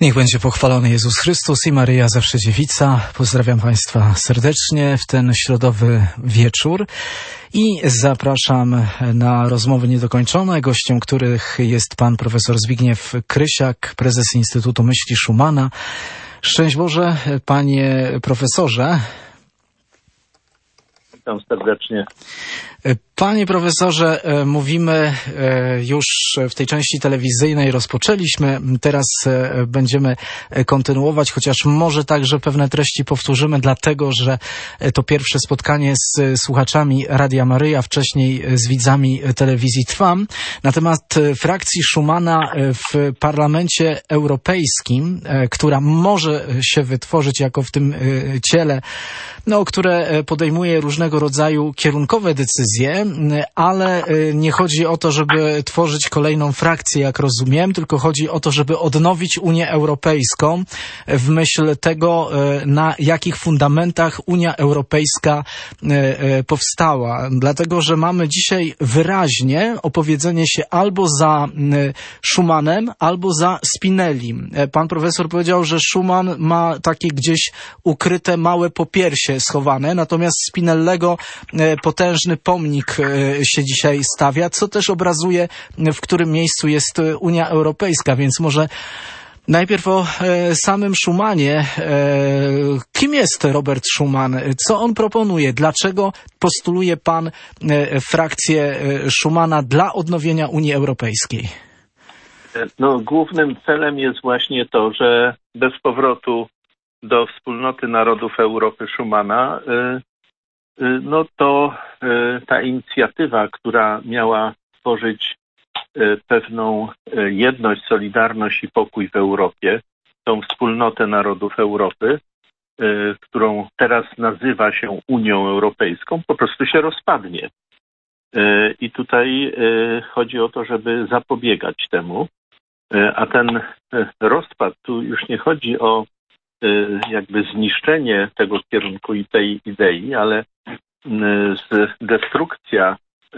Niech będzie pochwalony Jezus Chrystus i Maryja Zawsze Dziewica. Pozdrawiam Państwa serdecznie w ten środowy wieczór i zapraszam na rozmowy niedokończone, gościem których jest pan profesor Zbigniew Krysiak, prezes Instytutu Myśli Schumana. Szczęść Boże, panie profesorze. Witam serdecznie. Panie profesorze, mówimy już w tej części telewizyjnej, rozpoczęliśmy, teraz będziemy kontynuować, chociaż może także pewne treści powtórzymy, dlatego że to pierwsze spotkanie z słuchaczami Radia Maryja, wcześniej z widzami telewizji trwa. Na temat frakcji Schumana w Parlamencie Europejskim, która może się wytworzyć jako w tym ciele, które podejmuje różnego rodzaju kierunkowe decyzje, ale nie chodzi o to, żeby tworzyć kolejną frakcję, jak rozumiem, tylko chodzi o to, żeby odnowić Unię Europejską w myśl tego, na jakich fundamentach Unia Europejska powstała. Dlatego, że mamy dzisiaj wyraźnie opowiedzenie się albo za Schumanem, albo za Spinellim. Pan profesor powiedział, że Schuman ma takie gdzieś ukryte małe popiersie schowane, natomiast Spinellego potężny pomnik się dzisiaj stawia, co też obrazuje, w którym miejscu jest Unia Europejska, więc może najpierw o samym Schumanie. Kim jest Robert Schuman? Co on proponuje? Dlaczego postuluje pan frakcję Schumana dla odnowienia Unii Europejskiej? Głównym celem jest właśnie to, że bez powrotu do wspólnoty narodów Europy Schumana to ta inicjatywa, która miała tworzyć pewną jedność, solidarność i pokój w Europie, tą wspólnotę narodów Europy, którą teraz nazywa się Unią Europejską, po prostu się rozpadnie. I tutaj chodzi o to, żeby zapobiegać temu. A ten rozpad, tu już nie chodzi o jakby zniszczenie tego kierunku i tej idei, ale destrukcja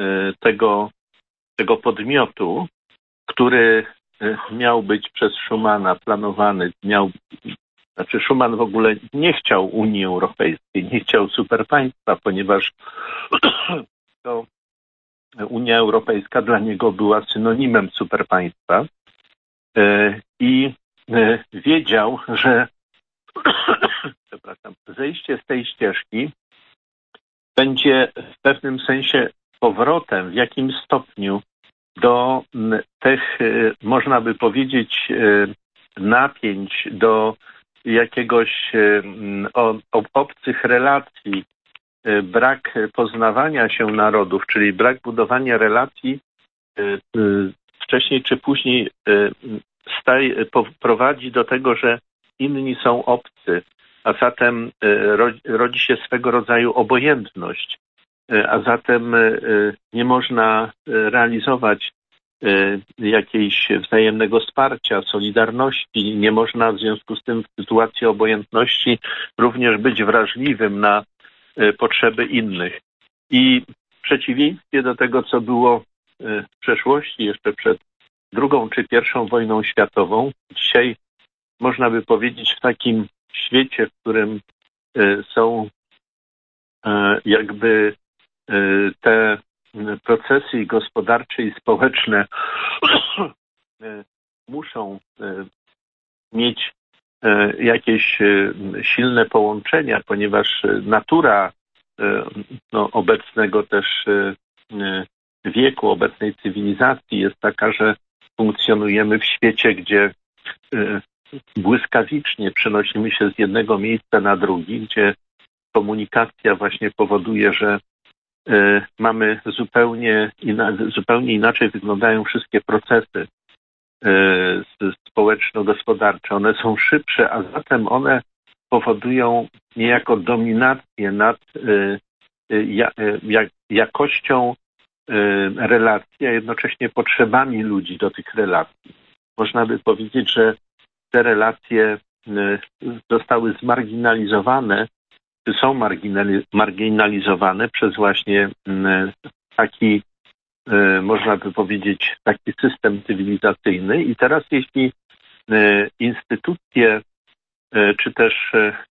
tego podmiotu, który miał być przez Schumana planowany, Schuman w ogóle nie chciał Unii Europejskiej, nie chciał superpaństwa, ponieważ to Unia Europejska dla niego była synonimem superpaństwa i wiedział, że zejście z tej ścieżki będzie w pewnym sensie powrotem w jakimś stopniu do tych, można by powiedzieć, napięć, do jakiegoś obcych relacji, brak poznawania się narodów, czyli brak budowania relacji wcześniej czy później prowadzi do tego, że inni są obcy, a zatem rodzi się swego rodzaju obojętność, a zatem nie można realizować jakiejś wzajemnego wsparcia, solidarności, nie można w związku z tym w sytuacji obojętności również być wrażliwym na potrzeby innych. I w przeciwieństwie do tego, co było w przeszłości, jeszcze przed II czy I wojną światową, dzisiaj można by powiedzieć w takim świecie, w którym są jakby te procesy gospodarcze i społeczne muszą mieć jakieś silne połączenia, ponieważ natura obecnego też wieku, obecnej cywilizacji jest taka, że funkcjonujemy w świecie, gdzie błyskawicznie przenosimy się z jednego miejsca na drugi, gdzie komunikacja właśnie powoduje, że mamy zupełnie inaczej wyglądają wszystkie procesy społeczno-gospodarcze. One są szybsze, a zatem one powodują niejako dominację nad jakością relacji, a jednocześnie potrzebami ludzi do tych relacji. Można by powiedzieć, że te relacje zostały zmarginalizowane, czy są marginalizowane przez właśnie taki, można by powiedzieć, taki system cywilizacyjny. I teraz jeśli instytucje, czy też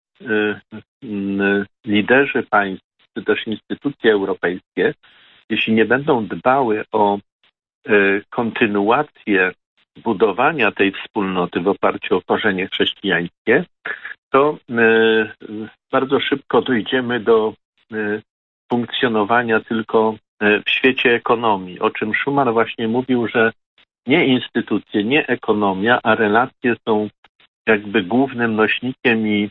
liderzy państw, czy też instytucje europejskie, jeśli nie będą dbały o kontynuację budowania tej wspólnoty w oparciu o korzenie chrześcijańskie, to bardzo szybko dojdziemy do funkcjonowania tylko w świecie ekonomii, o czym Schuman właśnie mówił, że nie instytucje, nie ekonomia, a relacje są jakby głównym nośnikiem i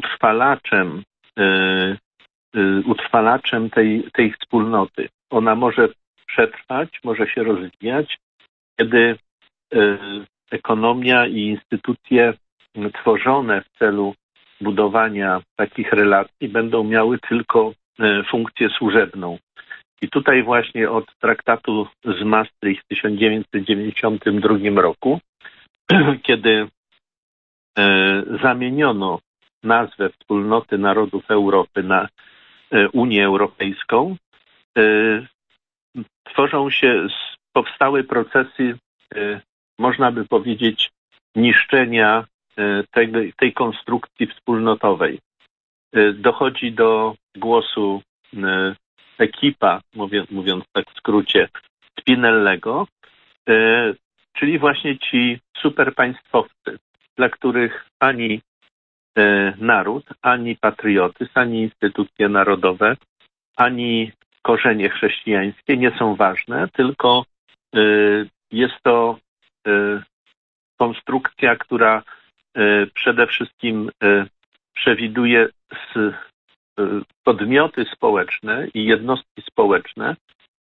utrwalaczem tej wspólnoty. Ona może przetrwać, może się rozwijać, kiedy ekonomia i instytucje tworzone w celu budowania takich relacji będą miały tylko funkcję służebną. I tutaj właśnie od traktatu z Maastricht w 1992 roku, kiedy zamieniono nazwę Wspólnoty Narodów Europy na Unię Europejską, powstały procesy, można by powiedzieć, niszczenia tej konstrukcji wspólnotowej. Dochodzi do głosu ekipa, mówiąc tak w skrócie, Spinellego, czyli właśnie ci superpaństwowcy, dla których ani naród, ani patriotyzm, ani instytucje narodowe, ani korzenie chrześcijańskie nie są ważne, tylko jest to konstrukcja, która przede wszystkim przewiduje podmioty społeczne i jednostki społeczne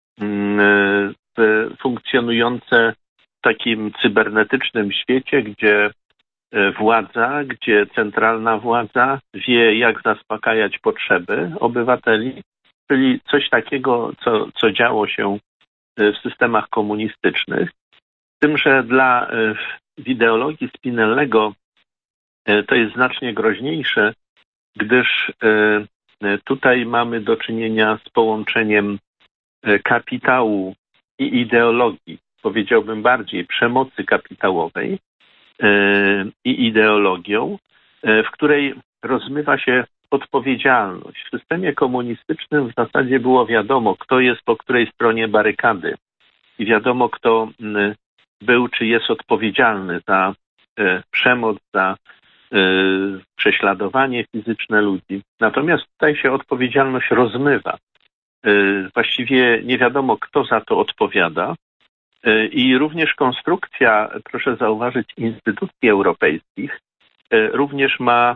funkcjonujące w takim cybernetycznym świecie, gdzie gdzie centralna władza wie, jak zaspokajać potrzeby obywateli, czyli coś takiego, co działo się w systemach komunistycznych. Z tym, że w ideologii Spinellego to jest znacznie groźniejsze, gdyż tutaj mamy do czynienia z połączeniem kapitału i ideologii, powiedziałbym bardziej przemocy kapitałowej i ideologią, w której rozmywa się odpowiedzialność. W systemie komunistycznym w zasadzie było wiadomo, kto jest po której stronie barykady i wiadomo, kto był czy jest odpowiedzialny za przemoc, za prześladowanie fizyczne ludzi. Natomiast tutaj się odpowiedzialność rozmywa. Właściwie nie wiadomo, kto za to odpowiada. I również konstrukcja, proszę zauważyć, instytucji europejskich również ma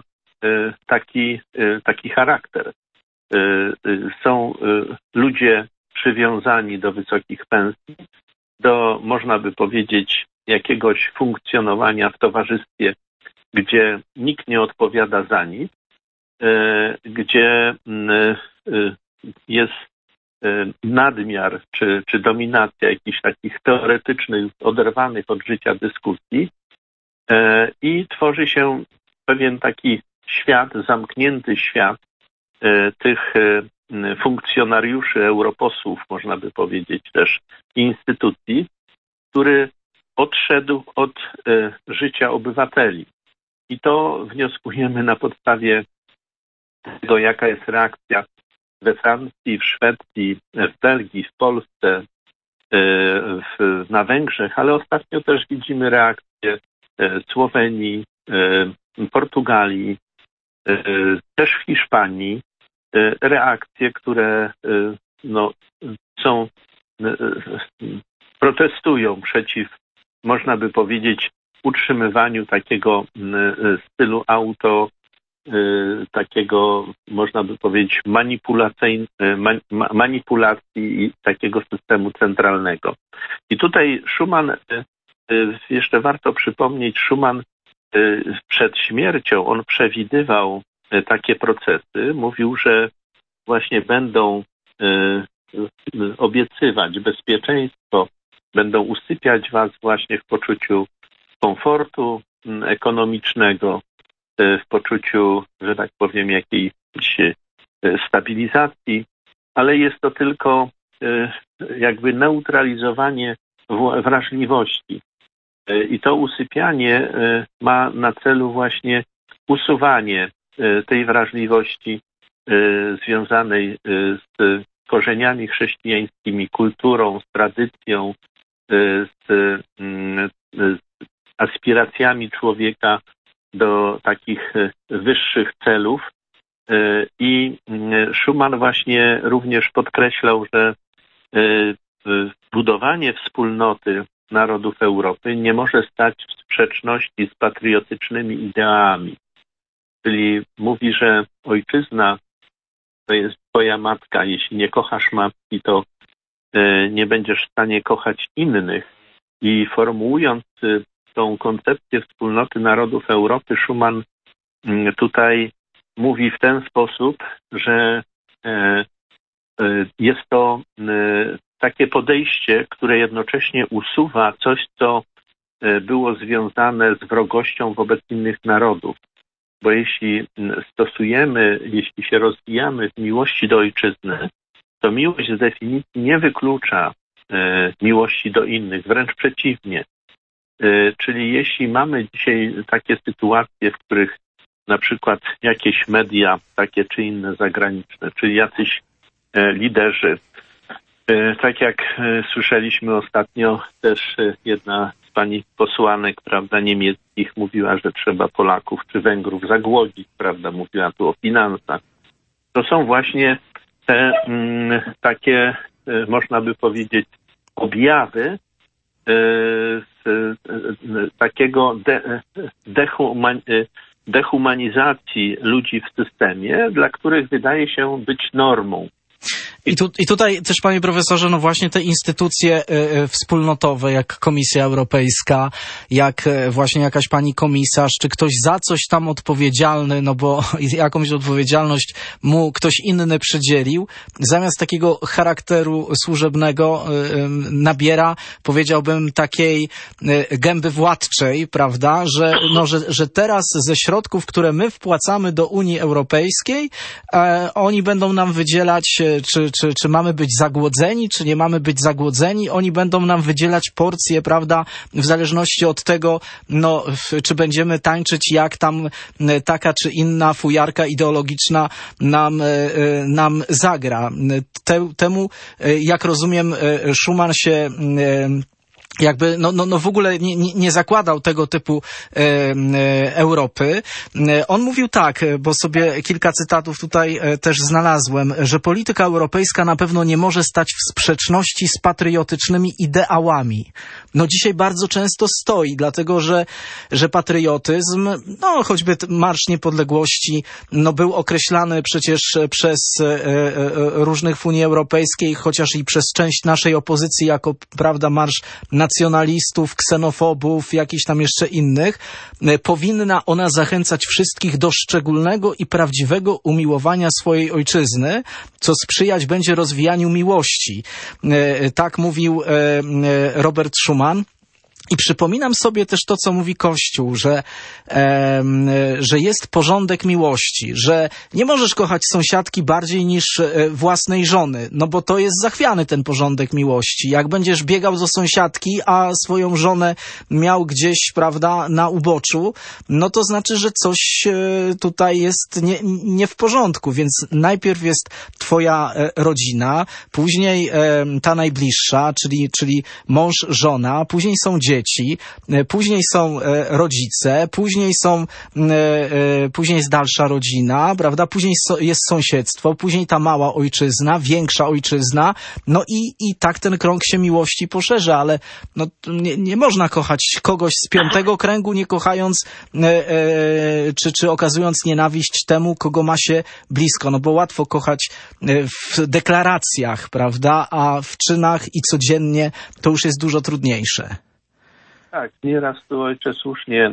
taki charakter. Są ludzie przywiązani do wysokich pensji, do, można by powiedzieć, jakiegoś funkcjonowania w towarzystwie, gdzie nikt nie odpowiada za nic, gdzie jest nadmiar czy dominacja jakichś takich teoretycznych, oderwanych od życia dyskusji i tworzy się pewien taki świat, zamknięty świat tych funkcjonariuszy, europosłów, można by powiedzieć też, instytucji, który odszedł od życia obywateli. I to wnioskujemy na podstawie tego, jaka jest reakcja we Francji, w Szwecji, w Belgii, w Polsce, na Węgrzech, ale ostatnio też widzimy reakcje Słowenii, Portugalii, też w Hiszpanii, reakcje, które protestują przeciw, można by powiedzieć, utrzymywaniu takiego stylu takiego, można by powiedzieć, manipulacji i takiego systemu centralnego. I tutaj Schuman, jeszcze warto przypomnieć, Schuman przed śmiercią, on przewidywał takie procesy, mówił, że właśnie będą obiecywać bezpieczeństwo, będą usypiać was właśnie w poczuciu komfortu ekonomicznego, w poczuciu, że tak powiem, jakiejś stabilizacji, ale jest to tylko jakby neutralizowanie wrażliwości. I to usypianie ma na celu właśnie usuwanie tej wrażliwości związanej z korzeniami chrześcijańskimi, kulturą, z tradycją, z aspiracjami człowieka do takich wyższych celów. I Schuman właśnie również podkreślał, że budowanie wspólnoty narodów Europy nie może stać w sprzeczności z patriotycznymi ideałami. Czyli mówi, że ojczyzna to jest twoja matka. Jeśli nie kochasz matki, to nie będziesz w stanie kochać innych. I formułując tą koncepcję wspólnoty narodów Europy, Schuman tutaj mówi w ten sposób, że jest to takie podejście, które jednocześnie usuwa coś, co było związane z wrogością wobec innych narodów. Bo jeśli jeśli się rozwijamy w miłości do ojczyzny, to miłość z definicji nie wyklucza miłości do innych, wręcz przeciwnie. Czyli jeśli mamy dzisiaj takie sytuacje, w których na przykład jakieś media, takie czy inne zagraniczne, czy jacyś liderzy, tak jak słyszeliśmy ostatnio, też jedna z pani posłanek, prawda, niemieckich mówiła, że trzeba Polaków czy Węgrów zagłodzić, prawda, mówiła tu o finansach. To są właśnie te takie, można by powiedzieć, objawy takiego dehumanizacji ludzi w systemie, dla których wydaje się być normą. I tutaj też, panie profesorze, no właśnie te instytucje wspólnotowe, jak Komisja Europejska, jak właśnie jakaś pani komisarz, czy ktoś za coś tam odpowiedzialny, no bo jakąś odpowiedzialność mu ktoś inny przydzielił, zamiast takiego charakteru służebnego nabiera, powiedziałbym, takiej gęby władczej, prawda, że teraz ze środków, które my wpłacamy do Unii Europejskiej, oni będą nam wydzielać, czy mamy być zagłodzeni, czy nie mamy być zagłodzeni, oni będą nam wydzielać porcje, prawda, w zależności od tego, no, czy będziemy tańczyć, jak tam taka czy inna fujarka ideologiczna nam zagra. Temu, jak rozumiem, Schuman się jakby w ogóle nie zakładał tego typu Europy. On mówił tak, bo sobie kilka cytatów tutaj też znalazłem, że polityka europejska na pewno nie może stać w sprzeczności z patriotycznymi ideałami. No dzisiaj bardzo często stoi, dlatego że patriotyzm, no choćby Marsz Niepodległości, no był określany przecież przez różnych w Unii Europejskiej, chociaż i przez część naszej opozycji jako, prawda, marsz nacjonalistów, ksenofobów, jakichś tam jeszcze innych. Powinna ona zachęcać wszystkich do szczególnego i prawdziwego umiłowania swojej ojczyzny, co sprzyjać będzie rozwijaniu miłości. Tak mówił Robert Schuman. I przypominam sobie też to, co mówi Kościół, że jest porządek miłości, że nie możesz kochać sąsiadki bardziej niż własnej żony, no bo to jest zachwiany ten porządek miłości. Jak będziesz biegał do sąsiadki, a swoją żonę miał gdzieś, prawda, na uboczu, no to znaczy, że coś tutaj jest nie w porządku, więc najpierw jest twoja rodzina, później ta najbliższa, czyli mąż, żona, później są dzieci, później są rodzice, później jest dalsza rodzina, prawda? Później jest sąsiedztwo, później ta mała ojczyzna, większa ojczyzna, no i tak ten krąg się miłości poszerza, ale no, nie można kochać kogoś z piątego kręgu, nie kochając czy okazując nienawiść temu, kogo ma się blisko, no bo łatwo kochać w deklaracjach, prawda? A w czynach i codziennie to już jest dużo trudniejsze. Tak, nieraz tu ojcze słusznie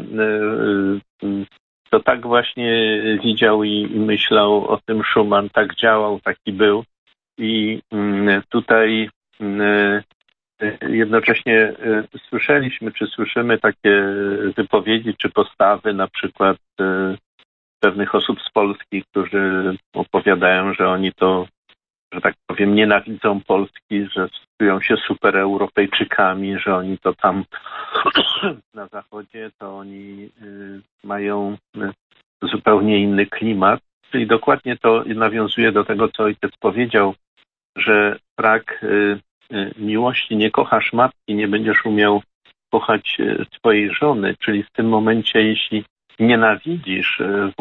to tak właśnie widział i myślał o tym Schuman, tak działał, taki był. I tutaj jednocześnie słyszeliśmy, czy słyszymy takie wypowiedzi, czy postawy na przykład pewnych osób z Polski, którzy opowiadają, że oni to że tak powiem, nienawidzą Polski, że czują się supereuropejczykami, że oni to tam na Zachodzie, to oni mają zupełnie inny klimat. Czyli dokładnie to nawiązuje do tego, co ojciec powiedział, że brak miłości, nie kochasz matki, nie będziesz umiał kochać swojej żony, czyli w tym momencie, jeśli nienawidzisz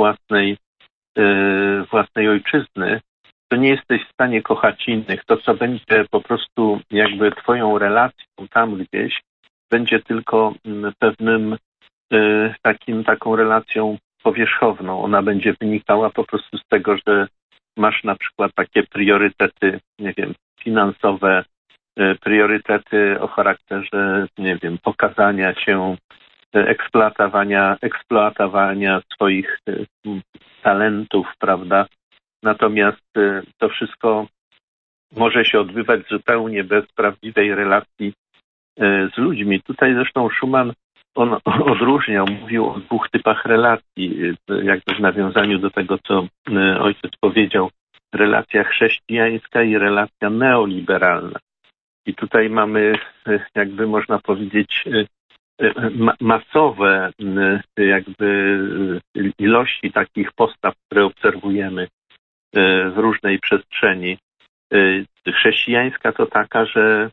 własnej ojczyzny, to nie jesteś w stanie kochać innych. To, co będzie po prostu jakby twoją relacją tam gdzieś, będzie tylko pewnym taką relacją powierzchowną. Ona będzie wynikała po prostu z tego, że masz na przykład takie priorytety, nie wiem, finansowe, priorytety o charakterze, nie wiem, pokazania się, eksploatowania swoich talentów, prawda? Natomiast to wszystko może się odbywać zupełnie bez prawdziwej relacji z ludźmi. Tutaj zresztą Schuman, on odróżniał, mówił o dwóch typach relacji, jakby w nawiązaniu do tego, co ojciec powiedział, relacja chrześcijańska i relacja neoliberalna. I tutaj mamy, jakby można powiedzieć, masowe jakby ilości takich postaw, które obserwujemy w różnej przestrzeni. Chrześcijańska to taka,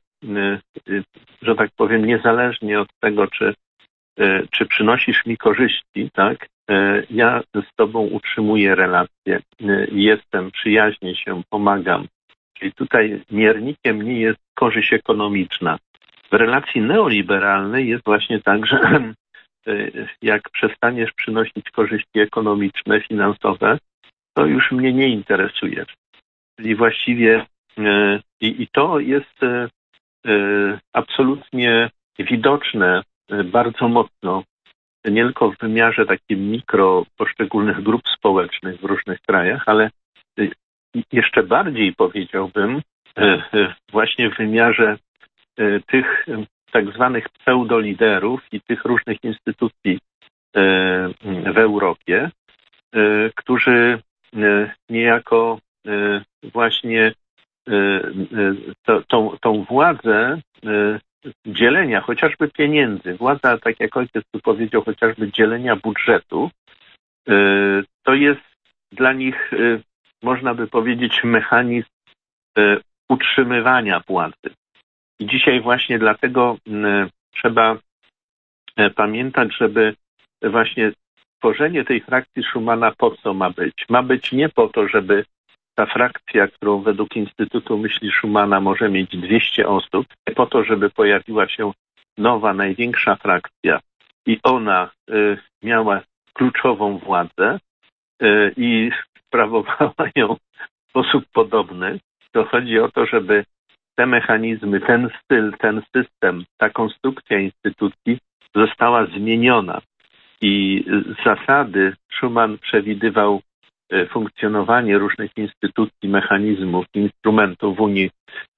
że tak powiem, niezależnie od tego, czy przynosisz mi korzyści, tak, ja z tobą utrzymuję relacje, jestem, przyjaźnię się, pomagam. Czyli tutaj miernikiem nie jest korzyść ekonomiczna. W relacji neoliberalnej jest właśnie tak, że jak przestaniesz przynosić korzyści ekonomiczne, finansowe, to już mnie nie interesujesz. Czyli właściwie i to jest absolutnie widoczne bardzo mocno, nie tylko w wymiarze takim mikro poszczególnych grup społecznych w różnych krajach, ale jeszcze bardziej powiedziałbym właśnie w wymiarze tych tak zwanych pseudoliderów i tych różnych instytucji w Europie, którzy niejako właśnie tą władzę dzielenia chociażby pieniędzy, władza, tak jak ojciec tu powiedział, chociażby dzielenia budżetu, to jest dla nich, można by powiedzieć, mechanizm utrzymywania władzy. I dzisiaj właśnie dlatego trzeba pamiętać, żeby właśnie tworzenie tej frakcji Schumana po co ma być? Ma być nie po to, żeby ta frakcja, którą według Instytutu Myśli Schumana może mieć 200 osób, nie po to, żeby pojawiła się nowa, największa frakcja i ona miała kluczową władzę i sprawowała ją w sposób podobny. To chodzi o to, żeby te mechanizmy, ten styl, ten system, ta konstrukcja instytucji została zmieniona. I z zasady Schuman przewidywał funkcjonowanie różnych instytucji, mechanizmów, instrumentów w Unii,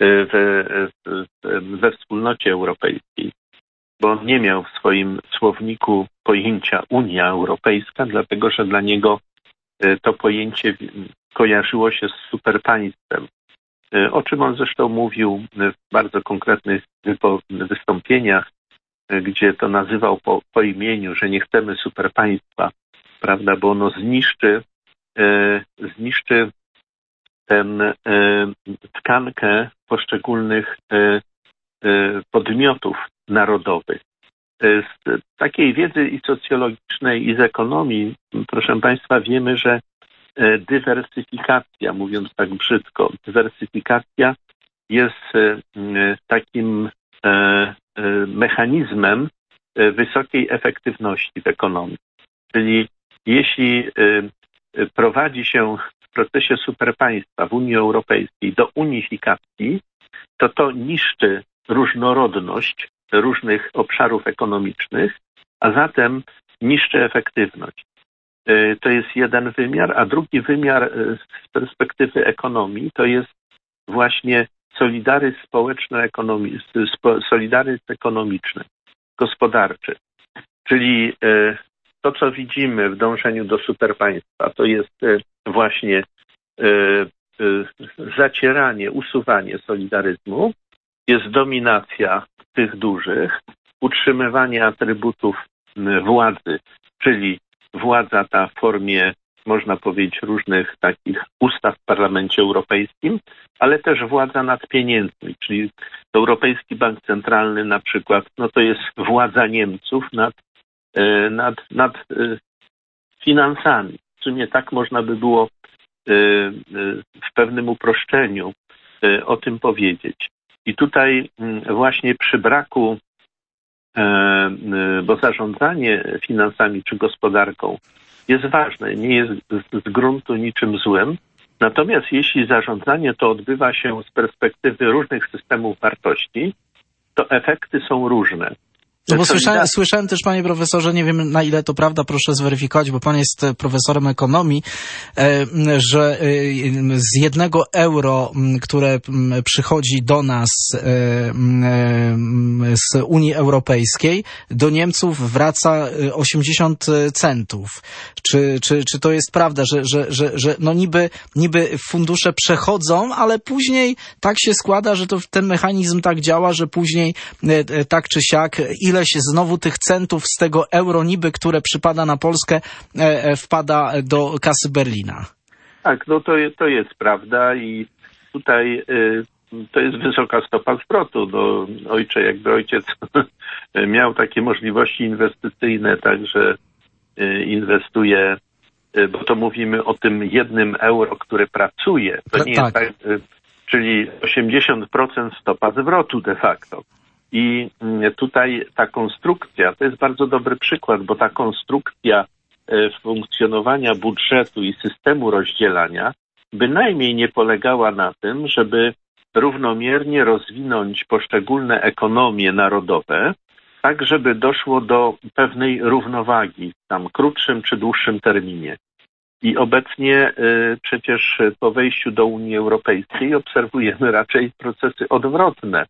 we wspólnocie europejskiej, bo on nie miał w swoim słowniku pojęcia Unia Europejska, dlatego że dla niego to pojęcie kojarzyło się z superpaństwem, o czym on zresztą mówił w bardzo konkretnych wystąpieniach, gdzie to nazywał po imieniu, że nie chcemy superpaństwa, prawda, bo ono zniszczy tę tkankę poszczególnych podmiotów narodowych. Z takiej wiedzy i socjologicznej, i z ekonomii, proszę Państwa, wiemy, że dywersyfikacja, mówiąc tak brzydko, dywersyfikacja jest takim mechanizmem wysokiej efektywności w ekonomii. Czyli jeśli prowadzi się w procesie superpaństwa w Unii Europejskiej do unifikacji, to niszczy różnorodność różnych obszarów ekonomicznych, a zatem niszczy efektywność. To jest jeden wymiar, a drugi wymiar z perspektywy ekonomii to jest właśnie solidaryzm ekonomiczny, gospodarczy. Czyli to, co widzimy w dążeniu do superpaństwa, to jest właśnie zacieranie, usuwanie solidaryzmu, jest dominacja tych dużych, utrzymywanie atrybutów władzy, czyli władza ta w formie, można powiedzieć, różnych takich ustaw w Parlamencie Europejskim, ale też władza nad pieniędzmi, czyli Europejski Bank Centralny na przykład, no to jest władza Niemców nad finansami. W sumie tak można by było w pewnym uproszczeniu o tym powiedzieć. I tutaj właśnie przy braku, bo zarządzanie finansami czy gospodarką jest ważne, nie jest z gruntu niczym złym. Natomiast jeśli zarządzanie to odbywa się z perspektywy różnych systemów wartości, to efekty są różne. No bo słyszałem też, panie profesorze, nie wiem na ile to prawda, proszę zweryfikować, bo pan jest profesorem ekonomii, że z 1 euro, które przychodzi do nas z Unii Europejskiej, do Niemców wraca 80 centów. Czy to jest prawda, że no niby fundusze przechodzą, ale później tak się składa, że to ten mechanizm tak działa, że później tak czy siak ileś znowu tych centów z tego euro niby, które przypada na Polskę, wpada do kasy Berlina. Tak, no to jest prawda i tutaj to jest wysoka stopa zwrotu. No, ojciec miał takie możliwości inwestycyjne, także inwestuje, bo to mówimy o tym 1 euro, które pracuje. To nie jest tak, czyli 80% stopa zwrotu de facto. I tutaj ta konstrukcja, to jest bardzo dobry przykład, bo ta konstrukcja funkcjonowania budżetu i systemu rozdzielania bynajmniej nie polegała na tym, żeby równomiernie rozwinąć poszczególne ekonomie narodowe, tak żeby doszło do pewnej równowagi w tam krótszym czy dłuższym terminie. I obecnie przecież po wejściu do Unii Europejskiej obserwujemy raczej procesy odwrotne,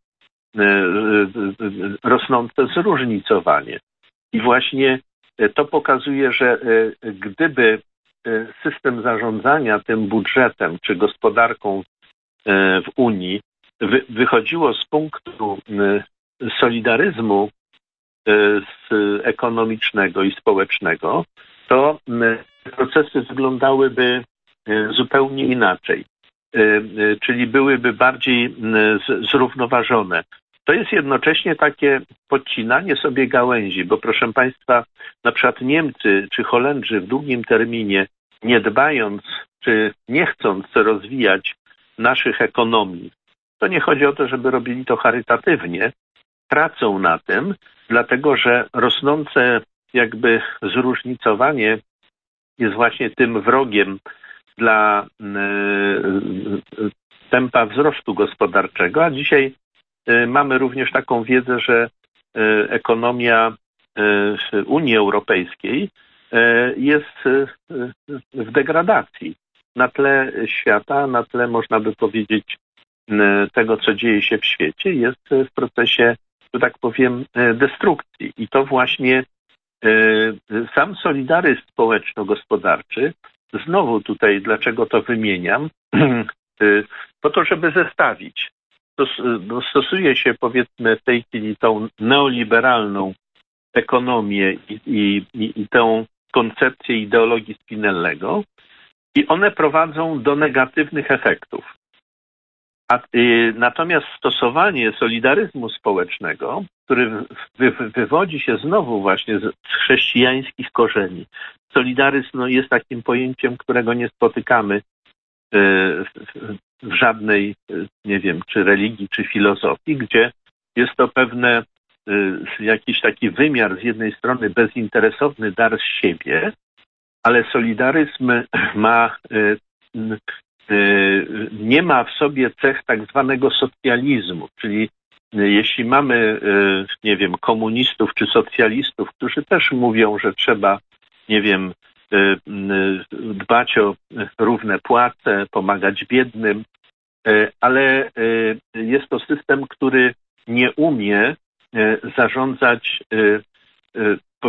rosnące zróżnicowanie. I właśnie to pokazuje, że gdyby system zarządzania tym budżetem czy gospodarką w Unii wychodziło z punktu solidaryzmu ekonomicznego i społecznego, to procesy wyglądałyby zupełnie inaczej. Czyli byłyby bardziej zrównoważone. To jest jednocześnie takie podcinanie sobie gałęzi, bo proszę Państwa, na przykład Niemcy czy Holendrzy w długim terminie, nie dbając czy nie chcąc rozwijać naszych ekonomii, to nie chodzi o to, żeby robili to charytatywnie, tracą na tym, dlatego że rosnące jakby zróżnicowanie jest właśnie tym wrogiem dla tempa wzrostu gospodarczego, a dzisiaj mamy również taką wiedzę, że ekonomia Unii Europejskiej jest w degradacji na tle świata, na tle, można by powiedzieć, tego, co dzieje się w świecie, jest w procesie, że tak powiem, destrukcji. I to właśnie sam solidaryzm społeczno-gospodarczy, znowu tutaj, dlaczego to wymieniam, po to, żeby zestawić. Stosuje się, powiedzmy, w tej chwili tą neoliberalną ekonomię i tę koncepcję ideologii Spinellego i one prowadzą do negatywnych efektów. Natomiast stosowanie solidaryzmu społecznego, który wywodzi się znowu właśnie z chrześcijańskich korzeni. Solidaryzm jest takim pojęciem, którego nie spotykamy w żadnej, nie wiem, czy religii, czy filozofii, gdzie jest to pewne jakiś taki wymiar z jednej strony bezinteresowny dar z siebie, ale solidaryzm nie ma w sobie cech tak zwanego socjalizmu, czyli jeśli mamy, nie wiem, komunistów czy socjalistów, którzy też mówią, że trzeba, nie wiem, dbać o równe płace, pomagać biednym, ale jest to system, który nie umie zarządzać,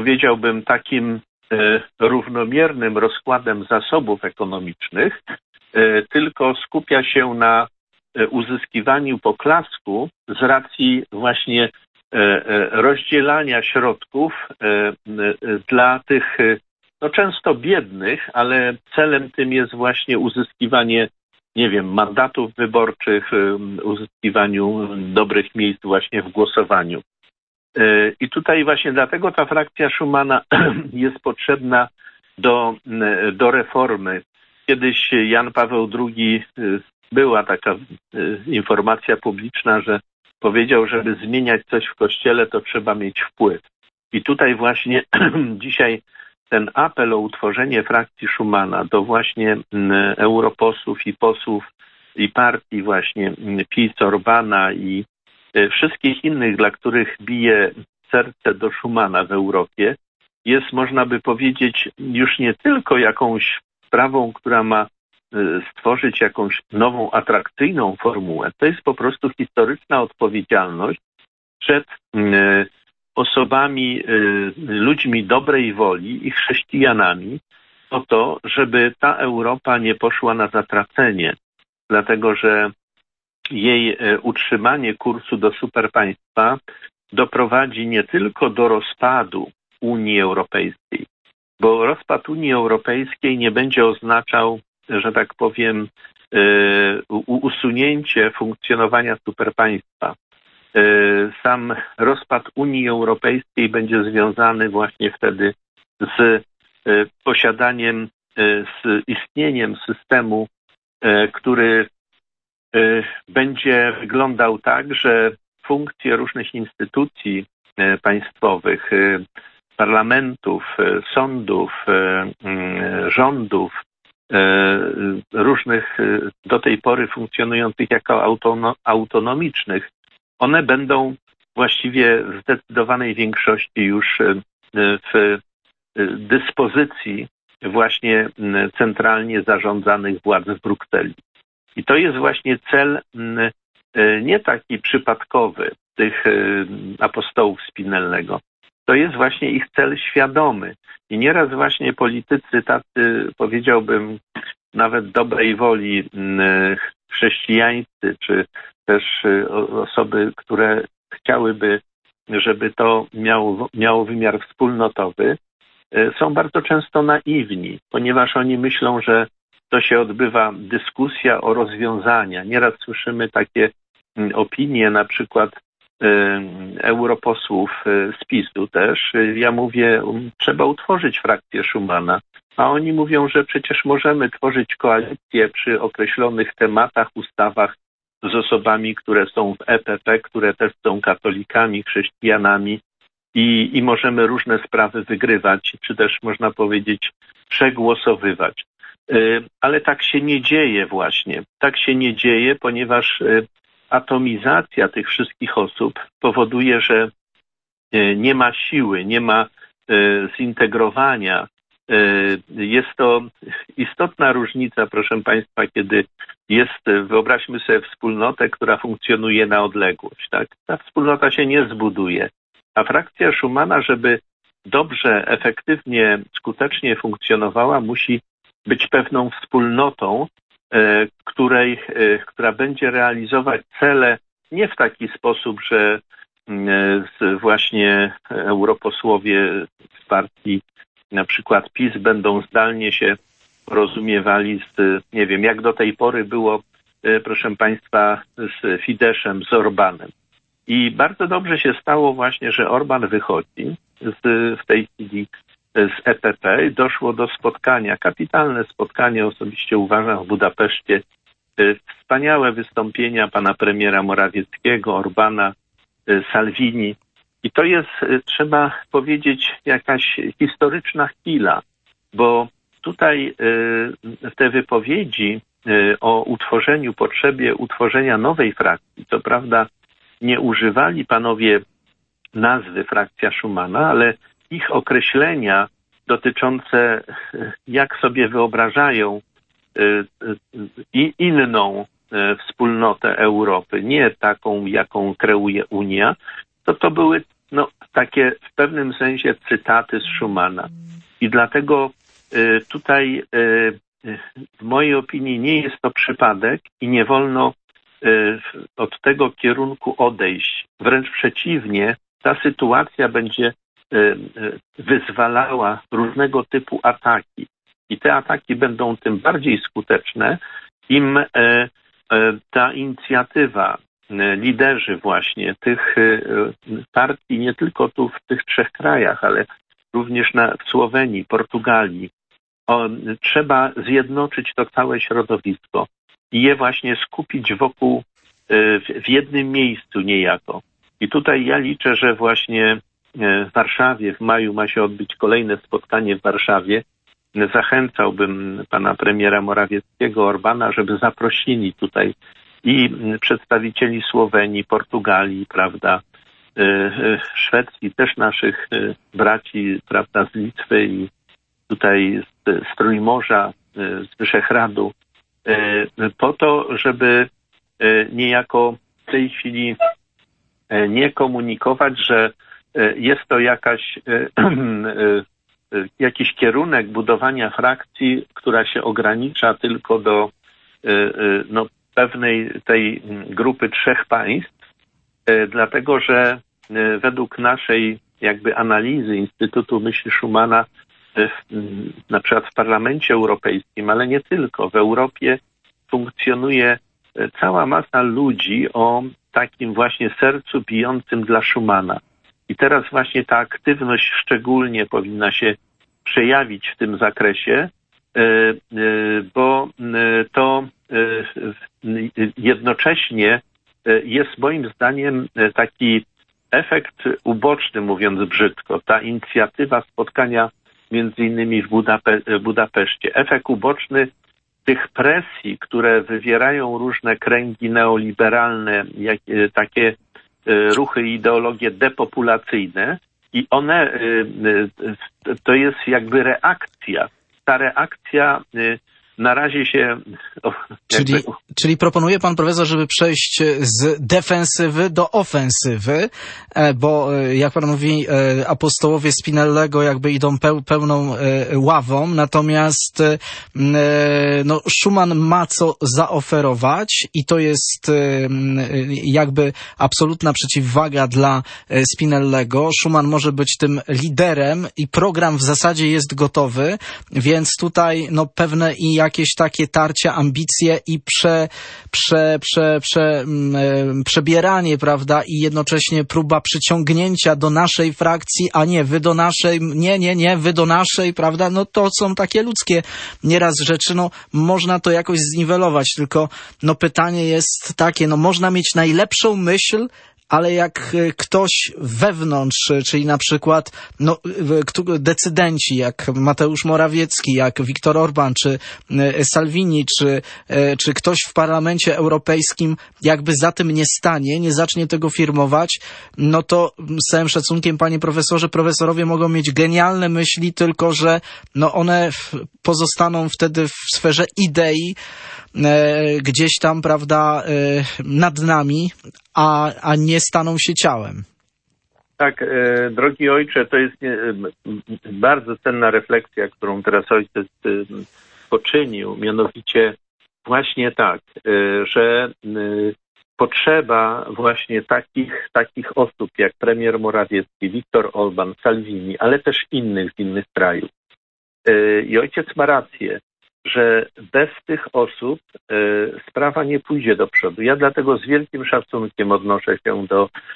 powiedziałbym, takim równomiernym rozkładem zasobów ekonomicznych tylko skupia się na uzyskiwaniu poklasku z racji właśnie rozdzielania środków dla tych no często biednych, ale celem tym jest właśnie uzyskiwanie, nie wiem, mandatów wyborczych, uzyskiwaniu dobrych miejsc właśnie w głosowaniu. I tutaj właśnie dlatego ta frakcja Schumana jest potrzebna do reformy. Kiedyś Jan Paweł II, była taka informacja publiczna, że powiedział, żeby zmieniać coś w Kościele, to trzeba mieć wpływ. I tutaj właśnie dzisiaj ten apel o utworzenie frakcji Schumana do właśnie europosłów i posłów i partii właśnie PiS, Orbana i wszystkich innych, dla których bije serce do Schumana w Europie, jest, można by powiedzieć, już nie tylko jakąś sprawą, która ma stworzyć jakąś nową, atrakcyjną formułę. To jest po prostu historyczna odpowiedzialność przed osobami, ludźmi dobrej woli i chrześcijanami o to, żeby ta Europa nie poszła na zatracenie, dlatego że jej utrzymanie kursu do superpaństwa doprowadzi nie tylko do rozpadu Unii Europejskiej, bo rozpad Unii Europejskiej nie będzie oznaczał, że tak powiem, usunięcie funkcjonowania superpaństwa. Sam rozpad Unii Europejskiej będzie związany właśnie wtedy z posiadaniem, z istnieniem systemu, który będzie wyglądał tak, że funkcje różnych instytucji państwowych, parlamentów, sądów, rządów, różnych do tej pory funkcjonujących jako autonomicznych, one będą właściwie w zdecydowanej większości już w dyspozycji właśnie centralnie zarządzanych władz w Brukseli. I to jest właśnie cel nie taki przypadkowy tych apostołów Spinellego. To jest właśnie ich cel świadomy. I nieraz właśnie politycy tacy, powiedziałbym, nawet dobrej woli chrześcijańscy, czy też osoby, które chciałyby, żeby to miało wymiar wspólnotowy, są bardzo często naiwni, ponieważ oni myślą, że to się odbywa dyskusja o rozwiązania. Nieraz słyszymy takie opinie, na przykład europosłów z PiS-u też. Ja mówię, trzeba utworzyć frakcję Schumana, a oni mówią, że przecież możemy tworzyć koalicję przy określonych tematach, ustawach z osobami, które są w EPP, które też są katolikami, chrześcijanami i możemy różne sprawy wygrywać, czy też można powiedzieć przegłosowywać. Ale tak się nie dzieje właśnie. Tak się nie dzieje, ponieważ atomizacja tych wszystkich osób powoduje, że nie ma siły, nie ma zintegrowania. Jest to istotna różnica, proszę Państwa, kiedy jest, wyobraźmy sobie wspólnotę, która funkcjonuje na odległość. Tak? Ta wspólnota się nie zbuduje. A frakcja Schumana, żeby dobrze, efektywnie, skutecznie funkcjonowała, musi być pewną wspólnotą, która będzie realizować cele nie w taki sposób, że właśnie europosłowie z partii na przykład PiS będą zdalnie się porozumiewali z, nie wiem, jak do tej pory było, proszę Państwa, z Fideszem, z Orbanem. I bardzo dobrze się stało właśnie, że Orban wychodzi w tej chwili z EPP. Doszło do spotkania, kapitalne spotkanie, osobiście uważam, w Budapeszcie. Wspaniałe wystąpienia pana premiera Morawieckiego, Orbana, Salvini. I to jest, trzeba powiedzieć, jakaś historyczna chwila, bo tutaj te wypowiedzi o potrzebie utworzenia nowej frakcji, co prawda nie używali panowie nazwy frakcja Schumana, ale ich określenia dotyczące, jak sobie wyobrażają inną wspólnotę Europy, nie taką, jaką kreuje Unia, to były takie w pewnym sensie cytaty z Schumana. I dlatego tutaj w mojej opinii nie jest to przypadek i nie wolno od tego kierunku odejść. Wręcz przeciwnie, ta sytuacja będzie wyzwalała różnego typu ataki. I te ataki będą tym bardziej skuteczne, im ta inicjatywa, liderzy właśnie tych partii, nie tylko tu w tych 3 krajach, ale również w Słowenii, Portugalii, trzeba zjednoczyć to całe środowisko i je właśnie skupić wokół, w jednym miejscu niejako. I tutaj ja liczę, że właśnie w Warszawie w maju ma się odbyć kolejne spotkanie w Warszawie. Zachęcałbym pana premiera Morawieckiego, Orbana, żeby zaprosili tutaj i przedstawicieli Słowenii, Portugalii, prawda, Szwecji, też naszych braci, prawda, z Litwy i tutaj z Trójmorza, z Wyszehradu, po to, żeby niejako w tej chwili nie komunikować, że jest to jakiś kierunek budowania frakcji, która się ogranicza tylko do pewnej tej grupy 3 państw, dlatego że według naszej jakby analizy Instytutu Myśli Schumana na przykład w Parlamencie Europejskim, ale nie tylko, w Europie funkcjonuje cała masa ludzi o takim właśnie sercu bijącym dla Schumana. I teraz właśnie ta aktywność szczególnie powinna się przejawić w tym zakresie, bo to jednocześnie jest moim zdaniem taki efekt uboczny, mówiąc brzydko, ta inicjatywa spotkania między innymi w Budapeszcie. Efekt uboczny tych presji, które wywierają różne kręgi neoliberalne, takie ruchy i ideologie depopulacyjne i one, to jest jakby reakcja. Ta reakcja na razie się... Czyli proponuje pan profesor, żeby przejść z defensywy do ofensywy, bo jak pan mówi, apostołowie Spinellego jakby idą pełną ławą, natomiast Schuman ma co zaoferować i to jest jakby absolutna przeciwwaga dla Spinellego. Schuman może być tym liderem i program w zasadzie jest gotowy, więc tutaj pewne i jakieś takie tarcia, ambicje i przebieranie, prawda, i jednocześnie próba przyciągnięcia do naszej frakcji, a nie wy do naszej, nie, wy do naszej, prawda, to są takie ludzkie nieraz rzeczy, można to jakoś zniwelować, tylko pytanie jest takie, można mieć najlepszą myśl, ale jak ktoś wewnątrz, czyli na przykład decydenci, jak Mateusz Morawiecki, jak Viktor Orban, czy Salvini, czy ktoś w Parlamencie Europejskim jakby za tym nie stanie, nie zacznie tego firmować, to z całym szacunkiem, panie profesorze, profesorowie mogą mieć genialne myśli, tylko że one pozostaną wtedy w sferze idei, gdzieś tam, prawda, nad nami, a nie staną się ciałem. Tak, drogi ojcze, to jest bardzo cenna refleksja, którą teraz ojciec poczynił, mianowicie właśnie tak, że potrzeba właśnie takich osób jak premier Morawiecki, Viktor Orban, Salvini, ale też innych z innych krajów. I ojciec ma rację, że bez tych osób sprawa nie pójdzie do przodu. Ja dlatego z wielkim szacunkiem odnoszę się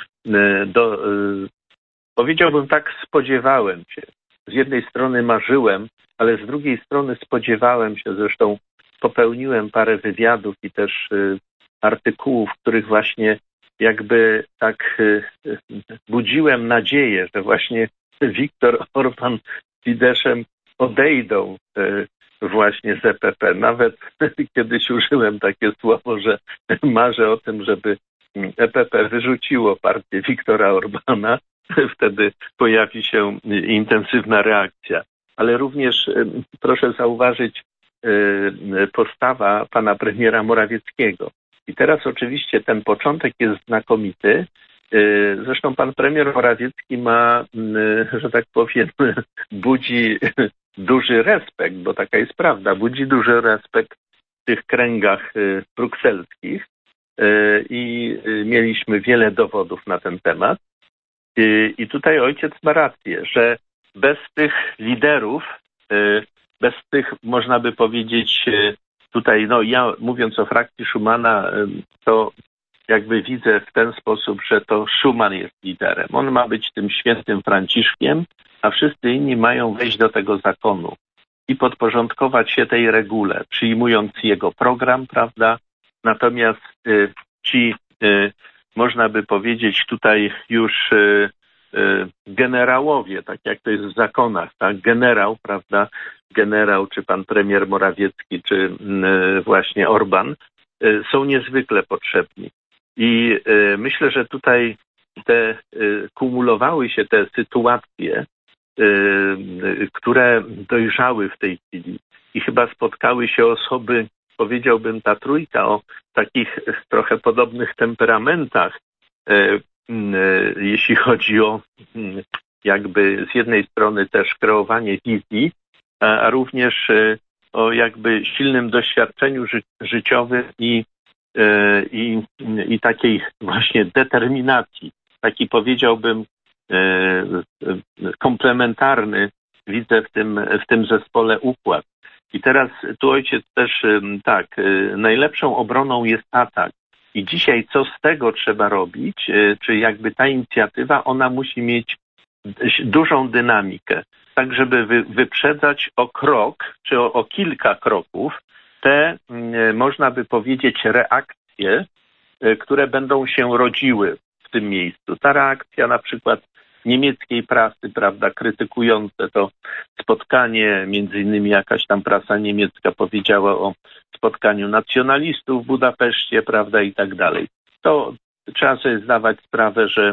do powiedziałbym tak, spodziewałem się. Z jednej strony marzyłem, ale z drugiej strony spodziewałem się, zresztą popełniłem parę wywiadów i też artykułów, w których właśnie jakby tak budziłem nadzieję, że właśnie Viktor Orban z Fideszem odejdą właśnie z EPP. Nawet kiedyś użyłem takie słowo, że marzę o tym, żeby EPP wyrzuciło partię Viktora Orbana. Wtedy pojawi się intensywna reakcja. Ale również proszę zauważyć postawa pana premiera Morawieckiego. I teraz oczywiście ten początek jest znakomity. Zresztą pan premier Morawiecki ma, że tak powiem, budzi duży respekt, bo taka jest prawda, budzi duży respekt w tych kręgach brukselskich i mieliśmy wiele dowodów na ten temat. I tutaj ojciec ma rację, że bez tych liderów, bez tych, można by powiedzieć, tutaj, no ja mówiąc o frakcji Schumana, to jakby widzę w ten sposób, że to Schuman jest liderem. On ma być tym świętym Franciszkiem, a wszyscy inni mają wejść do tego zakonu i podporządkować się tej regule, przyjmując jego program, prawda? Natomiast ci, można by powiedzieć tutaj już generałowie, tak jak to jest w zakonach, tak? Generał, prawda? Generał, czy pan premier Morawiecki, czy właśnie Orban, są niezwykle potrzebni. I myślę, że tutaj kumulowały się te sytuacje, które dojrzały w tej chwili i chyba spotkały się osoby, powiedziałbym, ta trójka o takich trochę podobnych temperamentach, jeśli chodzi o jakby z jednej strony też kreowanie wizji, a również o jakby silnym doświadczeniu życiowym i takiej właśnie determinacji. Taki powiedziałbym komplementarny widzę w tym zespole układ. I teraz tu ojciec też tak, najlepszą obroną jest atak. I dzisiaj co z tego trzeba robić, czy jakby ta inicjatywa, ona musi mieć dużą dynamikę, tak żeby wyprzedzać o krok, czy o kilka kroków te, można by powiedzieć, reakcje, które będą się rodziły w tym miejscu. Ta reakcja na przykład niemieckiej prasy, prawda, krytykujące to spotkanie, między innymi jakaś tam prasa niemiecka powiedziała o spotkaniu nacjonalistów w Budapeszcie, prawda, i tak dalej. To trzeba sobie zdawać sprawę, że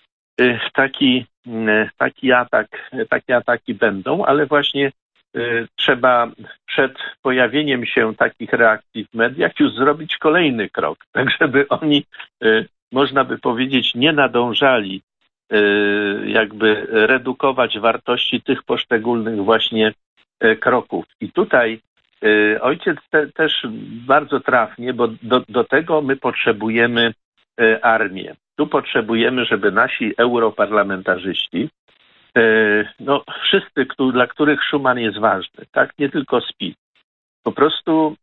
takie ataki będą, ale właśnie trzeba przed pojawieniem się takich reakcji w mediach już zrobić kolejny krok, tak żeby oni, można by powiedzieć, nie nadążali jakby redukować wartości tych poszczególnych właśnie kroków. I tutaj ojciec też bardzo trafnie, bo do tego my potrzebujemy armię. Tu potrzebujemy, żeby nasi europarlamentarzyści, no wszyscy, dla których Schuman jest ważny, tak, nie tylko PiS, po prostu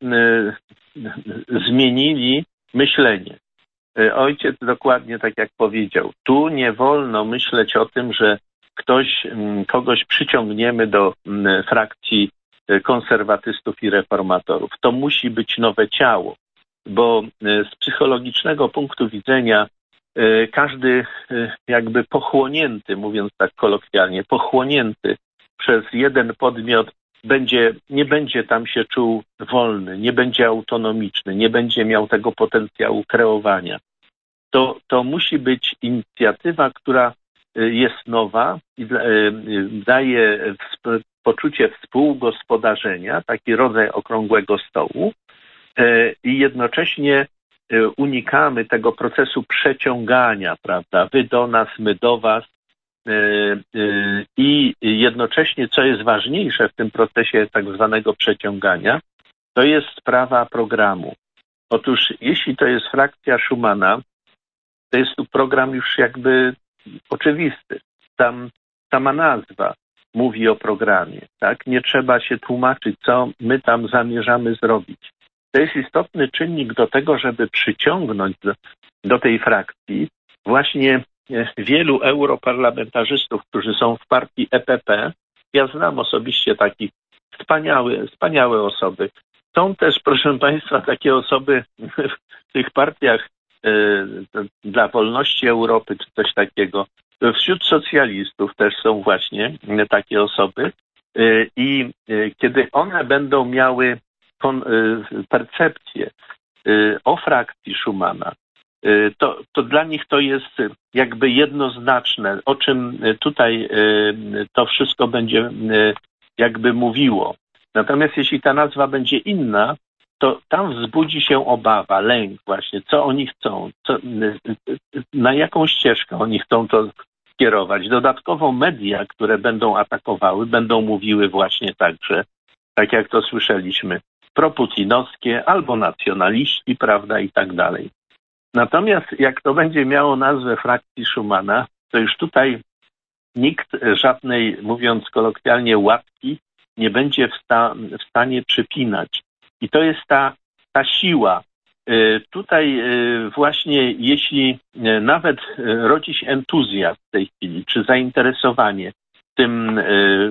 zmienili myślenie. Ojciec dokładnie tak jak powiedział, tu nie wolno myśleć o tym, że kogoś przyciągniemy do frakcji konserwatystów i reformatorów. To musi być nowe ciało, bo z psychologicznego punktu widzenia każdy jakby pochłonięty, mówiąc tak kolokwialnie, pochłonięty przez jeden podmiot nie będzie tam się czuł wolny, nie będzie autonomiczny, nie będzie miał tego potencjału kreowania. To musi być inicjatywa, która jest nowa i daje poczucie współgospodarzenia, taki rodzaj okrągłego stołu i jednocześnie unikamy tego procesu przeciągania, prawda? Wy do nas, my do was i jednocześnie, co jest ważniejsze w tym procesie tak zwanego przeciągania, to jest sprawa programu. Otóż jeśli to jest frakcja Schumana, to jest tu program już jakby oczywisty. Tam sama nazwa mówi o programie, tak? Nie trzeba się tłumaczyć, co my tam zamierzamy zrobić. To jest istotny czynnik do tego, żeby przyciągnąć do tej frakcji właśnie wielu europarlamentarzystów, którzy są w partii EPP. Ja znam osobiście takich wspaniałe osoby. Są też, proszę Państwa, takie osoby w tych partiach dla wolności Europy, czy coś takiego. Wśród socjalistów też są właśnie takie osoby i kiedy one będą miały percepcję o frakcji Schumana, to dla nich to jest jakby jednoznaczne, o czym tutaj to wszystko będzie jakby mówiło. Natomiast jeśli ta nazwa będzie inna, to tam wzbudzi się obawa, lęk właśnie, co oni chcą, na jaką ścieżkę oni chcą to skierować. Dodatkowo media, które będą atakowały, będą mówiły właśnie także, tak jak to słyszeliśmy, proputinowskie albo nacjonaliści, prawda, i tak dalej. Natomiast jak to będzie miało nazwę frakcji Schumana, to już tutaj nikt żadnej, mówiąc kolokwialnie, łatki nie będzie w stanie przypinać. I to jest ta siła. Tutaj właśnie jeśli nawet rodzi się entuzjazm w tej chwili, czy zainteresowanie tym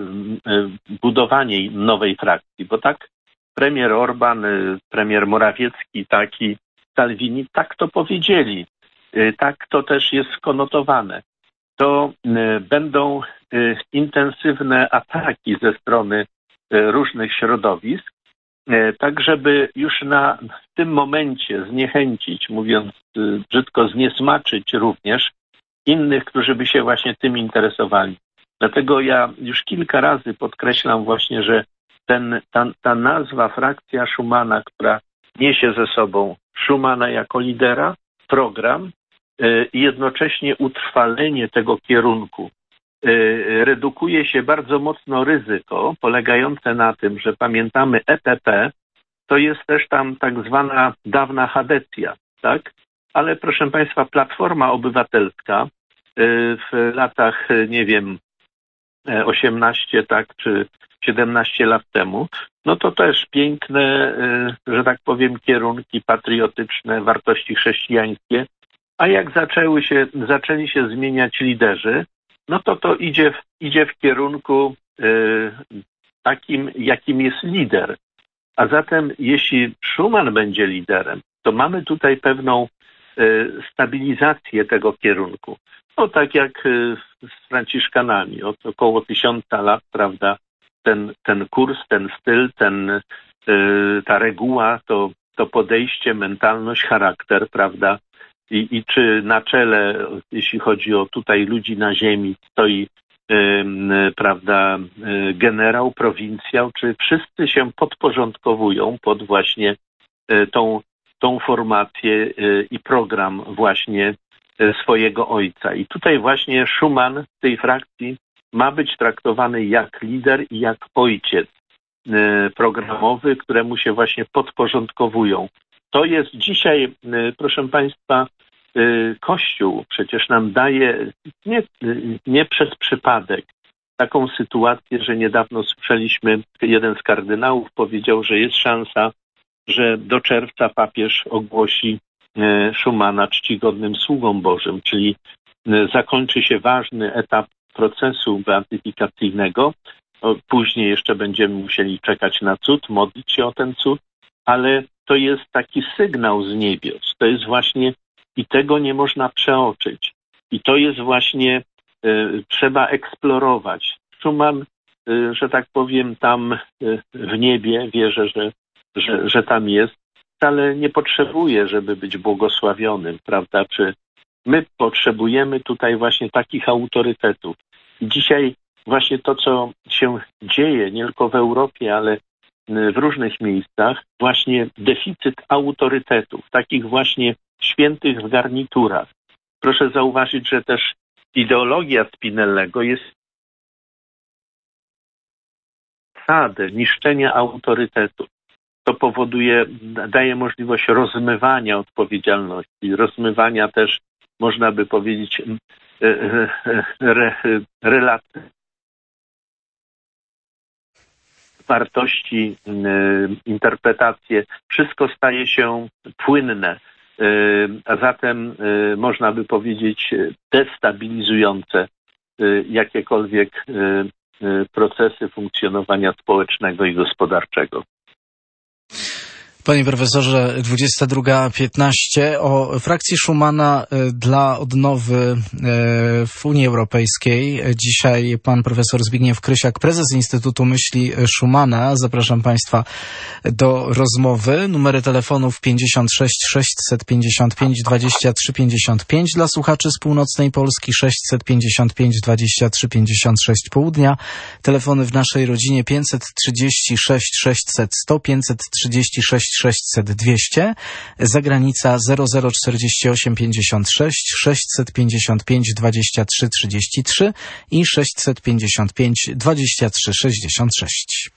budowaniem nowej frakcji, bo tak premier Orban, premier Morawiecki, taki Salvini, tak to powiedzieli, tak to też jest skonotowane. To będą intensywne ataki ze strony różnych środowisk, tak żeby już w tym momencie zniechęcić, mówiąc brzydko, zniesmaczyć również innych, którzy by się właśnie tym interesowali. Dlatego ja już kilka razy podkreślam właśnie, że ta nazwa frakcja Schumana, która niesie ze sobą Schumana jako lidera, program i jednocześnie utrwalenie tego kierunku, redukuje się bardzo mocno ryzyko polegające na tym, że pamiętamy EPP, to jest też tam tak zwana dawna Chadecja, tak? Ale proszę Państwa, Platforma Obywatelska w latach, nie wiem, 18, tak, czy 17 lat temu, no to też piękne, że tak powiem, kierunki patriotyczne, wartości chrześcijańskie, a jak zaczęli się zmieniać liderzy, no to idzie w kierunku takim, jakim jest lider. A zatem jeśli Schuman będzie liderem, to mamy tutaj pewną stabilizację tego kierunku. No tak jak z Franciszkanami, od około 1000 lat, prawda, ten kurs, ten styl, ta reguła, to podejście, mentalność, charakter, prawda, i czy na czele, jeśli chodzi o tutaj ludzi na ziemi, stoi prawda, generał, prowincjał, czy wszyscy się podporządkowują pod właśnie tą formację i program właśnie swojego ojca. I tutaj właśnie Schuman w tej frakcji ma być traktowany jak lider i jak ojciec programowy, któremu się właśnie podporządkowują. To jest dzisiaj, proszę Państwa, Kościół przecież nam daje nie przez przypadek taką sytuację, że niedawno słyszeliśmy, jeden z kardynałów powiedział, że jest szansa, że do czerwca papież ogłosi Schumana czcigodnym sługą Bożym, czyli zakończy się ważny etap procesu beatyfikacyjnego. Później jeszcze będziemy musieli czekać na cud, modlić się o ten cud, ale to jest taki sygnał z niebios. To jest właśnie, i tego nie można przeoczyć. I to jest właśnie, trzeba eksplorować. Schuman, że tak powiem, tam w niebie, wierzę, że tam jest, wcale nie potrzebuje, żeby być błogosławionym, prawda? Czy my potrzebujemy tutaj właśnie takich autorytetów. I dzisiaj właśnie to, co się dzieje, nie tylko w Europie, ale w różnych miejscach, właśnie deficyt autorytetów, takich właśnie świętych w garniturach. Proszę zauważyć, że też ideologia Spinellego jest zasadę niszczenia autorytetu. To powoduje, daje możliwość rozmywania odpowiedzialności, rozmywania też, można by powiedzieć, wartości, interpretacje. Wszystko staje się płynne, a zatem można by powiedzieć destabilizujące jakiekolwiek procesy funkcjonowania społecznego i gospodarczego. Panie profesorze, 22:15 o frakcji Schumana dla odnowy w Unii Europejskiej. Dzisiaj pan profesor Zbigniew Krysiak, prezes Instytutu Myśli Schumana. Zapraszam Państwa do rozmowy. Numery telefonów 56 655 23 55 dla słuchaczy z północnej Polski, 655 23 56 południa. Telefony w naszej rodzinie 536 600 100, 536 600 200, zagranica 0048 56 655 23 33 i 655 23 66.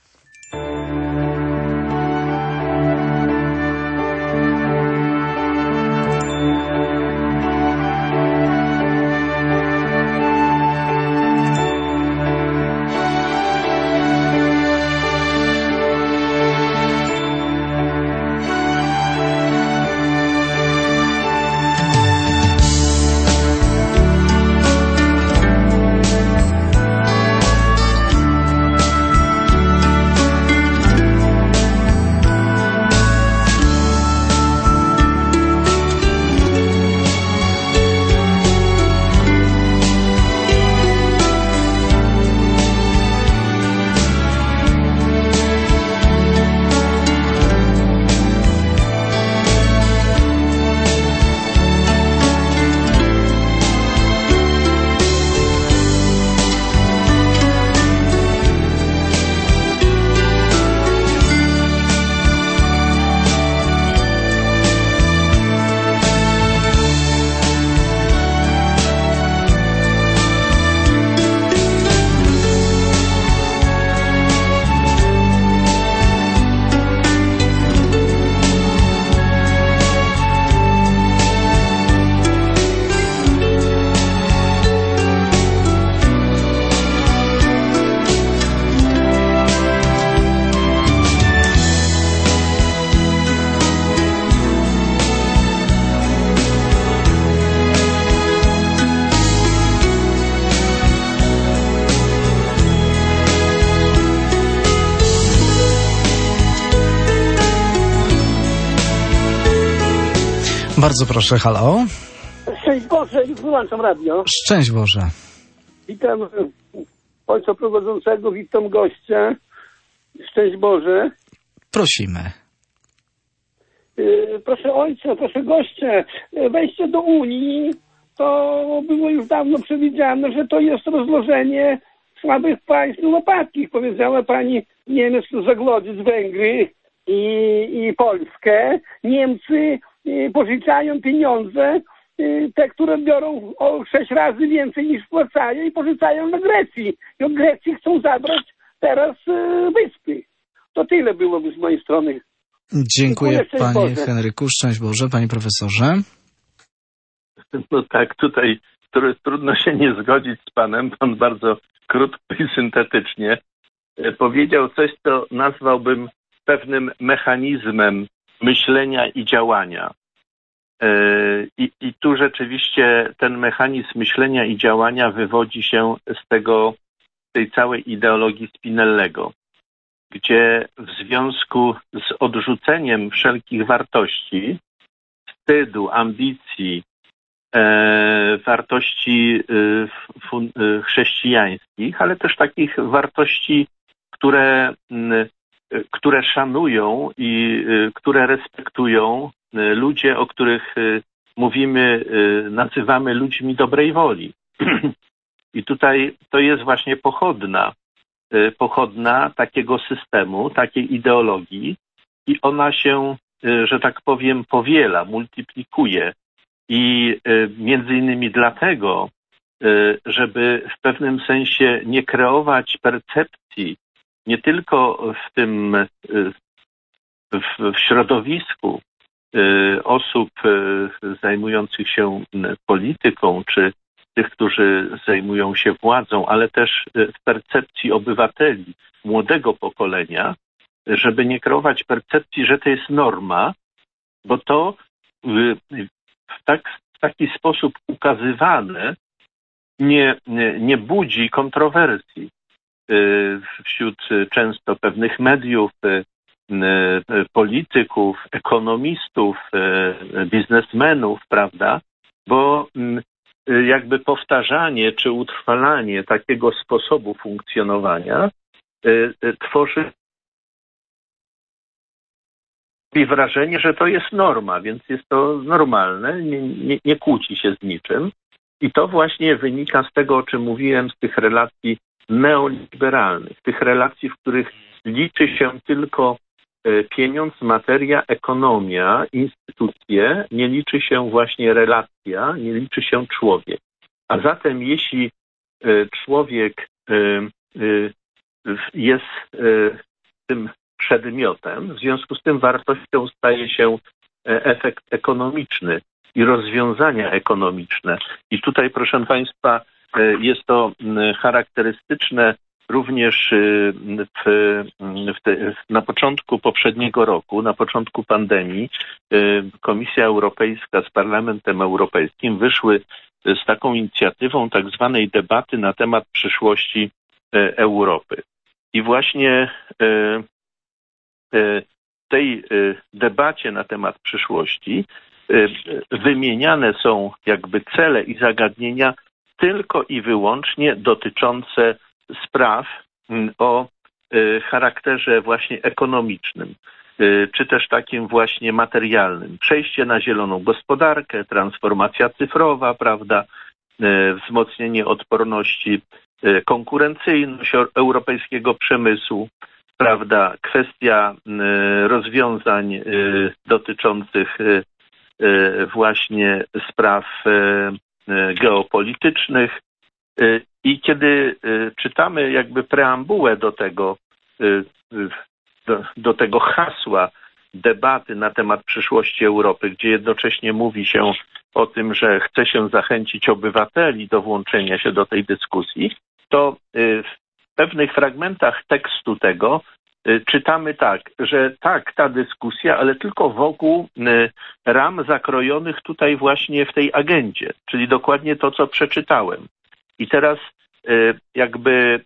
Bardzo proszę, halo. Szczęść Boże, już wyłączam radio. Szczęść Boże. Witam ojca prowadzącego, witam gościa. Szczęść Boże. Prosimy. Proszę ojca, proszę gościa, wejście do Unii to było już dawno przewidziane, że to jest rozłożenie słabych państw łopatkich. Powiedziała pani Niemiec zagłodzić Węgry i Polskę. Niemcy pożyczają pieniądze, te, które biorą o 6 razy więcej niż wpłacają i pożyczają na Grecji. I od Grecji chcą zabrać teraz wyspy. To tyle byłoby z mojej strony. Dziękuję panie Henryku. Szczęść Boże, panie profesorze. No tak, tutaj trudno się nie zgodzić z panem. Pan bardzo krótko i syntetycznie powiedział coś, co nazwałbym pewnym mechanizmem myślenia i działania. I tu rzeczywiście ten mechanizm myślenia i działania wywodzi się z tej całej ideologii Spinellego, gdzie w związku z odrzuceniem wszelkich wartości, wstydu, ambicji, wartości chrześcijańskich, ale też takich wartości, które szanują i które respektują ludzie, o których mówimy, nazywamy ludźmi dobrej woli. I tutaj to jest właśnie pochodna takiego systemu, takiej ideologii i ona się, że tak powiem, powiela, multiplikuje. I między innymi dlatego, żeby w pewnym sensie nie kreować percepcji nie tylko w środowisku osób zajmujących się polityką, czy tych, którzy zajmują się władzą, ale też w percepcji obywateli, młodego pokolenia, żeby nie kreować percepcji, że to jest norma, bo to w taki sposób ukazywane nie budzi kontrowersji wśród często pewnych mediów, polityków, ekonomistów, biznesmenów, prawda? Bo jakby powtarzanie czy utrwalanie takiego sposobu funkcjonowania tworzy wrażenie, że to jest norma, więc jest to normalne, nie kłóci się z niczym. I to właśnie wynika z tego, o czym mówiłem, z tych relacji neoliberalnych, tych relacji, w których liczy się tylko pieniądz, materia, ekonomia, instytucje, nie liczy się właśnie relacja, nie liczy się człowiek. A zatem jeśli człowiek jest tym przedmiotem, w związku z tym wartością staje się efekt ekonomiczny i rozwiązania ekonomiczne. I tutaj, proszę Państwa, jest to charakterystyczne również na początku poprzedniego roku, na początku pandemii, Komisja Europejska z Parlamentem Europejskim wyszły z taką inicjatywą tak zwanej debaty na temat przyszłości Europy. I właśnie w tej debacie na temat przyszłości wymieniane są jakby cele i zagadnienia tylko i wyłącznie dotyczące spraw o charakterze właśnie ekonomicznym, czy też takim właśnie materialnym. Przejście na zieloną gospodarkę, transformacja cyfrowa, prawda, wzmocnienie odporności, konkurencyjność europejskiego przemysłu, prawda, kwestia rozwiązań dotyczących właśnie spraw geopolitycznych. I kiedy czytamy jakby preambułę do tego hasła debaty na temat przyszłości Europy, gdzie jednocześnie mówi się o tym, że chce się zachęcić obywateli do włączenia się do tej dyskusji, to w pewnych fragmentach tekstu tego czytamy tak, że tak, ta dyskusja, ale tylko wokół ram zakrojonych tutaj właśnie w tej agendzie, czyli dokładnie to, co przeczytałem. I teraz jakby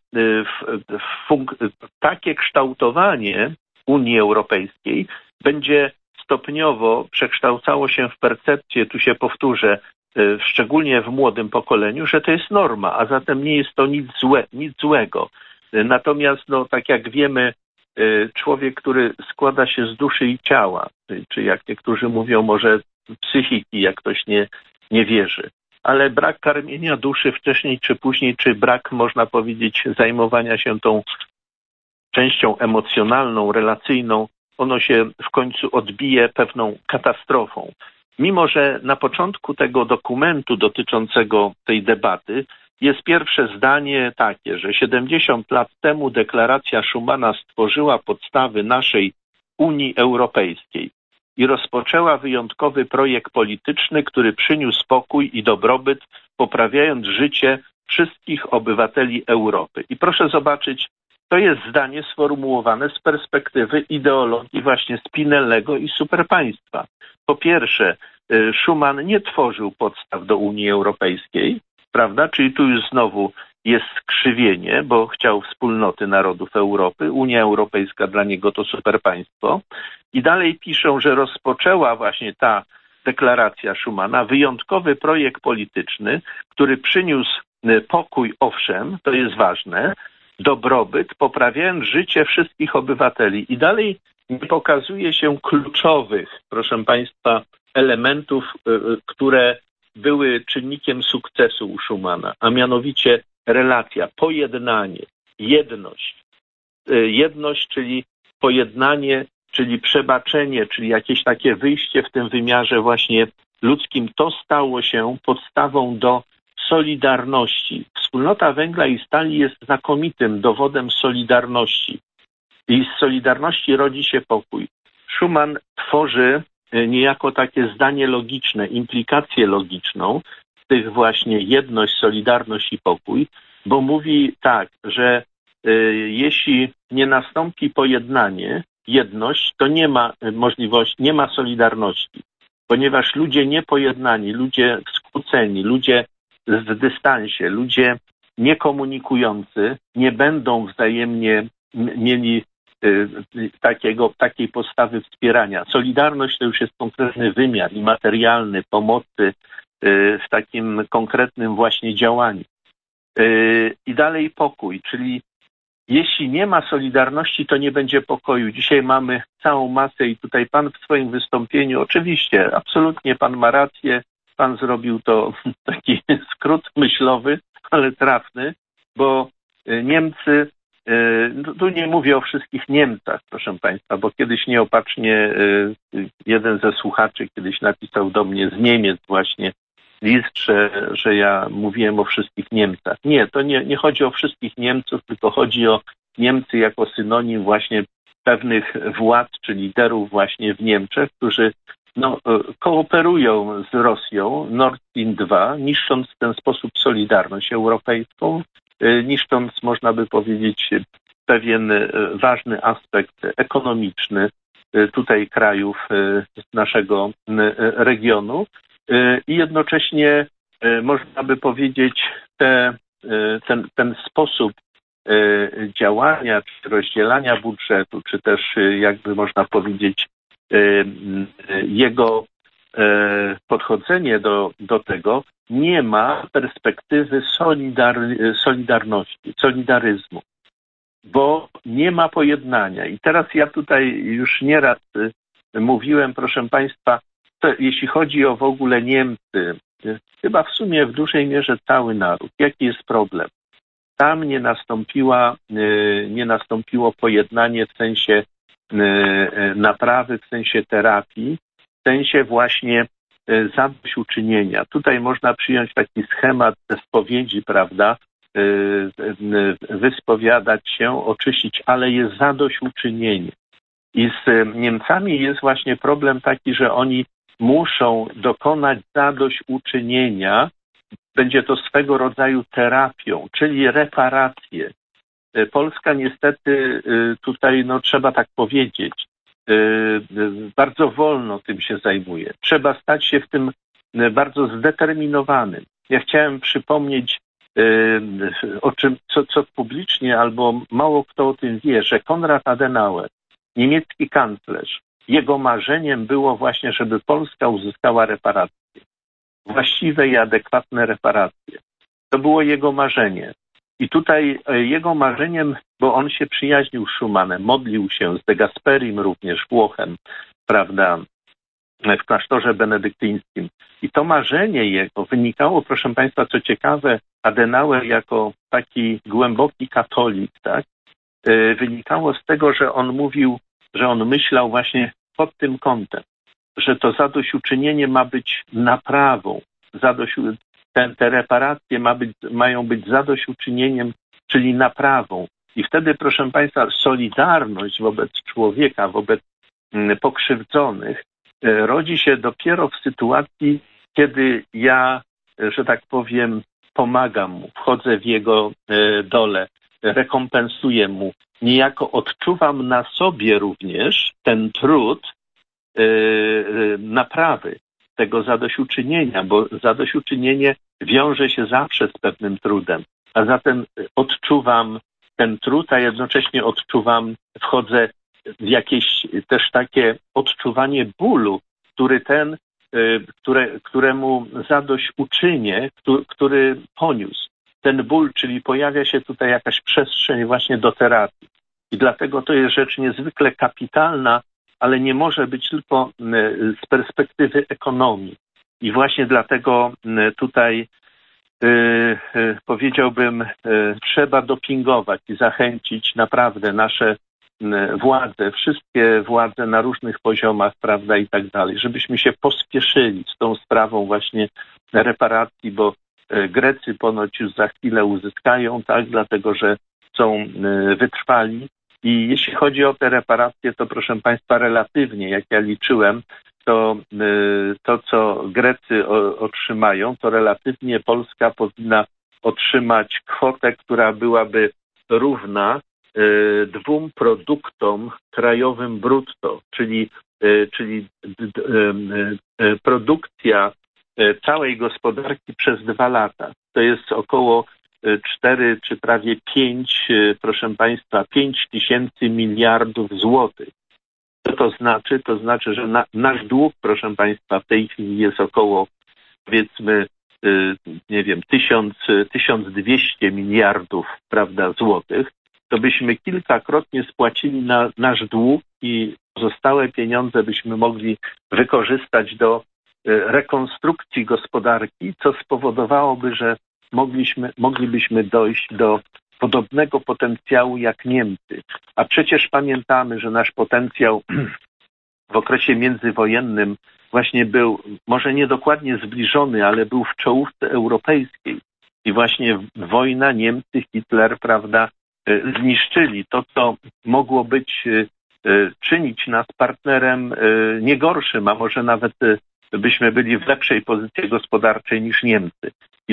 takie kształtowanie Unii Europejskiej będzie stopniowo przekształcało się w percepcję, tu się powtórzę, szczególnie w młodym pokoleniu, że to jest norma, a zatem nie jest to nic złego. Natomiast, no, tak jak wiemy, człowiek, który składa się z duszy i ciała, czy jak niektórzy mówią, może psychiki, jak ktoś nie wierzy. Ale brak karmienia duszy wcześniej czy później, czy brak, można powiedzieć, zajmowania się tą częścią emocjonalną, relacyjną, ono się w końcu odbije pewną katastrofą. Mimo że na początku tego dokumentu dotyczącego tej debaty jest pierwsze zdanie takie, że 70 lat temu deklaracja Schumana stworzyła podstawy naszej Unii Europejskiej i rozpoczęła wyjątkowy projekt polityczny, który przyniósł spokój i dobrobyt, poprawiając życie wszystkich obywateli Europy. I proszę zobaczyć, to jest zdanie sformułowane z perspektywy ideologii właśnie Spinellego i superpaństwa. Po pierwsze, Schuman nie tworzył podstaw do Unii Europejskiej, prawda? Czyli tu już znowu jest skrzywienie, bo chciał wspólnoty narodów Europy. Unia Europejska dla niego to superpaństwo. I dalej piszą, że rozpoczęła właśnie ta deklaracja Schumana wyjątkowy projekt polityczny, który przyniósł pokój, owszem, to jest ważne, dobrobyt, poprawiając życie wszystkich obywateli. I dalej nie pokazuje się kluczowych, proszę Państwa, elementów, które były czynnikiem sukcesu u Schumana, a mianowicie relacja, pojednanie, jedność. Jedność, czyli pojednanie, czyli przebaczenie, czyli jakieś takie wyjście w tym wymiarze właśnie ludzkim. To stało się podstawą do solidarności. Wspólnota węgla i stali jest znakomitym dowodem solidarności. I z solidarności rodzi się pokój. Schuman tworzy niejako takie zdanie logiczne, implikację logiczną z tych właśnie jedność, solidarność i pokój, bo mówi tak, że jeśli nie nastąpi pojednanie, jedność, to nie ma możliwości, nie ma solidarności, ponieważ ludzie niepojednani, ludzie skłóceni, ludzie w dystansie, ludzie niekomunikujący nie będą wzajemnie mieli takiej postawy wspierania. Solidarność to już jest konkretny wymiar i materialny, pomocy w takim konkretnym właśnie działaniu. I dalej pokój, czyli jeśli nie ma solidarności, to nie będzie pokoju. Dzisiaj mamy całą masę i tutaj Pan w swoim wystąpieniu, oczywiście, absolutnie Pan ma rację, Pan zrobił to taki skrót myślowy, ale trafny, bo Niemcy Tu nie mówię o wszystkich Niemcach, proszę Państwa, bo kiedyś nieopatrznie jeden ze słuchaczy kiedyś napisał do mnie z Niemiec właśnie list, że ja mówiłem o wszystkich Niemcach. Nie, to nie chodzi o wszystkich Niemców, tylko chodzi o Niemcy jako synonim właśnie pewnych władz czy liderów właśnie w Niemczech, którzy kooperują z Rosją, Nord Stream 2, niszcząc w ten sposób solidarność europejską, niszcząc, można by powiedzieć, pewien ważny aspekt ekonomiczny tutaj krajów naszego regionu i jednocześnie można by powiedzieć ten sposób działania, czy rozdzielania budżetu, czy też jakby można powiedzieć jego podchodzenie do tego nie ma perspektywy solidarności, solidaryzmu, bo nie ma pojednania. I teraz ja tutaj już nieraz mówiłem, proszę Państwa, jeśli chodzi o w ogóle Niemcy, chyba w sumie w dużej mierze cały naród. Jaki jest problem? Tam nie nastąpiło pojednanie w sensie naprawy, w sensie terapii, w sensie właśnie zadośćuczynienia. Tutaj można przyjąć taki schemat spowiedzi, prawda, wyspowiadać się, oczyścić, ale jest zadośćuczynienie. I z Niemcami jest właśnie problem taki, że oni muszą dokonać zadośćuczynienia. Będzie to swego rodzaju terapią, czyli reparacje. Polska niestety tutaj, trzeba tak powiedzieć, bardzo wolno tym się zajmuje. Trzeba stać się w tym bardzo zdeterminowanym. Ja chciałem przypomnieć o czym, co publicznie albo mało kto o tym wie, że Konrad Adenauer, niemiecki kanclerz, jego marzeniem było właśnie, żeby Polska uzyskała reparacje. Właściwe i adekwatne reparacje. To było jego marzenie. I tutaj jego marzeniem, bo on się przyjaźnił z Schumannem, modlił się z De Gasperim, również Włochem, prawda, w klasztorze benedyktyńskim. I to marzenie jego wynikało, proszę Państwa, co ciekawe, Adenauer jako taki głęboki katolik, tak, wynikało z tego, że on mówił, że on myślał właśnie pod tym kątem, że to zadośćuczynienie ma być naprawą, te reparacje mają być zadośćuczynieniem, czyli naprawą. I wtedy, proszę Państwa, solidarność wobec człowieka, wobec pokrzywdzonych rodzi się dopiero w sytuacji, kiedy ja, że tak powiem, pomagam mu, wchodzę w jego dole, rekompensuję mu. Niejako odczuwam na sobie również ten trud naprawy, tego zadośćuczynienia, bo zadośćuczynienie wiąże się zawsze z pewnym trudem. A zatem odczuwam ten trud, a jednocześnie wchodzę w jakieś też takie odczuwanie bólu, któremu zadośćuczynię, który poniósł. Ten ból, czyli pojawia się tutaj jakaś przestrzeń właśnie do terapii. I dlatego to jest rzecz niezwykle kapitalna, ale nie może być tylko z perspektywy ekonomii. I właśnie dlatego tutaj powiedziałbym, trzeba dopingować i zachęcić naprawdę nasze władze, wszystkie władze na różnych poziomach, prawda, i tak dalej, żebyśmy się pospieszyli z tą sprawą właśnie reparacji, bo Grecy ponoć już za chwilę uzyskają, tak, dlatego że są wytrwali. I jeśli chodzi o te reparacje, to proszę Państwa, relatywnie, jak ja liczyłem, to co Grecy otrzymają, to relatywnie Polska powinna otrzymać kwotę, która byłaby równa 2 produktom krajowym brutto, czyli produkcja całej gospodarki przez 2 lata. To jest około 4 czy prawie 5, proszę Państwa, 5 000 miliardów złotych. Co to znaczy? To znaczy, że nasz dług, proszę Państwa, w tej chwili jest około, powiedzmy, nie wiem, 1200 miliardów, prawda, złotych. To byśmy kilkakrotnie spłacili nasz dług i pozostałe pieniądze byśmy mogli wykorzystać do rekonstrukcji gospodarki, co spowodowałoby, że moglibyśmy dojść do podobnego potencjału jak Niemcy. A przecież pamiętamy, że nasz potencjał w okresie międzywojennym właśnie był, może nie dokładnie zbliżony, ale był w czołówce europejskiej. I właśnie wojna, Niemcy, Hitler, prawda, zniszczyli to, co mogło czynić nas partnerem nie gorszym, a może nawet byśmy byli w lepszej pozycji gospodarczej niż Niemcy.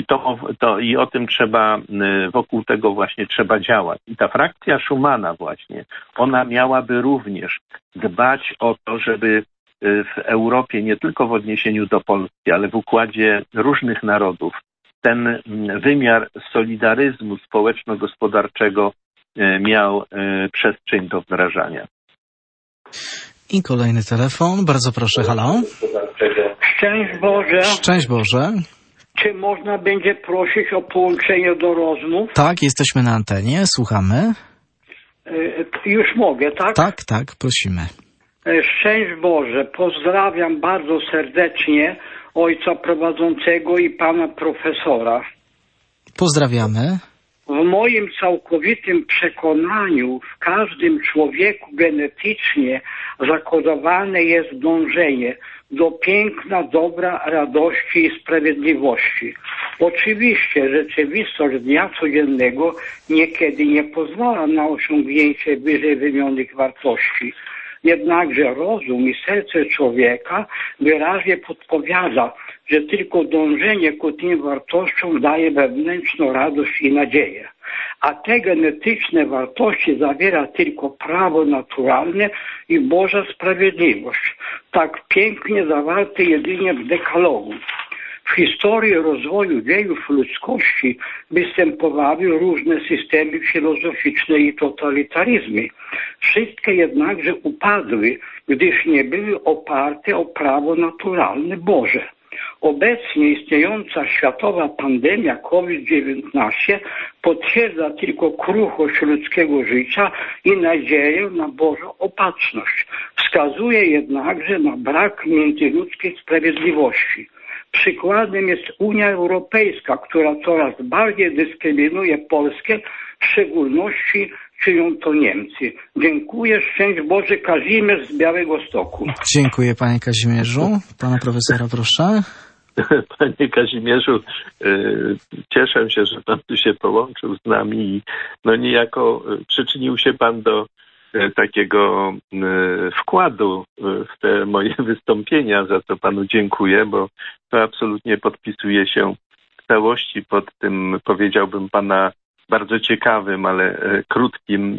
I o tym wokół tego właśnie trzeba działać. I ta frakcja Schumana właśnie, ona miałaby również dbać o to, żeby w Europie, nie tylko w odniesieniu do Polski, ale w układzie różnych narodów, ten wymiar solidaryzmu społeczno-gospodarczego miał przestrzeń do wdrażania. I kolejny telefon. Bardzo proszę, halo. Szczęść Boże. Szczęść Boże. Czy można będzie prosić o połączenie do rozmów? Tak, jesteśmy na antenie, słuchamy. Już mogę, tak? Tak, prosimy. Szczęść Boże. Pozdrawiam bardzo serdecznie ojca prowadzącego i pana profesora. Pozdrawiamy. W moim całkowitym przekonaniu w każdym człowieku genetycznie zakodowane jest dążenie do piękna, dobra, radości i sprawiedliwości. Oczywiście rzeczywistość dnia codziennego niekiedy nie pozwala na osiągnięcie wyżej wymienionych wartości. Jednakże rozum i serce człowieka wyraźnie podpowiada, że tylko dążenie ku tym wartościom daje wewnętrzną radość i nadzieję. A te genetyczne wartości zawiera tylko prawo naturalne i Boża sprawiedliwość, tak pięknie zawarte jedynie w dekalogu. W historii rozwoju dziejów ludzkości występowały różne systemy filozoficzne i totalitaryzmy. Wszystkie jednakże upadły, gdyż nie były oparte o prawo naturalne Boże. Obecnie istniejąca światowa pandemia COVID-19 potwierdza tylko kruchość ludzkiego życia i nadzieję na Bożą opatrzność. Wskazuje jednakże na brak międzyludzkiej sprawiedliwości. Przykładem jest Unia Europejska, która coraz bardziej dyskryminuje Polskę, w szczególności czynią to Niemcy. Dziękuję, szczęść Boże, Kazimierz z Białegostoku. Dziękuję, panie Kazimierzu. Pana profesora proszę. Panie Kazimierzu, cieszę się, że pan tu się połączył z nami i niejako przyczynił się pan do takiego wkładu w te moje wystąpienia, za co panu dziękuję, bo to absolutnie podpisuje się w całości pod tym, powiedziałbym, pana bardzo ciekawym, ale krótkim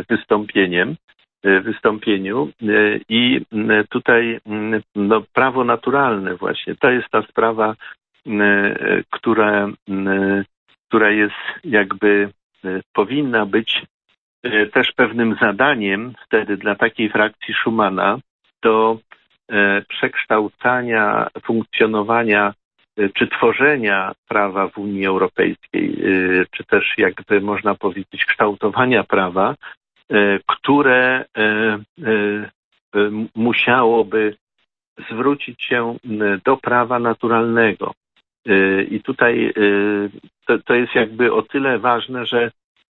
wystąpieniu. I tutaj prawo naturalne właśnie, to jest ta sprawa, która jest jakby powinna być też pewnym zadaniem wtedy dla takiej frakcji Schumana do przekształcania, funkcjonowania czy tworzenia prawa w Unii Europejskiej, czy też jakby można powiedzieć kształtowania prawa, które musiałoby zwrócić się do prawa naturalnego. I tutaj to jest jakby o tyle ważne, że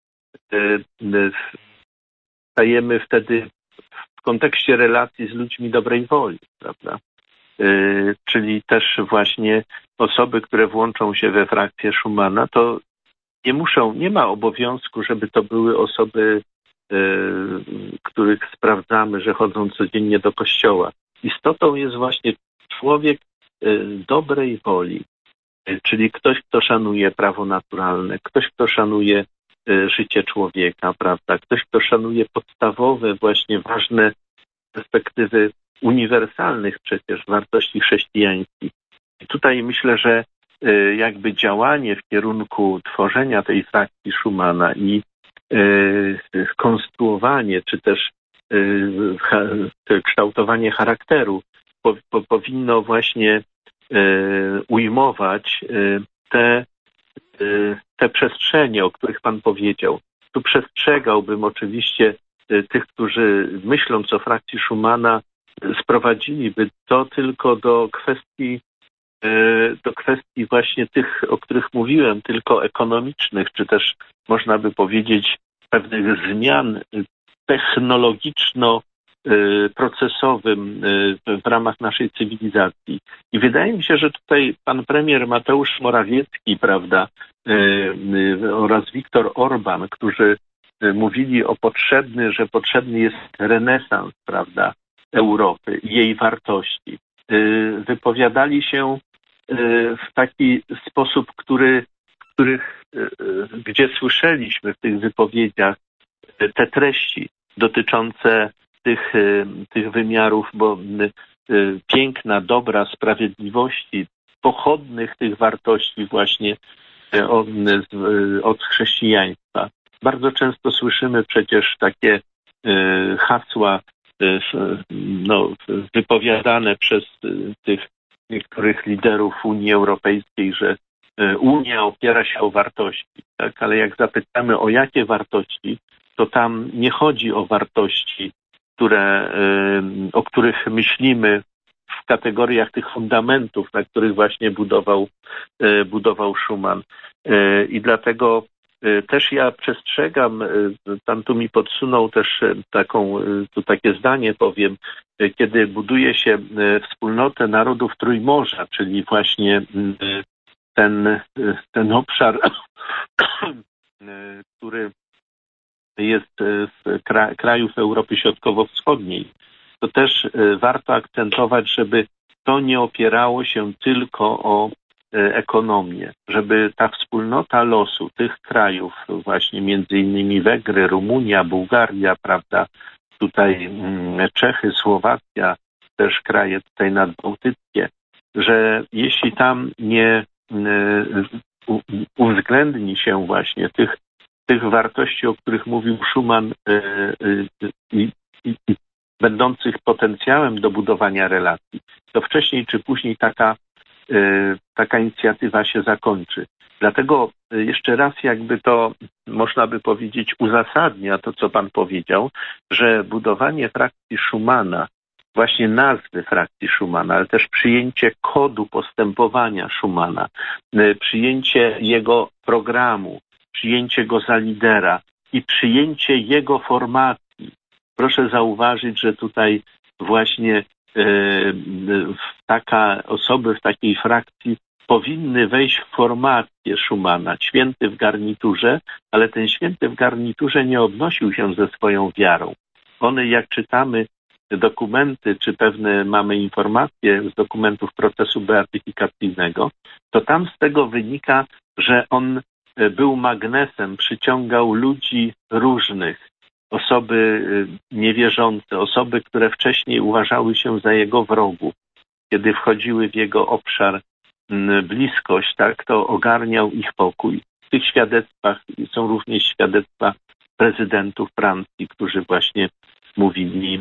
stajemy wtedy w kontekście relacji z ludźmi dobrej woli, prawda? Czyli też właśnie osoby, które włączą się we frakcję Schumana, to nie ma obowiązku, żeby to były osoby, których sprawdzamy, że chodzą codziennie do kościoła. Istotą jest właśnie człowiek dobrej woli, czyli ktoś, kto szanuje prawo naturalne, ktoś, kto szanuje życie człowieka, prawda? Ktoś, kto szanuje podstawowe, właśnie ważne perspektywy uniwersalnych przecież wartości chrześcijańskich. I tutaj myślę, że jakby działanie w kierunku tworzenia tej frakcji Schumana i konstruowanie, czy też kształtowanie charakteru powinno właśnie ujmować te przestrzenie, o których pan powiedział. Tu przestrzegałbym oczywiście tych, którzy myśląc o frakcji Schumana sprowadziliby to tylko do kwestii do kwestii właśnie tych, o których mówiłem, tylko ekonomicznych, czy też można by powiedzieć pewnych zmian technologiczno-procesowym w ramach naszej cywilizacji. I wydaje mi się, że tutaj pan premier Mateusz Morawiecki, prawda, oraz Viktor Orban, którzy mówili że potrzebny jest renesans, prawda, Europy i jej wartości, wypowiadali się w taki sposób, gdzie słyszeliśmy w tych wypowiedziach te treści dotyczące tych wymiarów, bo piękna, dobra, sprawiedliwości, pochodnych tych wartości właśnie od chrześcijaństwa. Bardzo często słyszymy przecież takie hasła wypowiadane przez tych niektórych liderów Unii Europejskiej, że Unia opiera się o wartości, tak? Ale jak zapytamy, o jakie wartości, to tam nie chodzi o wartości, o których myślimy w kategoriach tych fundamentów, na których właśnie budował Schuman. I dlatego też ja przestrzegam, pan tu mi podsunął też takie zdanie powiem, kiedy buduje się wspólnotę narodów Trójmorza, czyli właśnie ten obszar, który jest z krajów Europy Środkowo-Wschodniej, to też warto akcentować, żeby to nie opierało się tylko o ekonomię, żeby ta wspólnota losu tych krajów, właśnie między innymi Węgry, Rumunia, Bułgaria, prawda, tutaj Czechy, Słowacja, też kraje tutaj nadbałtyckie, że jeśli tam nie uwzględni się właśnie tych wartości, o których mówił Schuman, będących potencjałem do budowania relacji, to wcześniej czy później taka inicjatywa się zakończy. Dlatego jeszcze raz jakby to, można by powiedzieć, uzasadnia to, co pan powiedział, że budowanie frakcji Schumana, właśnie nazwy frakcji Schumana, ale też przyjęcie kodu postępowania Schumana, przyjęcie jego programu, przyjęcie go za lidera i przyjęcie jego formacji. Proszę zauważyć, że tutaj właśnie osoby w takiej frakcji powinny wejść w formację Schumana. Święty w garniturze, ale ten święty w garniturze nie odnosił się ze swoją wiarą. Jak czytamy dokumenty, czy pewne mamy informacje z dokumentów procesu beatyfikacyjnego, to tam z tego wynika, że on był magnesem, przyciągał ludzi różnych, osoby niewierzące, osoby, które wcześniej uważały się za jego wrogów. Kiedy wchodziły w jego obszar bliskość, tak, to ogarniał ich pokój. W tych świadectwach są również świadectwa prezydentów Francji, którzy właśnie mówili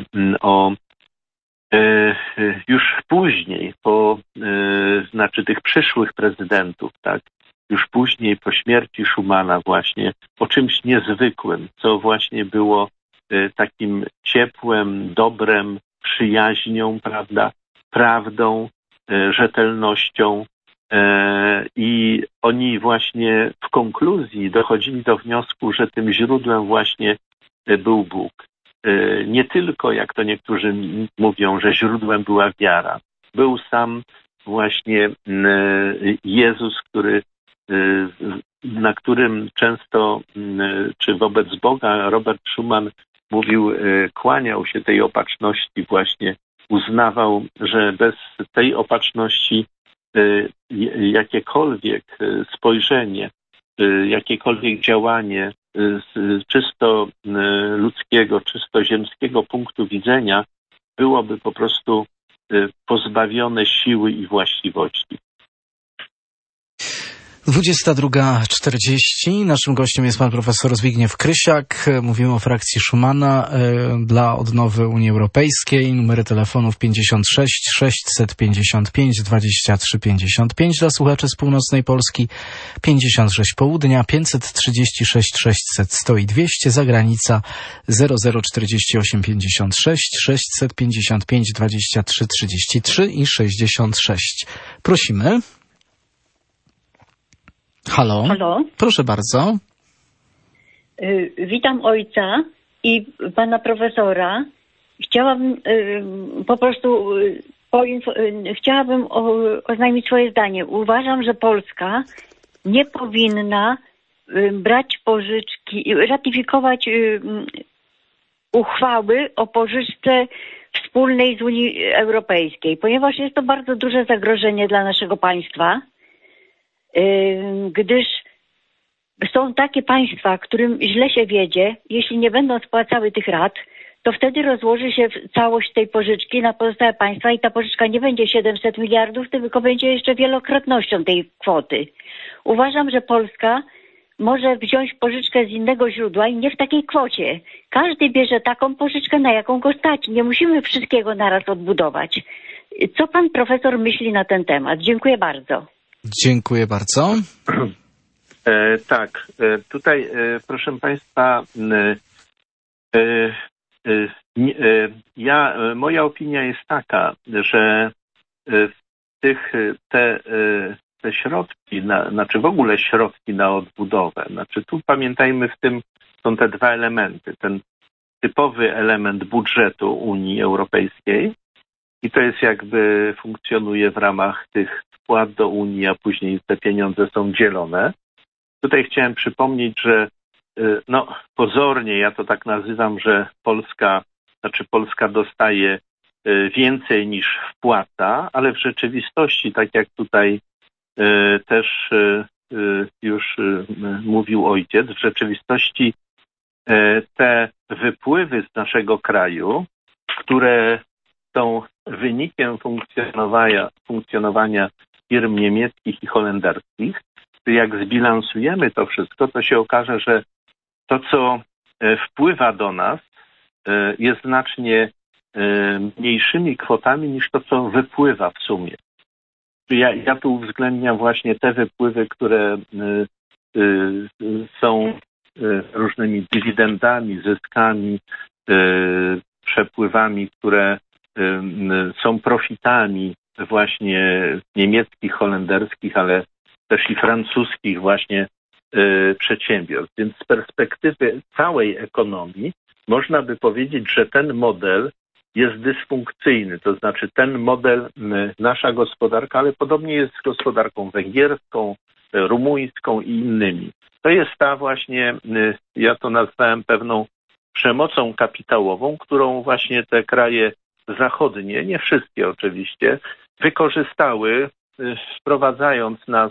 już później, tych przyszłych prezydentów, tak, już później po śmierci Schumana właśnie o czymś niezwykłym, co właśnie było takim ciepłem, dobrem, przyjaźnią, prawda, prawdą, rzetelnością i oni właśnie w konkluzji dochodzili do wniosku, że tym źródłem właśnie był Bóg. Nie tylko, jak to niektórzy mówią, że źródłem była wiara. Był sam właśnie Jezus, na którym często, czy wobec Boga, Robert Schuman mówił, kłaniał się tej opatrzności właśnie, uznawał, że bez tej opatrzności jakiekolwiek spojrzenie, jakiekolwiek działanie z czysto ludzkiego, czysto ziemskiego punktu widzenia byłoby po prostu pozbawione siły i właściwości. 22:40. Naszym gościem jest pan profesor Zbigniew Krysiak. Mówimy o frakcji Schumana dla odnowy Unii Europejskiej. Numery telefonów 56 655 23 55 dla słuchaczy z północnej Polski, 56 południa, 536 600 100 i 200, zagranica 0048 56 655 23 33 i 66. Prosimy. Halo. Halo. Proszę bardzo. Witam ojca i pana profesora. Chciałabym po prostu chciałabym oznajmić swoje zdanie. Uważam, że Polska nie powinna brać pożyczki, ratyfikować uchwały o pożyczce wspólnej z Unii Europejskiej, ponieważ jest to bardzo duże zagrożenie dla naszego państwa. Gdyż są takie państwa, którym źle się wiedzie, jeśli nie będą spłacały tych rat, to wtedy rozłoży się całość tej pożyczki na pozostałe państwa i ta pożyczka nie będzie 700 miliardów, tylko będzie jeszcze wielokrotnością tej kwoty. Uważam, że Polska może wziąć pożyczkę z innego źródła i nie w takiej kwocie. Każdy bierze taką pożyczkę, na jaką go stać. Nie musimy wszystkiego naraz odbudować. Co pan profesor myśli na ten temat? Dziękuję bardzo. Dziękuję bardzo. Tak, tutaj proszę państwa, moja opinia jest taka, że te środki, znaczy w ogóle środki na odbudowę, znaczy tu pamiętajmy, w tym są te dwa elementy. Ten typowy element budżetu Unii Europejskiej i to jest jakby funkcjonuje w ramach tych wpłat do Unii, a później te pieniądze są dzielone. Tutaj chciałem przypomnieć, że pozornie, ja to tak nazywam, że Polska dostaje więcej niż wpłaca, ale w rzeczywistości, tak jak tutaj też już mówił ojciec, w rzeczywistości te wypływy z naszego kraju, które są wynikiem funkcjonowania firm niemieckich i holenderskich, to jak zbilansujemy to wszystko, to się okaże, że to, co wpływa do nas, jest znacznie mniejszymi kwotami niż to, co wypływa w sumie. Ja tu uwzględniam właśnie te wypływy, które są różnymi dywidendami, zyskami, przepływami, które są profitami właśnie niemieckich, holenderskich, ale też i francuskich właśnie przedsiębiorstw. Więc z perspektywy całej ekonomii można by powiedzieć, że ten model jest dysfunkcyjny. To znaczy ten model, nasza gospodarka, ale podobnie jest z gospodarką węgierską, rumuńską i innymi. To jest ta właśnie, ja to nazwałem pewną przemocą kapitałową, którą właśnie te kraje zachodnie, nie wszystkie oczywiście, wykorzystały, wprowadzając nas,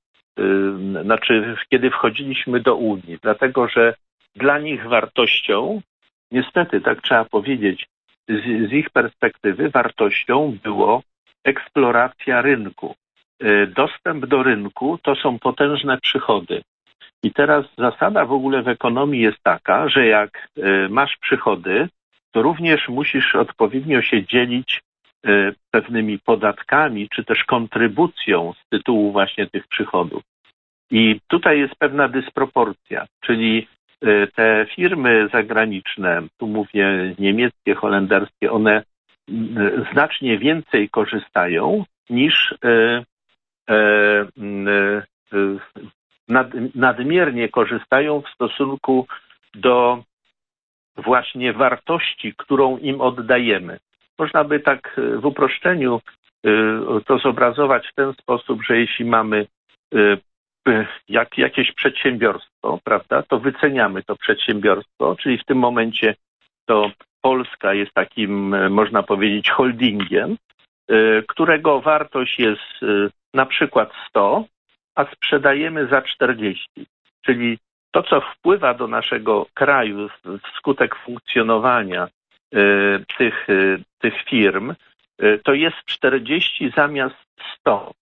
kiedy wchodziliśmy do Unii, dlatego że dla nich wartością, niestety tak trzeba powiedzieć, z ich perspektywy wartością było eksploracja rynku. Dostęp do rynku to są potężne przychody. I teraz zasada w ogóle w ekonomii jest taka, że jak masz przychody, to również musisz odpowiednio się dzielić pewnymi podatkami, czy też kontrybucją z tytułu właśnie tych przychodów. I tutaj jest pewna dysproporcja, czyli te firmy zagraniczne, tu mówię niemieckie, holenderskie, one znacznie więcej korzystają niż nadmiernie korzystają w stosunku do właśnie wartości, którą im oddajemy. Można by tak w uproszczeniu to zobrazować w ten sposób, że jeśli mamy jakieś przedsiębiorstwo, prawda, to wyceniamy to przedsiębiorstwo, czyli w tym momencie to Polska jest takim, można powiedzieć, holdingiem, którego wartość jest na przykład 100, a sprzedajemy za 40. Czyli to, co wpływa do naszego kraju wskutek funkcjonowania tych firm, to jest 40 zamiast 100.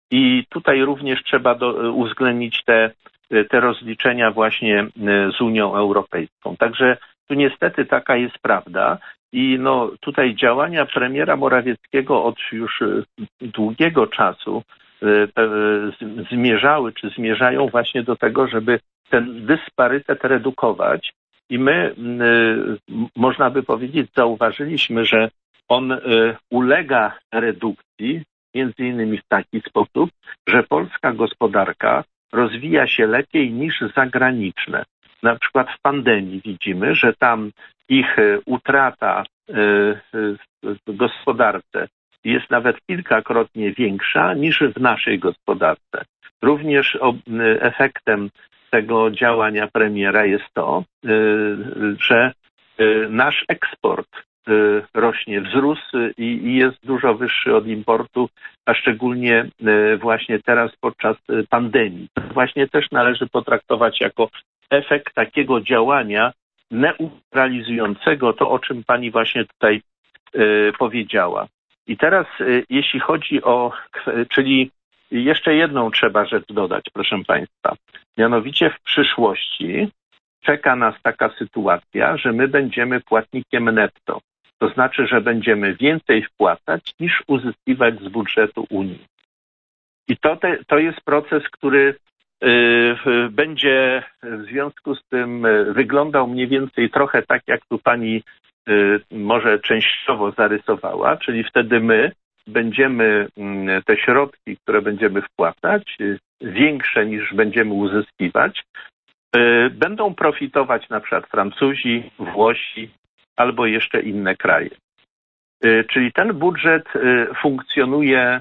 I tutaj również trzeba uwzględnić te rozliczenia właśnie z Unią Europejską. Także tu niestety taka jest prawda i no tutaj działania premiera Morawieckiego od już długiego czasu zmierzały czy zmierzają właśnie do tego, żeby ten dysparytet redukować i my, można by powiedzieć, zauważyliśmy, że on ulega redukcji między innymi w taki sposób, że polska gospodarka rozwija się lepiej niż zagraniczne. Na przykład w pandemii widzimy, że tam ich utrata w gospodarce jest nawet kilkakrotnie większa niż w naszej gospodarce. Również efektem tego działania premiera jest to, że nasz eksport rośnie, wzrósł i jest dużo wyższy od importu, a szczególnie właśnie teraz podczas pandemii. Właśnie też należy potraktować jako efekt takiego działania neutralizującego to, o czym pani właśnie tutaj powiedziała. I teraz jeśli chodzi czyli jeszcze jedną trzeba rzecz dodać, proszę państwa. Mianowicie w przyszłości czeka nas taka sytuacja, że my będziemy płatnikiem netto. To znaczy, że będziemy więcej wpłacać niż uzyskiwać z budżetu Unii. I to jest proces, który będzie w związku z tym wyglądał mniej więcej trochę tak, jak tu pani może częściowo zarysowała, czyli wtedy my będziemy te środki, które będziemy wpłacać, większe niż będziemy uzyskiwać, będą profitować na przykład Francuzi, Włosi albo jeszcze inne kraje. Czyli ten budżet funkcjonuje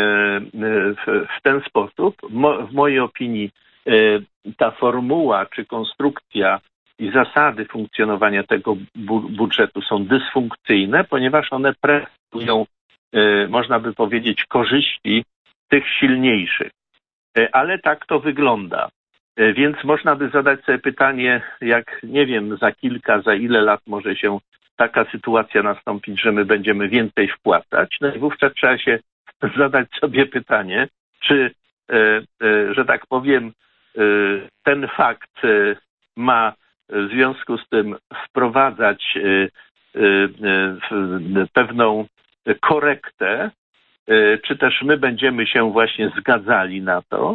w ten sposób. W mojej opinii ta formuła czy konstrukcja i zasady funkcjonowania tego budżetu są dysfunkcyjne, ponieważ one preferują, można by powiedzieć, korzyści tych silniejszych. Ale tak to wygląda. Więc można by zadać sobie pytanie, jak nie wiem, za ile lat może się taka sytuacja nastąpić, że my będziemy więcej wpłacać. No i wówczas trzeba się zadać sobie pytanie, czy, że tak powiem, ten fakt ma w związku z tym wprowadzać pewną korektę, czy też my będziemy się właśnie zgadzali na to,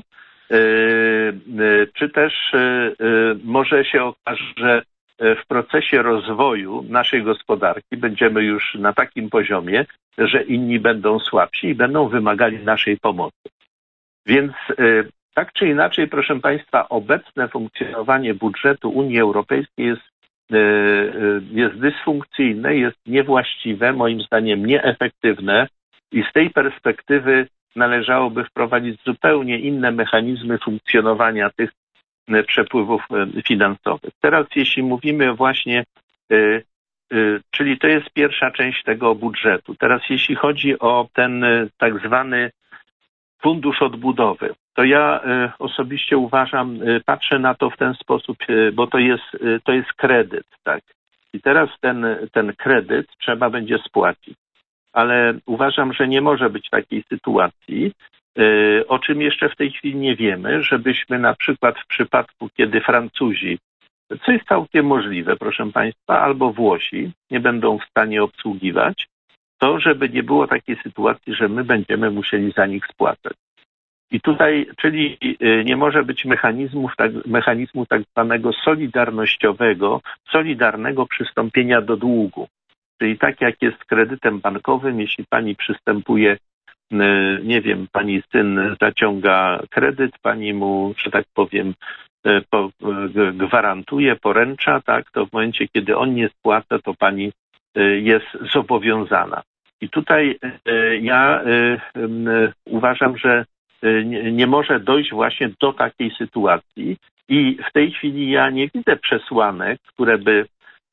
czy też może się okaże, że w procesie rozwoju naszej gospodarki będziemy już na takim poziomie, że inni będą słabsi i będą wymagali naszej pomocy. Więc tak czy inaczej, proszę państwa, obecne funkcjonowanie budżetu Unii Europejskiej jest dysfunkcyjne, jest niewłaściwe, moim zdaniem nieefektywne i z tej perspektywy należałoby wprowadzić zupełnie inne mechanizmy funkcjonowania tych przepływów finansowych. Teraz jeśli mówimy właśnie, czyli to jest pierwsza część tego budżetu. Teraz jeśli chodzi o ten tak zwany Fundusz Odbudowy, to ja osobiście uważam, patrzę na to w ten sposób, bo to jest kredyt, tak. I teraz ten kredyt trzeba będzie spłacić. Ale uważam, że nie może być takiej sytuacji, o czym jeszcze w tej chwili nie wiemy, żebyśmy na przykład w przypadku, kiedy Francuzi, co jest całkiem możliwe, proszę państwa, albo Włosi nie będą w stanie obsługiwać, to żeby nie było takiej sytuacji, że my będziemy musieli za nich spłacać. I tutaj, czyli nie może być mechanizmu tak zwanego solidarnego przystąpienia do długu. Czyli tak jak jest z kredytem bankowym, jeśli pani przystępuje, nie wiem, pani syn zaciąga kredyt, pani mu, że tak powiem, gwarantuje, poręcza, tak, to w momencie, kiedy on nie spłaca, to pani jest zobowiązana. I tutaj ja uważam, że nie może dojść właśnie do takiej sytuacji i w tej chwili ja nie widzę przesłanek, które by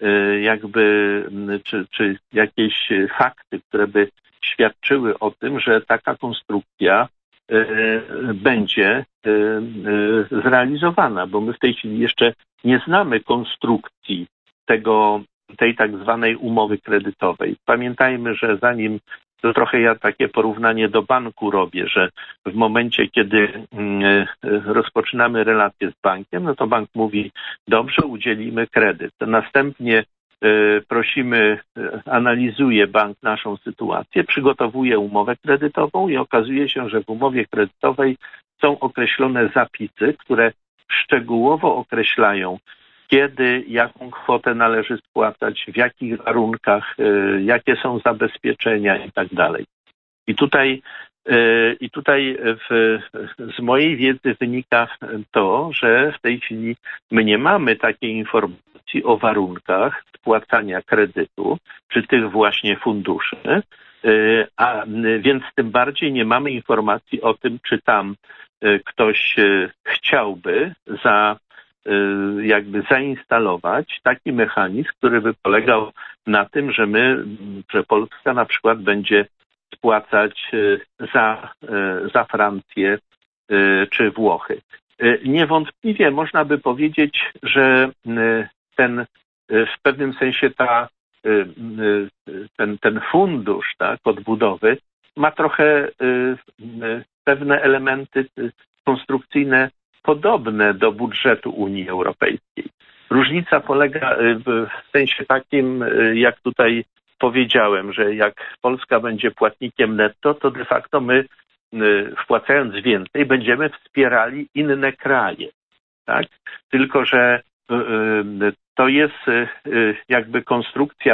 czy jakieś fakty, które by świadczyły o tym, że taka konstrukcja będzie zrealizowana, bo my w tej chwili jeszcze nie znamy konstrukcji tej tak zwanej umowy kredytowej. Pamiętajmy, że zanim To trochę ja takie porównanie do banku robię, że w momencie, kiedy rozpoczynamy relacje z bankiem, no to bank mówi, dobrze, udzielimy kredyt. Następnie prosimy, analizuje bank naszą sytuację, przygotowuje umowę kredytową i okazuje się, że w umowie kredytowej są określone zapisy, które szczegółowo określają, kiedy, jaką kwotę należy spłacać, w jakich warunkach, jakie są zabezpieczenia i tak dalej. I tutaj z mojej wiedzy wynika to, że w tej chwili my nie mamy takiej informacji o warunkach spłacania kredytu, czy tych właśnie funduszy, więc tym bardziej nie mamy informacji o tym, czy tam ktoś chciałby jakby zainstalować taki mechanizm, który by polegał na tym, że Polska na przykład będzie spłacać za Francję czy Włochy. Niewątpliwie można by powiedzieć, że w pewnym sensie ten fundusz, tak, odbudowy ma trochę pewne elementy konstrukcyjne podobne do budżetu Unii Europejskiej. Różnica polega w sensie takim, jak tutaj powiedziałem, że jak Polska będzie płatnikiem netto, to de facto my, wpłacając więcej, będziemy wspierali inne kraje. Tak? Tylko że to jest jakby konstrukcja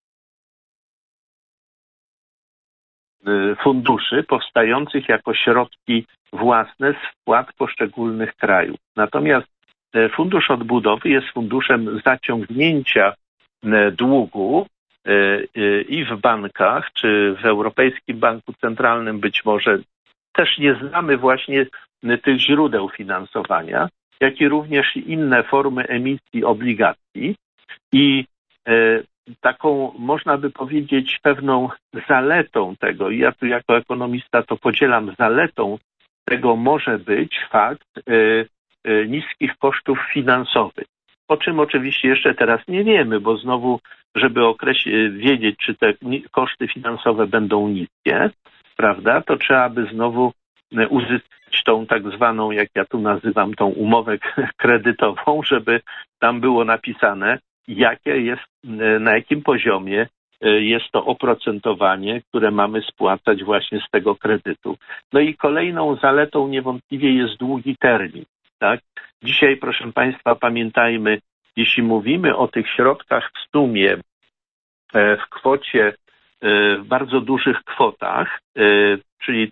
funduszy powstających jako środki własne z wpłat poszczególnych krajów. Natomiast Fundusz Odbudowy jest funduszem zaciągnięcia długu i w bankach, czy w Europejskim Banku Centralnym być może też nie znamy właśnie tych źródeł finansowania, jak i również inne formy emisji obligacji. I taką, można by powiedzieć, pewną zaletą tego, i ja tu jako ekonomista to podzielam, zaletą tego może być fakt niskich kosztów finansowych. O czym oczywiście jeszcze teraz nie wiemy, bo znowu, żeby wiedzieć, czy te koszty finansowe będą niskie, prawda, to trzeba by znowu uzyskać tą tak zwaną, jak ja tu nazywam, tą umowę kredytową, żeby tam było napisane, na jakim poziomie jest to oprocentowanie, które mamy spłacać właśnie z tego kredytu. No i kolejną zaletą niewątpliwie jest długi termin. Tak? Dzisiaj, proszę Państwa, pamiętajmy, jeśli mówimy o tych środkach w sumie w kwocie, w bardzo dużych kwotach, czyli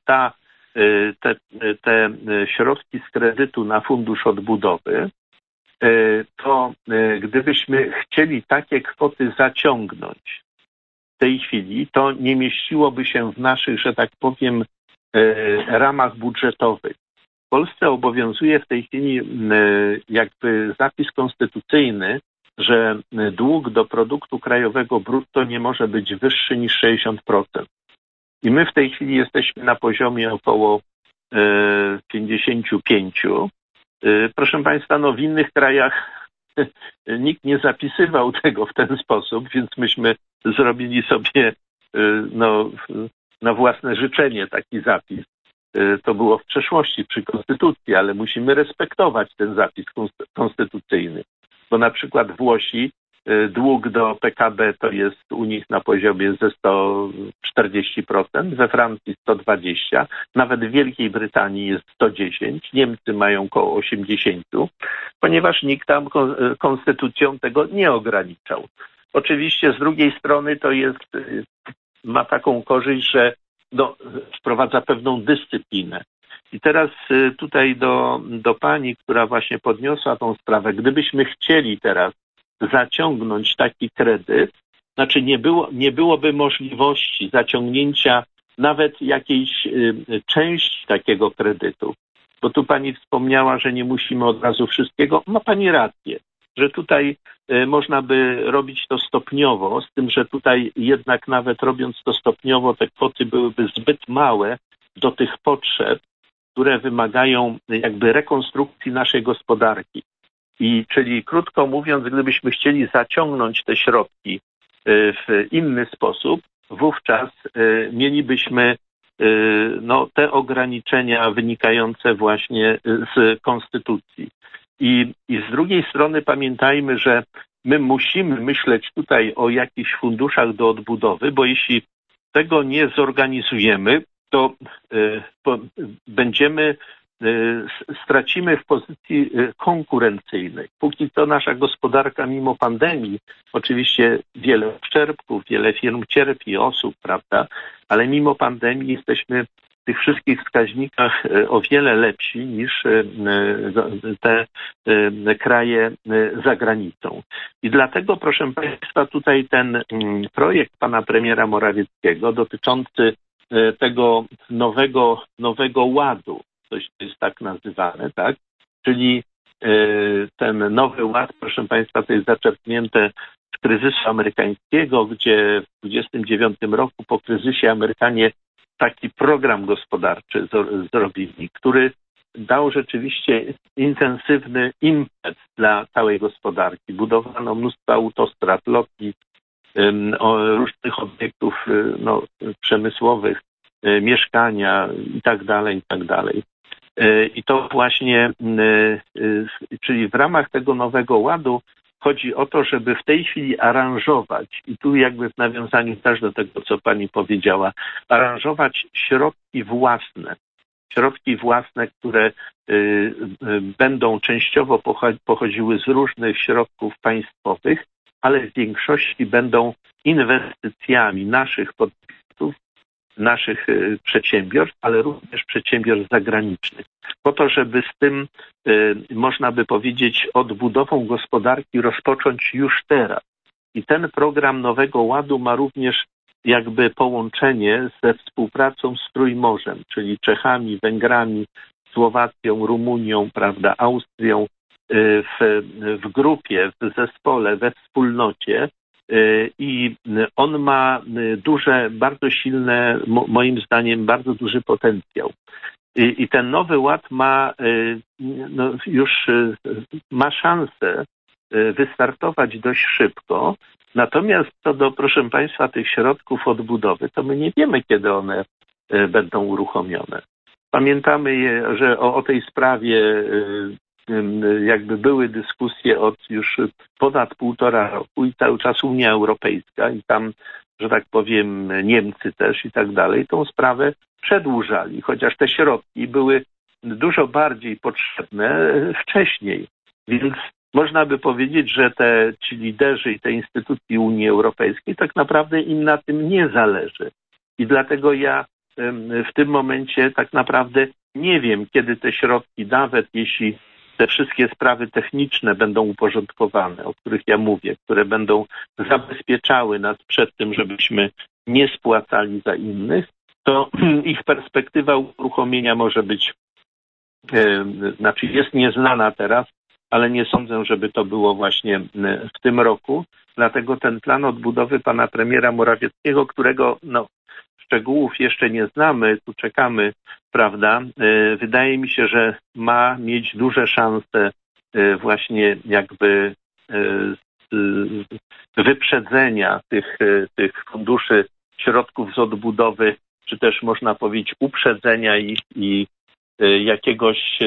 te środki z kredytu na Fundusz Odbudowy, to gdybyśmy chcieli takie kwoty zaciągnąć w tej chwili, to nie mieściłoby się w naszych, że tak powiem, ramach budżetowych. W Polsce obowiązuje w tej chwili jakby zapis konstytucyjny, że dług do produktu krajowego brutto nie może być wyższy niż 60%. I my w tej chwili jesteśmy na poziomie około 55%. Proszę Państwa, no w innych krajach nikt nie zapisywał tego w ten sposób, więc myśmy zrobili sobie na własne życzenie taki zapis. To było w przeszłości przy konstytucji, ale musimy respektować ten zapis konstytucyjny. Bo na przykład Włosi, dług do PKB to jest u nich na poziomie ze 140%, we Francji 120%, nawet w Wielkiej Brytanii jest 110%, Niemcy mają około 80%, ponieważ nikt tam konstytucją tego nie ograniczał. Oczywiście z drugiej strony to ma taką korzyść, że wprowadza pewną dyscyplinę. I teraz tutaj do pani, która właśnie podniosła tą sprawę, gdybyśmy chcieli teraz zaciągnąć taki kredyt, znaczy nie byłoby możliwości zaciągnięcia nawet jakiejś części takiego kredytu, bo tu pani wspomniała, że nie musimy od razu wszystkiego. Ma pani rację, że tutaj można by robić to stopniowo, z tym, że tutaj jednak nawet robiąc to stopniowo, te kwoty byłyby zbyt małe do tych potrzeb, które wymagają jakby rekonstrukcji naszej gospodarki. Czyli krótko mówiąc, gdybyśmy chcieli zaciągnąć te środki w inny sposób, wówczas mielibyśmy te ograniczenia wynikające właśnie z konstytucji. I z drugiej strony pamiętajmy, że my musimy myśleć tutaj o jakichś funduszach do odbudowy, bo jeśli tego nie zorganizujemy, to stracimy w pozycji konkurencyjnej. Póki co nasza gospodarka mimo pandemii, oczywiście wiele uszczerbków, wiele firm cierpi, osób, prawda, ale mimo pandemii jesteśmy w tych wszystkich wskaźnikach o wiele lepsi niż te kraje za granicą. I dlatego, proszę Państwa, tutaj ten projekt pana premiera Morawieckiego dotyczący tego nowego ładu, coś to jest tak nazywane, tak? Czyli ten nowy ład, proszę Państwa, to jest zaczerpnięte z kryzysu amerykańskiego, gdzie w 1929 roku po kryzysie Amerykanie taki program gospodarczy zrobili, który dał rzeczywiście intensywny impet dla całej gospodarki. Budowano mnóstwo autostrad, lotnisk, różnych obiektów przemysłowych, mieszkania i tak dalej. I to właśnie, czyli w ramach tego nowego ładu chodzi o to, żeby w tej chwili aranżować, i tu jakby w nawiązaniu też do tego, co pani powiedziała, aranżować środki własne, które będą częściowo pochodziły z różnych środków państwowych, ale w większości będą inwestycjami naszych podmiotów, naszych przedsiębiorstw, ale również przedsiębiorstw zagranicznych. Po to, żeby z tym, można by powiedzieć, odbudową gospodarki rozpocząć już teraz. I ten program Nowego Ładu ma również jakby połączenie ze współpracą z Trójmorzem, czyli Czechami, Węgrami, Słowacją, Rumunią, prawda, Austrią, w grupie, w zespole, we wspólnocie. I on ma bardzo silne, moim zdaniem, bardzo duży potencjał. I ten Nowy Ład już ma szansę wystartować dość szybko. Natomiast co do, proszę Państwa, tych środków odbudowy, to my nie wiemy, kiedy one będą uruchomione. Pamiętamy, że o tej sprawie jakby były dyskusje od już ponad 1,5 roku i cały czas Unia Europejska i tam, że tak powiem, Niemcy też i tak dalej, tą sprawę przedłużali, chociaż te środki były dużo bardziej potrzebne wcześniej. Więc można by powiedzieć, że ci liderzy i te instytucje Unii Europejskiej tak naprawdę im na tym nie zależy. I dlatego ja w tym momencie tak naprawdę nie wiem, kiedy te środki, nawet jeśli te wszystkie sprawy techniczne będą uporządkowane, o których ja mówię, które będą zabezpieczały nas przed tym, żebyśmy nie spłacali za innych, to ich perspektywa uruchomienia może być, jest nieznana teraz, ale nie sądzę, żeby to było właśnie w tym roku. Dlatego ten plan odbudowy pana premiera Morawieckiego, którego szczegółów jeszcze nie znamy, tu czekamy, prawda, wydaje mi się, że ma mieć duże szanse właśnie jakby wyprzedzenia tych funduszy środków z odbudowy, czy też można powiedzieć uprzedzenia ich i jakiegoś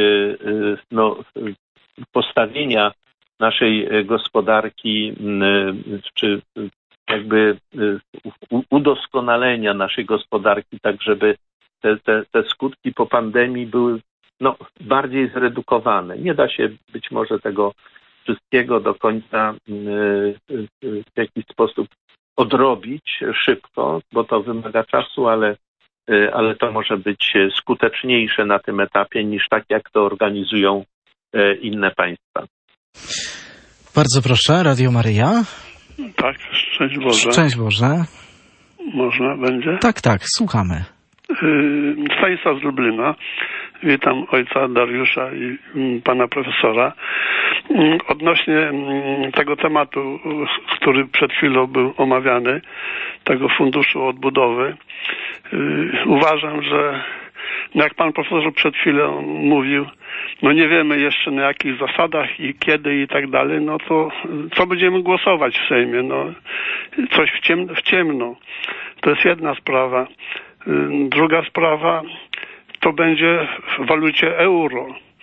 postawienia naszej gospodarki, czy jakby udoskonalenia naszej gospodarki, tak żeby te skutki po pandemii były bardziej zredukowane. Nie da się być może tego wszystkiego do końca w jakiś sposób odrobić szybko, bo to wymaga czasu, ale to może być skuteczniejsze na tym etapie niż tak, jak to organizują inne państwa. Bardzo proszę, Radio Maryja. Tak, szczęść Boże. Szczęść Boże. Można będzie? Tak, słuchamy. Stanisław z Lublina. Witam ojca Dariusza i pana profesora. Odnośnie tego tematu, który przed chwilą był omawiany, tego funduszu odbudowy, uważam, że jak pan profesor przed chwilą mówił, nie wiemy jeszcze na jakich zasadach i kiedy i tak dalej, to co będziemy głosować w Sejmie? Coś w ciemno. To jest jedna sprawa. Druga sprawa to będzie w walucie euro.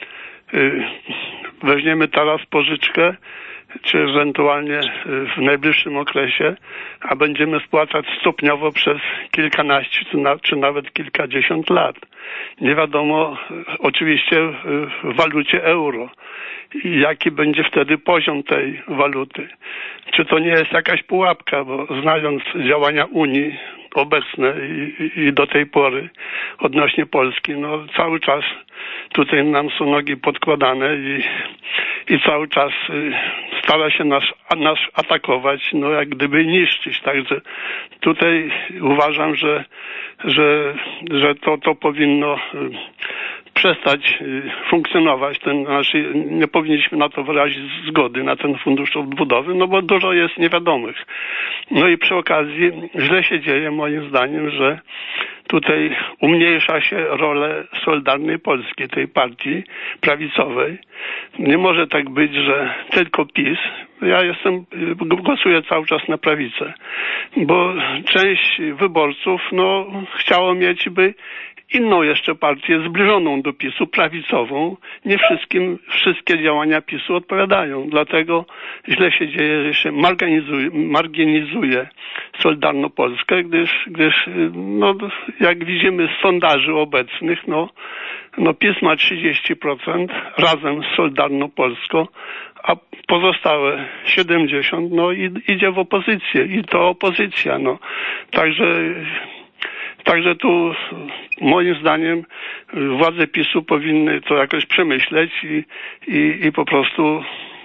Weźmiemy teraz pożyczkę, czy ewentualnie w najbliższym okresie, a będziemy spłacać stopniowo przez kilkanaście, czy nawet kilkadziesiąt lat. Nie wiadomo oczywiście w walucie euro. I jaki będzie wtedy poziom tej waluty. Czy to nie jest jakaś pułapka, bo znając działania Unii obecne i do tej pory odnośnie Polski, no cały czas tutaj nam są nogi podkładane i cały czas stara się nas atakować, no jak gdyby niszczyć. Także tutaj uważam, że to powinno przestać funkcjonować. Nie powinniśmy na to wyrazić zgody, na ten fundusz odbudowy, no bo dużo jest niewiadomych. No i przy okazji źle się dzieje moim zdaniem, że tutaj umniejsza się rolę Solidarnej Polski, tej partii prawicowej. Nie może tak być, że tylko PiS. Ja głosuję cały czas na prawicę, bo część wyborców chciało mieć inną jeszcze partię zbliżoną do PiS-u, prawicową. Nie wszystkie działania PiS-u odpowiadają. Dlatego źle się dzieje, że się marginalizuje Solidarną Polskę, gdyż jak widzimy z sondaży obecnych, PiS ma 30% razem z Solidarną Polską, a pozostałe 70% idzie w opozycję i to opozycja. Także tu moim zdaniem władze PiS-u powinny to jakoś przemyśleć i po prostu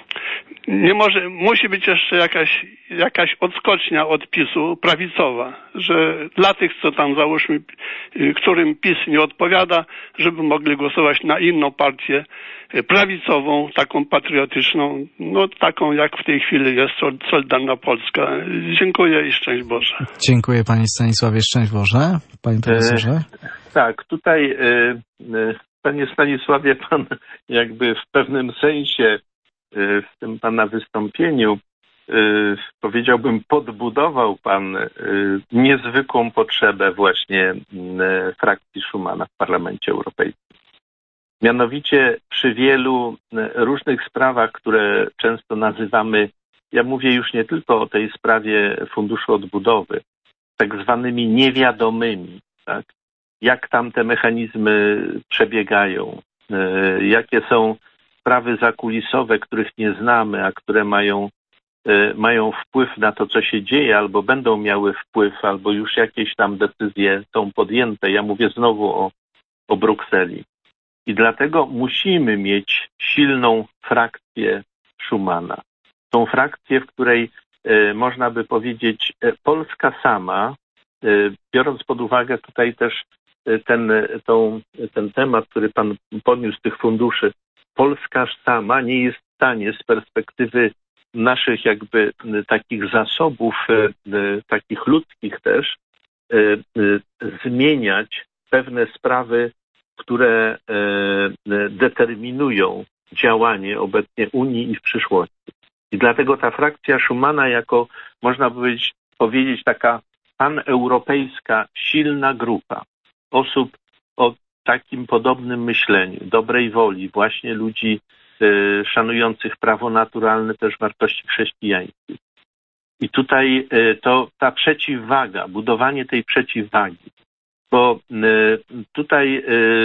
musi być jeszcze jakaś odskocznia od PiS-u prawicowa, że dla tych, co tam załóżmy, którym PiS nie odpowiada, żeby mogli głosować na inną partię prawicową, taką patriotyczną, taką jak w tej chwili jest Solidarna Polska. Dziękuję i szczęść Boże. Dziękuję panie Stanisławie, szczęść Boże. Panie profesorze. Tak, tutaj panie Stanisławie, pan jakby w pewnym sensie w tym pana wystąpieniu powiedziałbym, podbudował pan niezwykłą potrzebę właśnie frakcji Schumana w Parlamencie Europejskim. Mianowicie przy wielu różnych sprawach, które często nazywamy, ja mówię już nie tylko o tej sprawie Funduszu Odbudowy, tak zwanymi niewiadomymi, tak? Jak tam te mechanizmy przebiegają, jakie są sprawy zakulisowe, których nie znamy, a które mają wpływ na to, co się dzieje, albo będą miały wpływ, albo już jakieś tam decyzje są podjęte. Ja mówię znowu o Brukseli. I dlatego musimy mieć silną frakcję Schumana. Tą frakcję, w której można by powiedzieć Polska sama, biorąc pod uwagę tutaj też ten temat, który pan podniósł, tych funduszy, Polska sama nie jest w stanie z perspektywy naszych jakby takich zasobów, takich ludzkich też, zmieniać pewne sprawy, które determinują działanie obecnie Unii i w przyszłości. I dlatego ta frakcja Schumana jako, można powiedzieć, taka paneuropejska, silna grupa osób o takim podobnym myśleniu, dobrej woli, właśnie ludzi szanujących prawo naturalne, też wartości chrześcijańskie. I tutaj ta przeciwwaga, budowanie tej przeciwwagi, bo tutaj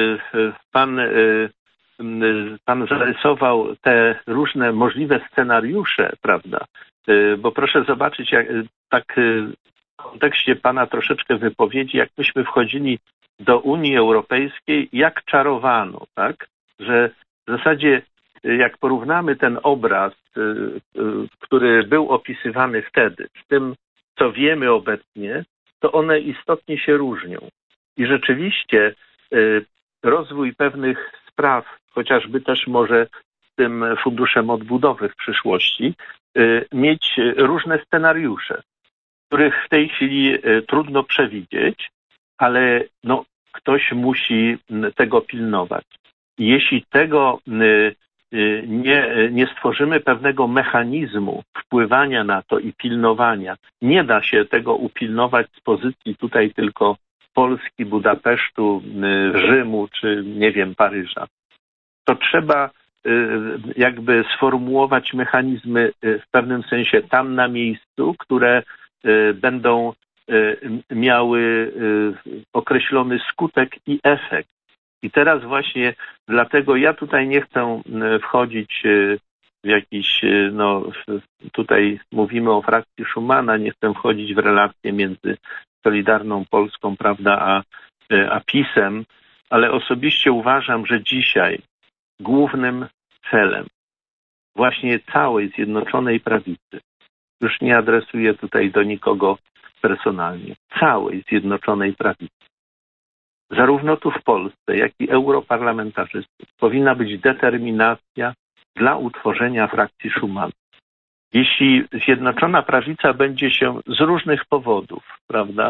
pan zarysował te różne możliwe scenariusze, prawda? Bo proszę zobaczyć, tak w kontekście pana troszeczkę wypowiedzi, jak myśmy wchodzili do Unii Europejskiej, jak czarowano, tak? Że w zasadzie jak porównamy ten obraz, który był opisywany wtedy, z tym, co wiemy obecnie, to one istotnie się różnią. I rzeczywiście rozwój pewnych spraw, chociażby też może z tym funduszem odbudowy w przyszłości, mieć różne scenariusze, których w tej chwili trudno przewidzieć, ale ktoś musi tego pilnować. I jeśli tego nie stworzymy pewnego mechanizmu wpływania na to i pilnowania, nie da się tego upilnować z pozycji tutaj tylko Polski, Budapesztu, Rzymu czy nie wiem, Paryża. To trzeba jakby sformułować mechanizmy w pewnym sensie tam na miejscu, które będą miały określony skutek i efekt. I teraz właśnie dlatego ja tutaj nie chcę wchodzić w jakiś, tutaj mówimy o frakcji Schumana, nie chcę wchodzić w relacje między Solidarną Polską, prawda, a PiS-em, ale osobiście uważam, że dzisiaj głównym celem właśnie całej Zjednoczonej Prawicy, już nie adresuję tutaj do nikogo personalnie, całej Zjednoczonej Prawicy, zarówno tu w Polsce, jak i europarlamentarzystów, powinna być determinacja dla utworzenia frakcji Schumana. Jeśli Zjednoczona Prawica będzie się z różnych powodów, prawda,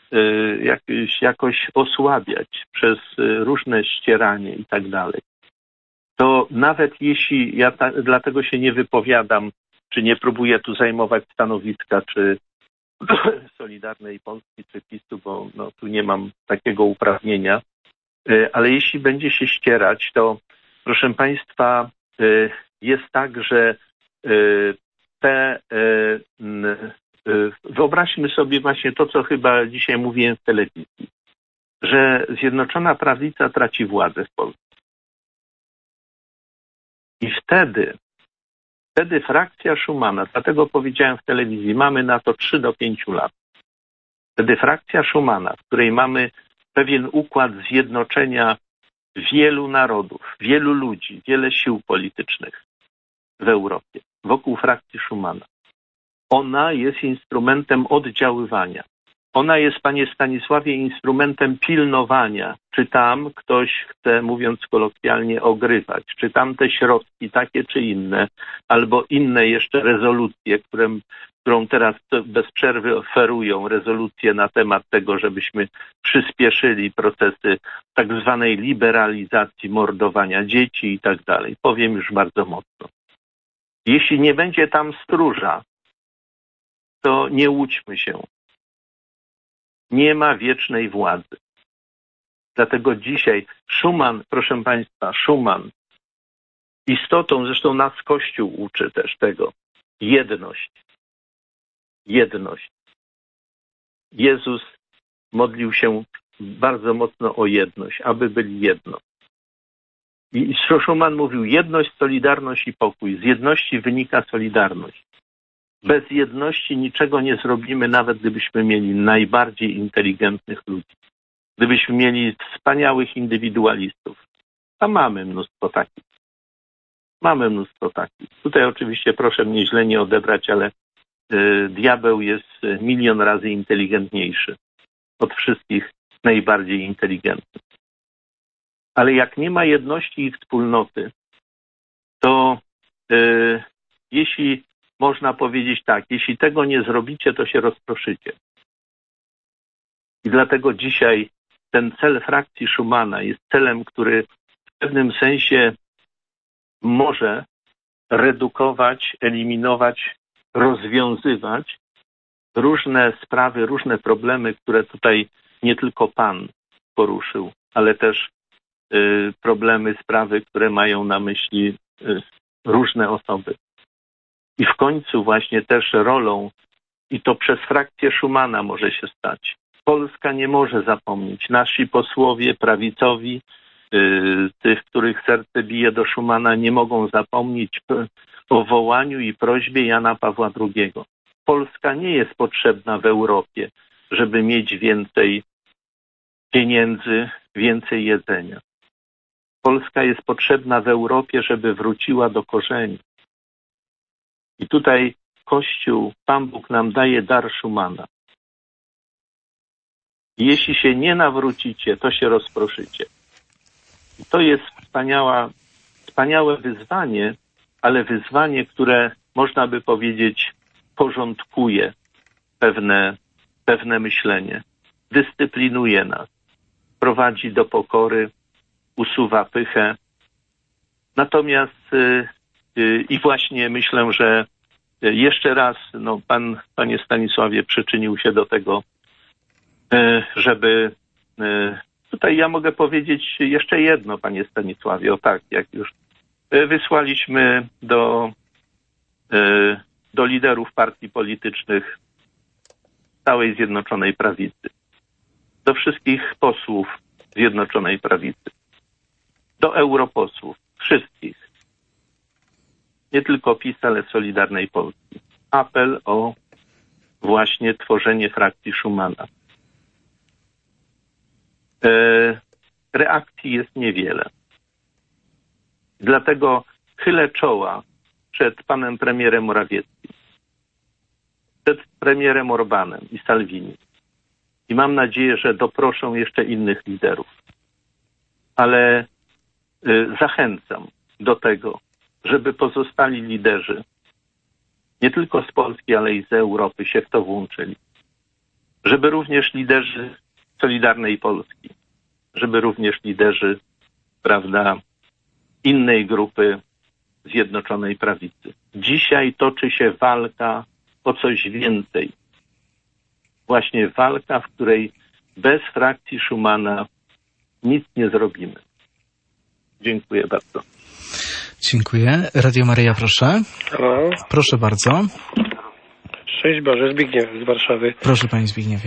jakoś osłabiać przez różne ścieranie i tak dalej, to nawet jeśli ja dlatego się nie wypowiadam, czy nie próbuję tu zajmować stanowiska, czy Solidarnej Polski, czy PiS-u, bo tu nie mam takiego uprawnienia, ale jeśli będzie się ścierać, to proszę Państwa, jest tak, że wyobraźmy sobie właśnie to, co chyba dzisiaj mówiłem w telewizji, że Zjednoczona Prawica traci władzę w Polsce. I wtedy frakcja Schumana, dlatego powiedziałem w telewizji, mamy na to 3 do 5 lat. Wtedy frakcja Schumana, w której mamy pewien układ zjednoczenia wielu narodów, wielu ludzi, wiele sił politycznych w Europie, wokół frakcji Schumana. Ona jest instrumentem oddziaływania. Ona jest, panie Stanisławie, instrumentem pilnowania, czy tam ktoś chce, mówiąc kolokwialnie, ogrywać, czy tam te środki, takie czy inne, albo inne jeszcze rezolucje, którą teraz bez przerwy oferują, rezolucje na temat tego, żebyśmy przyspieszyli procesy tak zwanej liberalizacji mordowania dzieci i tak dalej. Powiem już bardzo mocno. Jeśli nie będzie tam stróża, to nie łudźmy się. Nie ma wiecznej władzy. Dlatego dzisiaj Schuman, proszę Państwa, Schuman, istotą, zresztą nas Kościół uczy też tego, jedność. Jedność. Jezus modlił się bardzo mocno o jedność, aby byli jedno. I Schuman mówił jedność, solidarność i pokój. Z jedności wynika solidarność. Bez jedności niczego nie zrobimy, nawet gdybyśmy mieli najbardziej inteligentnych ludzi. Gdybyśmy mieli wspaniałych indywidualistów. A mamy mnóstwo takich. Mamy mnóstwo takich. Tutaj oczywiście proszę mnie źle nie odebrać, ale diabeł jest 1 000 000 razy inteligentniejszy od wszystkich najbardziej inteligentnych. Ale jak nie ma jedności i wspólnoty, to jeśli można powiedzieć tak, jeśli tego nie zrobicie, to się rozproszycie. I dlatego dzisiaj ten cel frakcji Schumana jest celem, który w pewnym sensie może redukować, eliminować, rozwiązywać różne sprawy, różne problemy, które tutaj nie tylko Pan poruszył, ale też problemy, sprawy, które mają na myśli różne osoby. I w końcu właśnie też rolą, i to przez frakcję Schumana może się stać. Polska nie może zapomnieć. Nasi posłowie prawicowi, tych, których serce bije do Schumana, nie mogą zapomnieć o wołaniu i prośbie Jana Pawła II. Polska nie jest potrzebna w Europie, żeby mieć więcej pieniędzy, więcej jedzenia. Polska jest potrzebna w Europie, żeby wróciła do korzeni. I tutaj Kościół, Pan Bóg nam daje dar Schumana. I jeśli się nie nawrócicie, to się rozproszycie. I to jest wspaniałe wyzwanie, ale wyzwanie, które można by powiedzieć porządkuje pewne myślenie, dyscyplinuje nas, prowadzi do pokory, usuwa pychę Natomiast i właśnie myślę, że jeszcze raz, panie Stanisławie, przyczynił się do tego, żeby tutaj ja mogę powiedzieć jeszcze jedno, panie Stanisławie, jak już wysłaliśmy do liderów partii politycznych całej Zjednoczonej Prawicy, do wszystkich posłów Zjednoczonej Prawicy, do europosłów, wszystkich, nie tylko PiS, ale Solidarnej Polski, apel o właśnie tworzenie frakcji Schumana. Reakcji jest niewiele. Dlatego chylę czoła przed panem premierem Morawieckim, przed premierem Orbanem i Salvini. I mam nadzieję, że doproszą jeszcze innych liderów. Ale zachęcam do tego, żeby pozostali liderzy, nie tylko z Polski, ale i z Europy się w to włączyli. Żeby również liderzy Solidarnej Polski, żeby również liderzy, innej grupy Zjednoczonej Prawicy. Dzisiaj toczy się walka o coś więcej. Właśnie walka, w której bez frakcji Schumana nic nie zrobimy. Dziękuję bardzo. Dziękuję. Radio Maryja, proszę. Halo. Proszę bardzo. Szczęść Boże, Zbigniew z Warszawy. Proszę, panie Zbigniewie.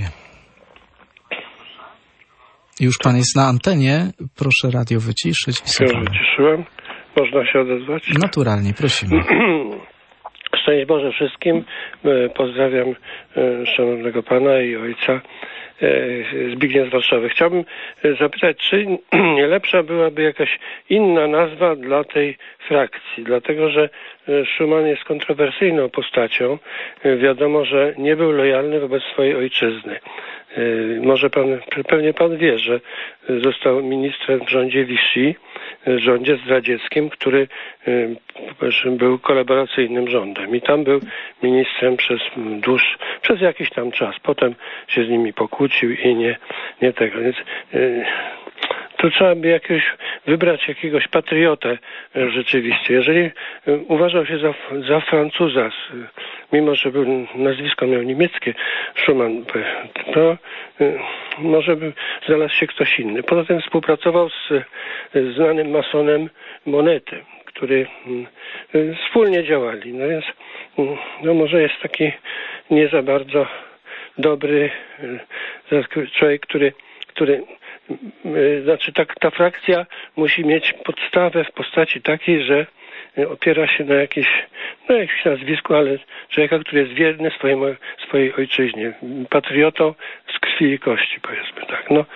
Już pan jest na antenie. Proszę radio wyciszyć. Już wyciszyłem. Można się odezwać? Naturalnie, prosimy. Szczęść Boże wszystkim. Pozdrawiam szanownego pana i ojca. Zbigniew z Warszawy. Chciałbym zapytać, czy nie lepsza byłaby jakaś inna nazwa dla tej frakcji, dlatego że Schuman jest kontrowersyjną postacią. Wiadomo, że nie był lojalny wobec swojej ojczyzny. Pewnie pan wie, że został ministrem w rządzie Vichy, rządzie zdradzieckim, który był kolaboracyjnym rządem i tam był ministrem przez jakiś tam czas. Potem się z nimi pokłócił i nie tego. Więc tu trzeba by wybrać jakiegoś patriotę rzeczywiście. Jeżeli uważał się za Francuza, mimo że nazwisko miał niemieckie, Schuman, to może by znalazł się ktoś inny. Poza tym współpracował z znanym masonem Monetem, który wspólnie działali. No więc może jest taki nie za bardzo dobry człowiek, który znaczy ta frakcja musi mieć podstawę w postaci takiej, że opiera się na jakimś nazwisku, ale człowieka, który jest wierny swojej ojczyźnie, patriotą z krwi i kości, powiedzmy tak. No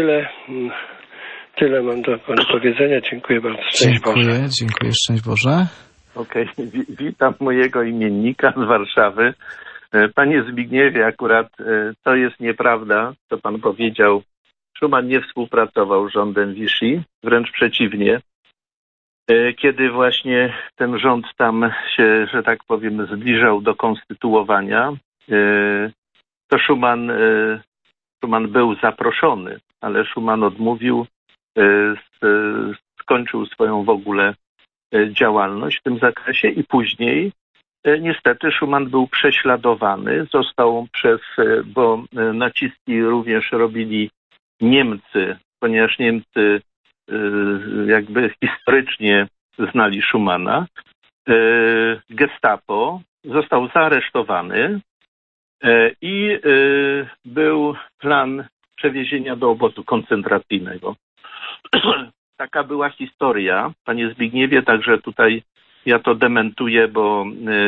tyle mam do powiedzenia. Dziękuję bardzo. Szczęść Boże. Dziękuję. Szczęść Boże. Okej. Witam mojego imiennika z Warszawy. Panie Zbigniewie, akurat to jest nieprawda, co pan powiedział. Schuman nie współpracował z rządem Vichy, wręcz przeciwnie. Kiedy właśnie ten rząd tam się, że tak powiem, zbliżał do konstytuowania, to Schuman był zaproszony, ale Schuman odmówił, skończył swoją w ogóle działalność w tym zakresie i później niestety Schuman był prześladowany, został bo naciski również robili Niemcy, ponieważ Niemcy jakby historycznie znali Schumana. Gestapo został zaaresztowany i był plan przewiezienia do obozu koncentracyjnego. Taka była historia, panie Zbigniewie, także tutaj ja to dementuję, bo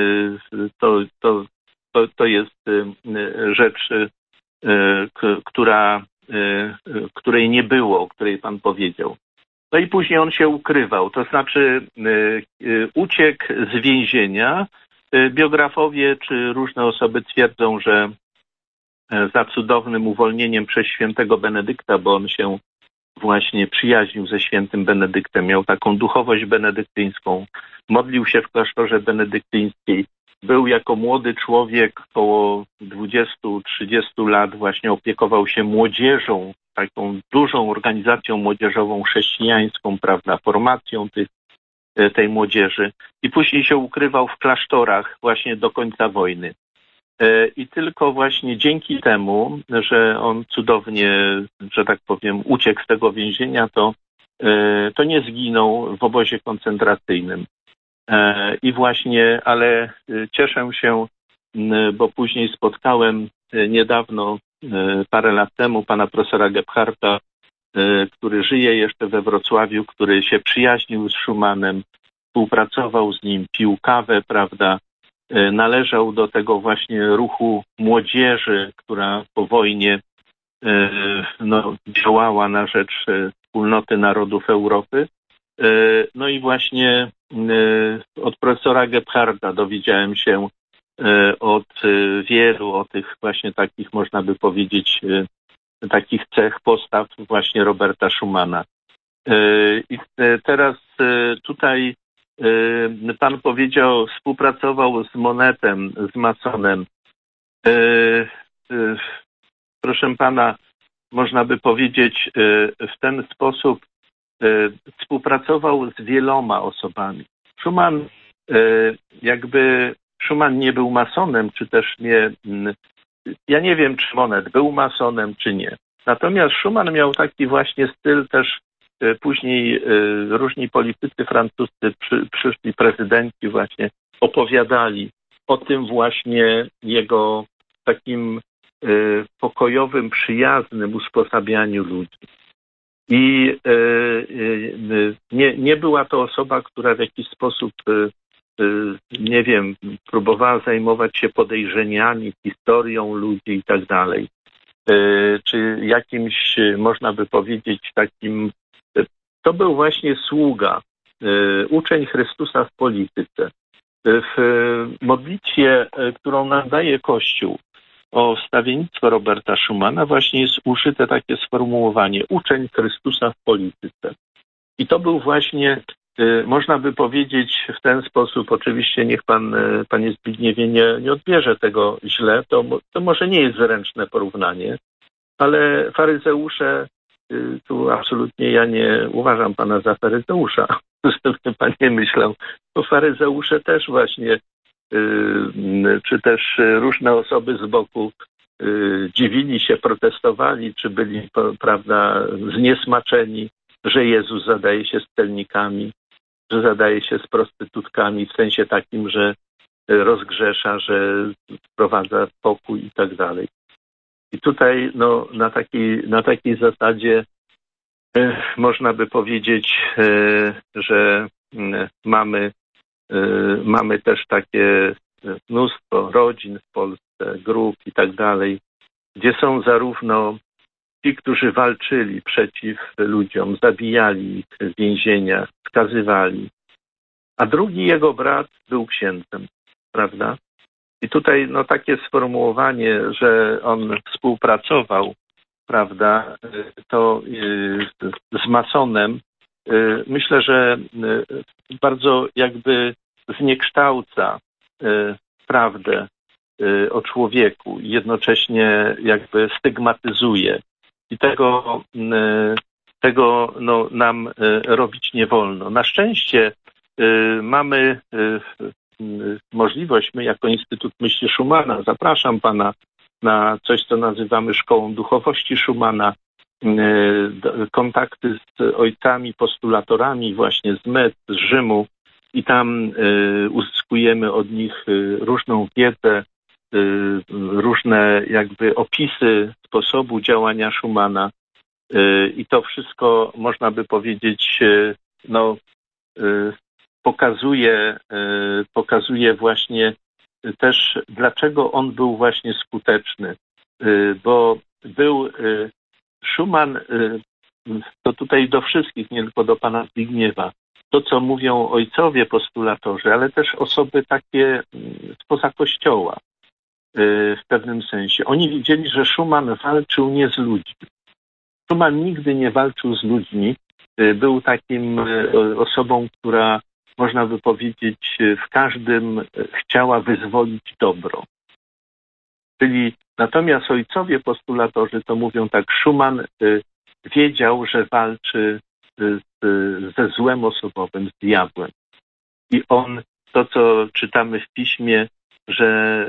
to jest rzecz, której nie było, o której pan powiedział. No i później on się ukrywał, to znaczy uciekł z więzienia. Biografowie czy różne osoby twierdzą, że za cudownym uwolnieniem przez świętego Benedykta, bo on się właśnie przyjaźnił ze świętym Benedyktem, miał taką duchowość benedyktyńską, modlił się w klasztorze benedyktyńskiej, był jako młody człowiek, około 20-30 lat, właśnie opiekował się młodzieżą, taką dużą organizacją młodzieżową chrześcijańską, prawda, formacją tych tej młodzieży i później się ukrywał w klasztorach właśnie do końca wojny. I tylko właśnie dzięki temu, że on cudownie, że tak powiem, uciekł z tego więzienia, to nie zginął w obozie koncentracyjnym. I właśnie, ale cieszę się, bo później spotkałem niedawno, parę lat temu, pana profesora Gebharta, który żyje jeszcze we Wrocławiu, który się przyjaźnił z Schumannem, współpracował z nim, pił kawę, prawda, należał do tego właśnie ruchu młodzieży, która po wojnie działała na rzecz wspólnoty narodów Europy. No i właśnie od profesora Gebharda dowiedziałem się od wielu o tych właśnie takich, można by powiedzieć, takich cech, postaw właśnie Roberta Schumana. I teraz tutaj pan powiedział, współpracował z Monetem, z Masonem. Proszę pana, można by powiedzieć w ten sposób, współpracował z wieloma osobami. Schuman nie był masonem, czy też nie, ja nie wiem, czy Monet był masonem, czy nie. Natomiast Schuman miał taki właśnie styl też, później różni politycy francuscy, przyszli prezydenci właśnie opowiadali o tym właśnie jego takim pokojowym, przyjaznym usposabianiu ludzi. I nie była to osoba, która w jakiś sposób, nie wiem, próbowała zajmować się podejrzeniami, historią ludzi i tak dalej. Czy jakimś, można by powiedzieć, takim, to był właśnie sługa, uczeń Chrystusa w polityce. W modlitwie, którą nam daje Kościół o wstawiennictwo Roberta Schumana, właśnie jest użyte takie sformułowanie uczeń Chrystusa w polityce. I to był właśnie, można by powiedzieć w ten sposób, oczywiście niech pan, panie Zbigniewie, nie odbierze tego źle, to może nie jest zręczne porównanie, ale faryzeusze, tu absolutnie ja nie uważam pana za faryzeusza, żeby pan nie myślał, bo faryzeusze też właśnie, czy też różne osoby z boku dziwili się, protestowali, czy byli, prawda, zniesmaczeni, że Jezus zadaje się z celnikami, że zadaje się z prostytutkami, w sensie takim, że rozgrzesza, że wprowadza pokój i tak dalej. I tutaj na takiej zasadzie można by powiedzieć, że mamy też takie mnóstwo rodzin w Polsce, grup i tak dalej, gdzie są zarówno ci, którzy walczyli przeciw ludziom, zabijali ich w więzieniach, skazywali, a drugi jego brat był księdzem, prawda? I tutaj takie sformułowanie, że on współpracował, prawda, to z masonem, myślę, że bardzo jakby zniekształca prawdę o człowieku i jednocześnie jakby stygmatyzuje. I tego nam robić nie wolno. Na szczęście mamy możliwość, my jako Instytut Myśli Schumana, zapraszam pana na coś, co nazywamy Szkołą Duchowości Schumana, kontakty z ojcami, postulatorami właśnie z Met, z Rzymu i tam uzyskujemy od nich różną wiedzę, różne jakby opisy sposobu działania Schumana i to wszystko, można by powiedzieć, pokazuje właśnie też, dlaczego on był właśnie skuteczny, bo był Schuman, to tutaj do wszystkich, nie tylko do pana Zbigniewa, to co mówią ojcowie postulatorzy, ale też osoby takie spoza Kościoła w pewnym sensie. Oni widzieli, że Schuman walczył nie z ludźmi. Schuman nigdy nie walczył z ludźmi. Był takim osobą, która, można by powiedzieć, w każdym chciała wyzwolić dobro. Czyli natomiast ojcowie postulatorzy to mówią tak, Schuman wiedział, że walczy ze złem osobowym, z diabłem. to co czytamy w Piśmie, że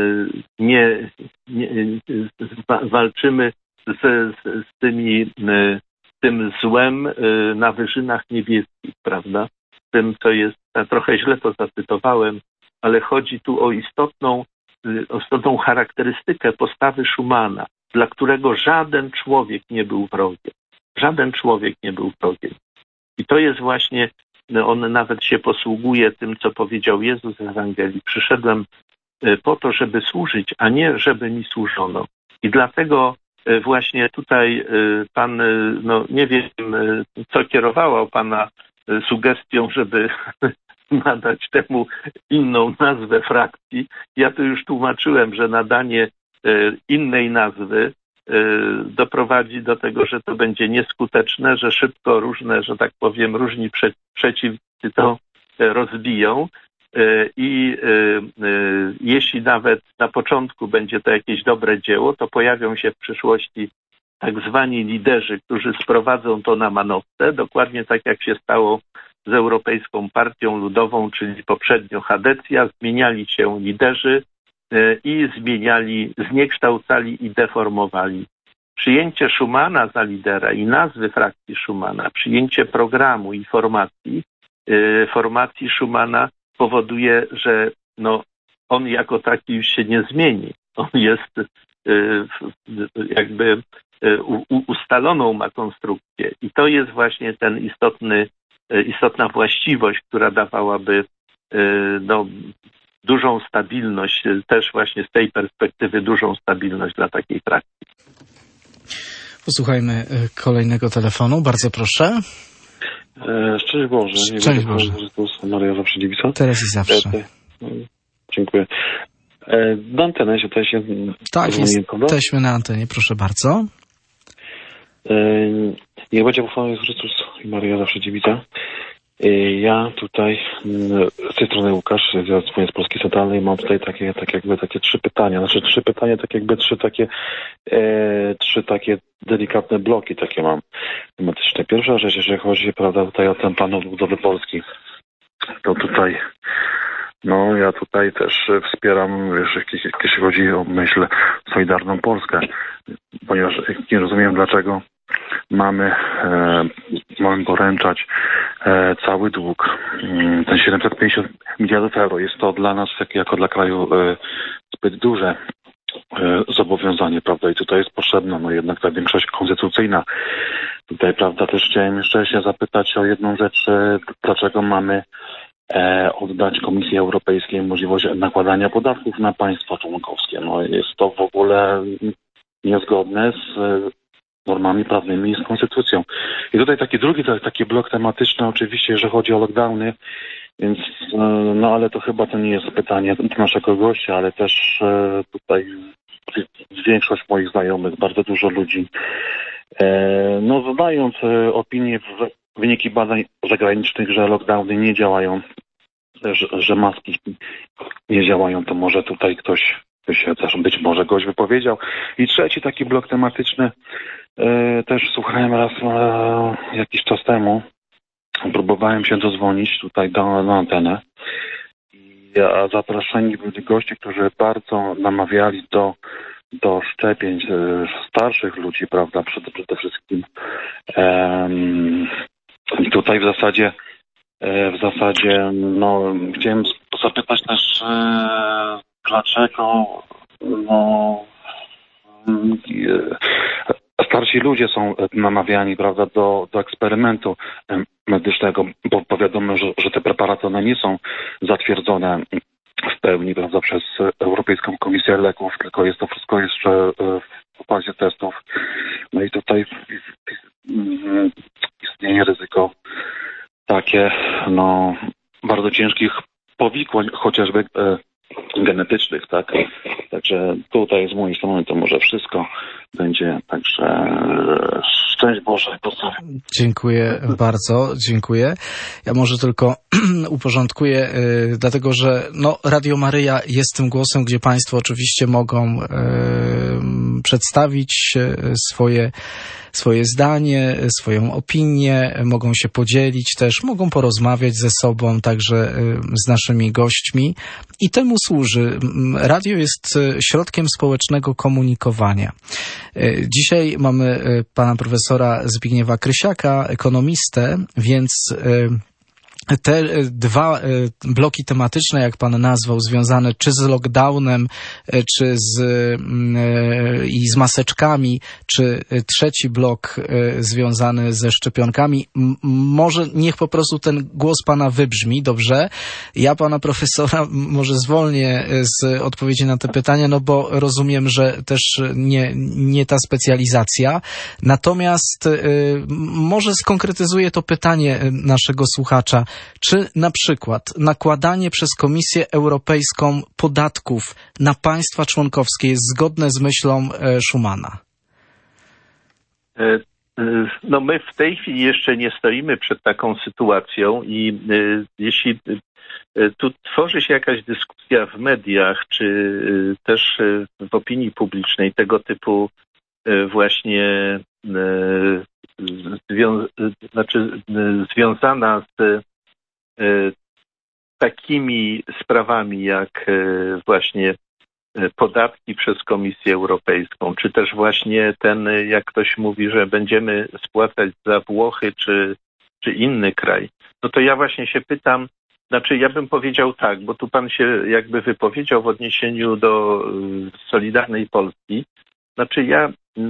walczymy z tym złem na wyżynach niebieskich, prawda? Tym, co jest, ja trochę źle to zacytowałem, ale chodzi tu o istotną charakterystykę postawy Schumana, dla którego żaden człowiek nie był wrogiem. Żaden człowiek nie był wrogiem. I to jest właśnie, on nawet się posługuje tym, co powiedział Jezus w Ewangelii. Przyszedłem po to, żeby służyć, a nie żeby mi służono. I dlatego właśnie tutaj pan, nie wiem, co kierowało pana sugestią, żeby nadać temu inną nazwę frakcji. Ja tu już tłumaczyłem, że nadanie innej nazwy doprowadzi do tego, że to będzie nieskuteczne, że szybko różne, że tak powiem, różni przeciwnicy to rozbiją i jeśli nawet na początku będzie to jakieś dobre dzieło, to pojawią się w przyszłości tak zwani liderzy, którzy sprowadzą to na manowce, dokładnie tak jak się stało z Europejską Partią Ludową, czyli poprzednio Chadecja, zmieniali się liderzy i zniekształcali i deformowali. Przyjęcie Schumana za lidera i nazwy frakcji Schumana, przyjęcie programu i formacji Schumana powoduje, że on jako taki już się nie zmieni. On jest jakby ustaloną ma konstrukcję i to jest właśnie ten istotna właściwość, która dawałaby dużą stabilność, też właśnie z tej perspektywy dużą stabilność dla takiej frakcji. Posłuchajmy kolejnego telefonu, bardzo proszę. Szczęść Boże. Szczęść Boże. Maria zawsze dziewica. Teraz i zawsze. Dziękuję. Do anteny się tutaj się... Tak, jesteśmy na antenie, proszę bardzo. Niech będzie pochwalony Jezus Chrystus i Maria zawsze dziewica. Ja tutaj z tej strony Łukasz, ja dzwonię z Polski Centralnej, mam tutaj takie trzy pytania. Trzy takie delikatne bloki takie mam tematyczne. Pierwsza rzecz, jeżeli chodzi, prawda, tutaj o ten plan odbudowy Polski, to tutaj ja tutaj też wspieram, jeśli chodzi o myśl Solidarną Polskę, ponieważ nie rozumiem, dlaczego mamy poręczać cały dług. Ten 750 miliardów euro jest to dla nas, jako dla kraju, zbyt duże zobowiązanie, prawda? I tutaj jest potrzebna jednak ta większość konstytucyjna. Tutaj, prawda, też chciałem jeszcze się zapytać o jedną rzecz, dlaczego mamy oddać Komisji Europejskiej możliwość nakładania podatków na państwa członkowskie. Jest to w ogóle niezgodne z normami prawnymi i z konstytucją. I tutaj taki blok tematyczny, oczywiście, że chodzi o lockdowny, więc ale to chyba to nie jest pytanie do naszego gościa, ale też tutaj większość moich znajomych, bardzo dużo ludzi, zadając opinię wyniki badań zagranicznych, że lockdowny nie działają, że maski nie działają, to może tutaj ktoś by się też być może gość wypowiedział. I trzeci taki blok tematyczny, też słuchałem raz jakiś czas temu, próbowałem się dozwonić tutaj na antenę. A zaproszeni byli goście, którzy bardzo namawiali do szczepień starszych ludzi, prawda, przede wszystkim. I tutaj w zasadzie chciałem zapytać też, dlaczego starsi ludzie są namawiani, prawda, do eksperymentu medycznego, bo wiadomo, że te preparaty one nie są zatwierdzone w pełni, prawda, przez Europejską Komisję Leków, tylko jest to wszystko jeszcze w fazie testów. No i tutaj istnieje ryzyko takie, bardzo ciężkich powikłań, chociażby genetycznych, tak? Także tutaj z mojej strony to może wszystko będzie, także szczęść Boże. Dziękuję bardzo, dziękuję. Ja może tylko uporządkuję, dlatego że Radio Maryja jest tym głosem, gdzie Państwo oczywiście mogą przedstawić swoje zdanie, swoją opinię, mogą się podzielić też, mogą porozmawiać ze sobą, także z naszymi gośćmi i temu służy. Radio jest środkiem społecznego komunikowania. Dzisiaj mamy pana profesora Zbigniewa Krysiaka, ekonomistę, więc te dwa bloki tematyczne, jak pan nazwał, związane czy z lockdownem, czy i z maseczkami, czy trzeci blok związany ze szczepionkami, może niech po prostu ten głos pana wybrzmi, dobrze? Ja pana profesora może zwolnię z odpowiedzi na te pytania, no bo rozumiem, że też nie ta specjalizacja. Natomiast może skonkretyzuję to pytanie naszego słuchacza. Czy na przykład nakładanie przez Komisję Europejską podatków na państwa członkowskie jest zgodne z myślą Schumana? No my w tej chwili jeszcze nie stoimy przed taką sytuacją i jeśli tu tworzy się jakaś dyskusja w mediach, czy też w opinii publicznej tego typu właśnie związana z takimi sprawami jak właśnie podatki przez Komisję Europejską, czy też właśnie ten, jak ktoś mówi, że będziemy spłacać za Włochy czy inny kraj, no to ja właśnie się pytam, ja bym powiedział tak, bo tu pan się jakby wypowiedział w odniesieniu do Solidarnej Polski. Ja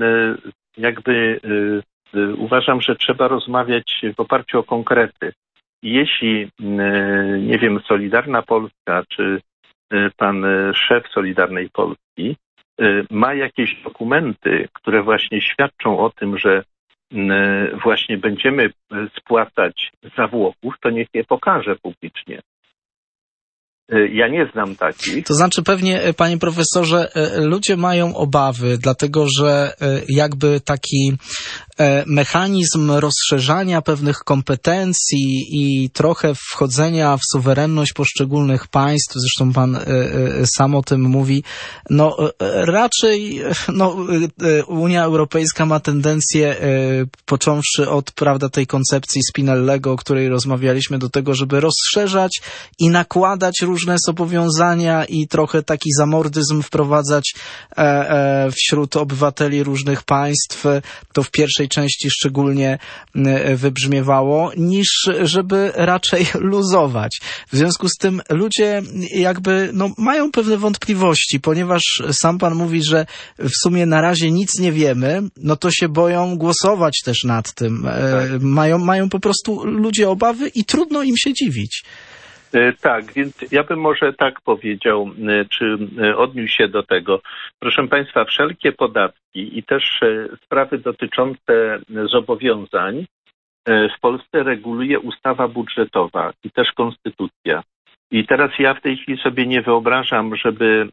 jakby uważam, że trzeba rozmawiać w oparciu o konkrety. Jeśli, nie wiem, Solidarna Polska, czy pan szef Solidarnej Polski ma jakieś dokumenty, które właśnie świadczą o tym, że właśnie będziemy spłacać za Włochów, to niech je pokaże publicznie. Ja nie znam takich. To znaczy pewnie, panie profesorze, ludzie mają obawy, dlatego że jakby taki mechanizm rozszerzania pewnych kompetencji i trochę wchodzenia w suwerenność poszczególnych państw, zresztą pan sam o tym mówi, raczej Unia Europejska ma tendencję, począwszy od tej koncepcji Spinellego, o której rozmawialiśmy, do tego, żeby rozszerzać i nakładać różne zobowiązania i trochę taki zamordyzm wprowadzać wśród obywateli różnych państw. To w pierwszej części szczególnie wybrzmiewało, niż żeby raczej luzować. W związku z tym ludzie jakby mają pewne wątpliwości, ponieważ sam pan mówi, że w sumie na razie nic nie wiemy, to się boją głosować też nad tym. Tak. Mają po prostu ludzie obawy i trudno im się dziwić. Tak, więc ja bym może tak powiedział, czy odniósł się do tego. Proszę państwa, wszelkie podatki i też sprawy dotyczące zobowiązań w Polsce reguluje ustawa budżetowa i też konstytucja. I teraz ja w tej chwili sobie nie wyobrażam, żeby,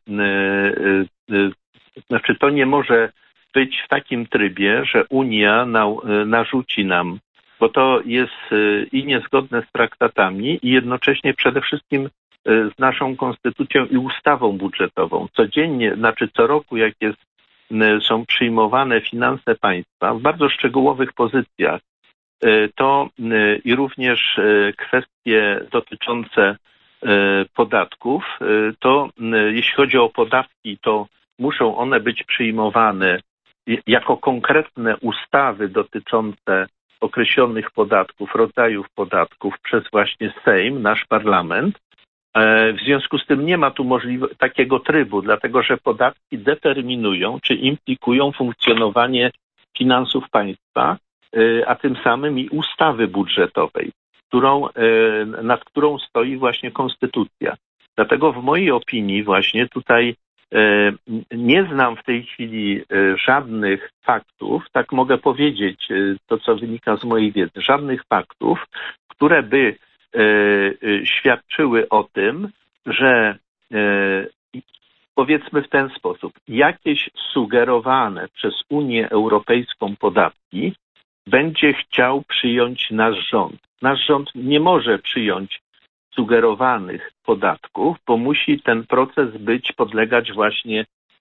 to nie może być w takim trybie, że Unia narzuci nam, bo to jest i niezgodne z traktatami i jednocześnie przede wszystkim z naszą konstytucją i ustawą budżetową. Codziennie, co roku, jak są przyjmowane finanse państwa w bardzo szczegółowych pozycjach, to i również kwestie dotyczące podatków, to jeśli chodzi o podatki, to muszą one być przyjmowane jako konkretne ustawy dotyczące określonych podatków, rodzajów podatków przez właśnie Sejm, nasz parlament. W związku z tym nie ma tu takiego trybu, dlatego że podatki determinują czy implikują funkcjonowanie finansów państwa, a tym samym i ustawy budżetowej, nad którą stoi właśnie konstytucja. Dlatego w mojej opinii właśnie tutaj nie znam w tej chwili żadnych faktów, tak mogę powiedzieć, to co wynika z mojej wiedzy, żadnych faktów, które by świadczyły o tym, że powiedzmy w ten sposób, jakieś sugerowane przez Unię Europejską podatki będzie chciał przyjąć nasz rząd. Nasz rząd nie może przyjąć sugerowanych podatków, bo musi ten proces podlegać właśnie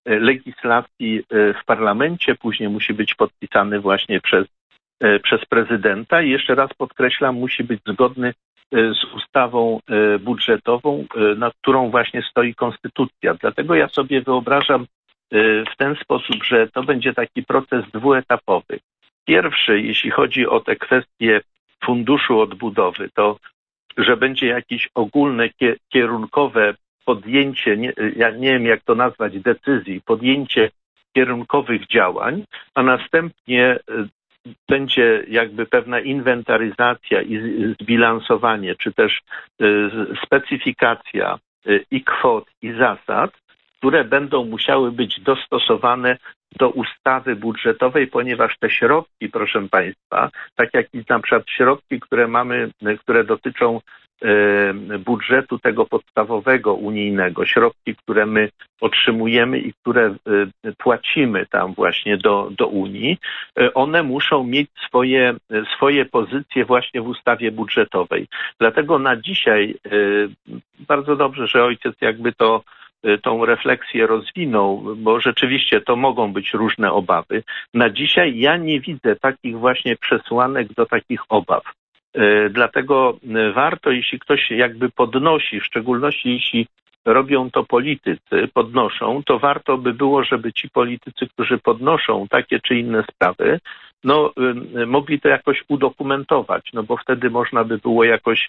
legislacji w parlamencie, później musi być podpisany właśnie przez prezydenta i jeszcze raz podkreślam, musi być zgodny z ustawą budżetową, nad którą właśnie stoi konstytucja. Dlatego ja sobie wyobrażam w ten sposób, że to będzie taki proces dwuetapowy. Pierwszy, jeśli chodzi o te kwestie funduszu odbudowy, to że będzie jakieś ogólne, kierunkowe podjęcie, ja nie wiem jak to nazwać, decyzji, podjęcie kierunkowych działań, a następnie będzie jakby pewna inwentaryzacja i zbilansowanie, czy też specyfikacja i kwot, i zasad, które będą musiały być dostosowane do ustawy budżetowej, ponieważ te środki, proszę Państwa, tak jak i na przykład środki, które mamy, które dotyczą budżetu tego podstawowego unijnego, środki, które my otrzymujemy i które płacimy tam właśnie do Unii, one muszą mieć swoje pozycje właśnie w ustawie budżetowej. Dlatego na dzisiaj bardzo dobrze, że ojciec jakby tą refleksję rozwinął, bo rzeczywiście to mogą być różne obawy. Na dzisiaj ja nie widzę takich właśnie przesłanek do takich obaw. Dlatego warto, jeśli ktoś jakby podnosi, w szczególności jeśli robią to politycy, podnoszą, to warto by było, żeby ci politycy, którzy podnoszą takie czy inne sprawy, mogli to jakoś udokumentować, bo wtedy można by było jakoś,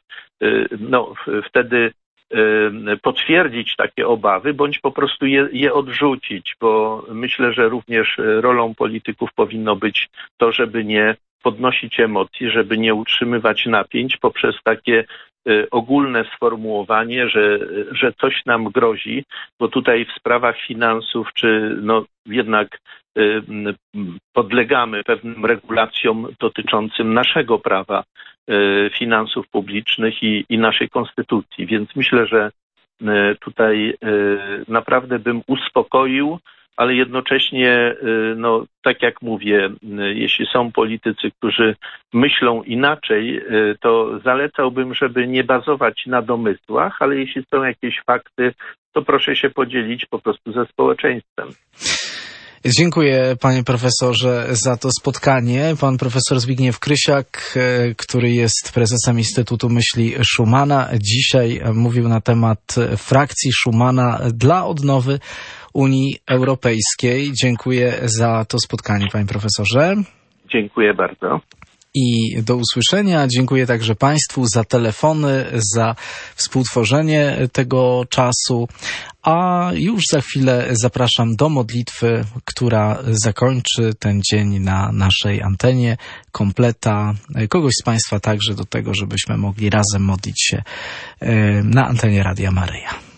wtedy potwierdzić takie obawy, bądź po prostu je odrzucić, bo myślę, że również rolą polityków powinno być to, żeby nie podnosić emocji, żeby nie utrzymywać napięć poprzez takie ogólne sformułowanie, że coś nam grozi, bo tutaj w sprawach finansów, czy jednak podlegamy pewnym regulacjom dotyczącym naszego prawa finansów publicznych i naszej konstytucji. Więc myślę, że tutaj naprawdę bym uspokoił, ale jednocześnie, tak jak mówię, jeśli są politycy, którzy myślą inaczej, to zalecałbym, żeby nie bazować na domysłach, ale jeśli są jakieś fakty, to proszę się podzielić po prostu ze społeczeństwem. Dziękuję panie profesorze za to spotkanie. Pan profesor Zbigniew Krysiak, który jest prezesem Instytutu Myśli Schumana, dzisiaj mówił na temat frakcji Schumana dla odnowy Unii Europejskiej. Dziękuję za to spotkanie, panie profesorze. Dziękuję bardzo. I do usłyszenia. Dziękuję także Państwu za telefony, za współtworzenie tego czasu. A już za chwilę zapraszam do modlitwy, która zakończy ten dzień na naszej antenie. Kompleta kogoś z Państwa także do tego, żebyśmy mogli razem modlić się na antenie Radia Maryja.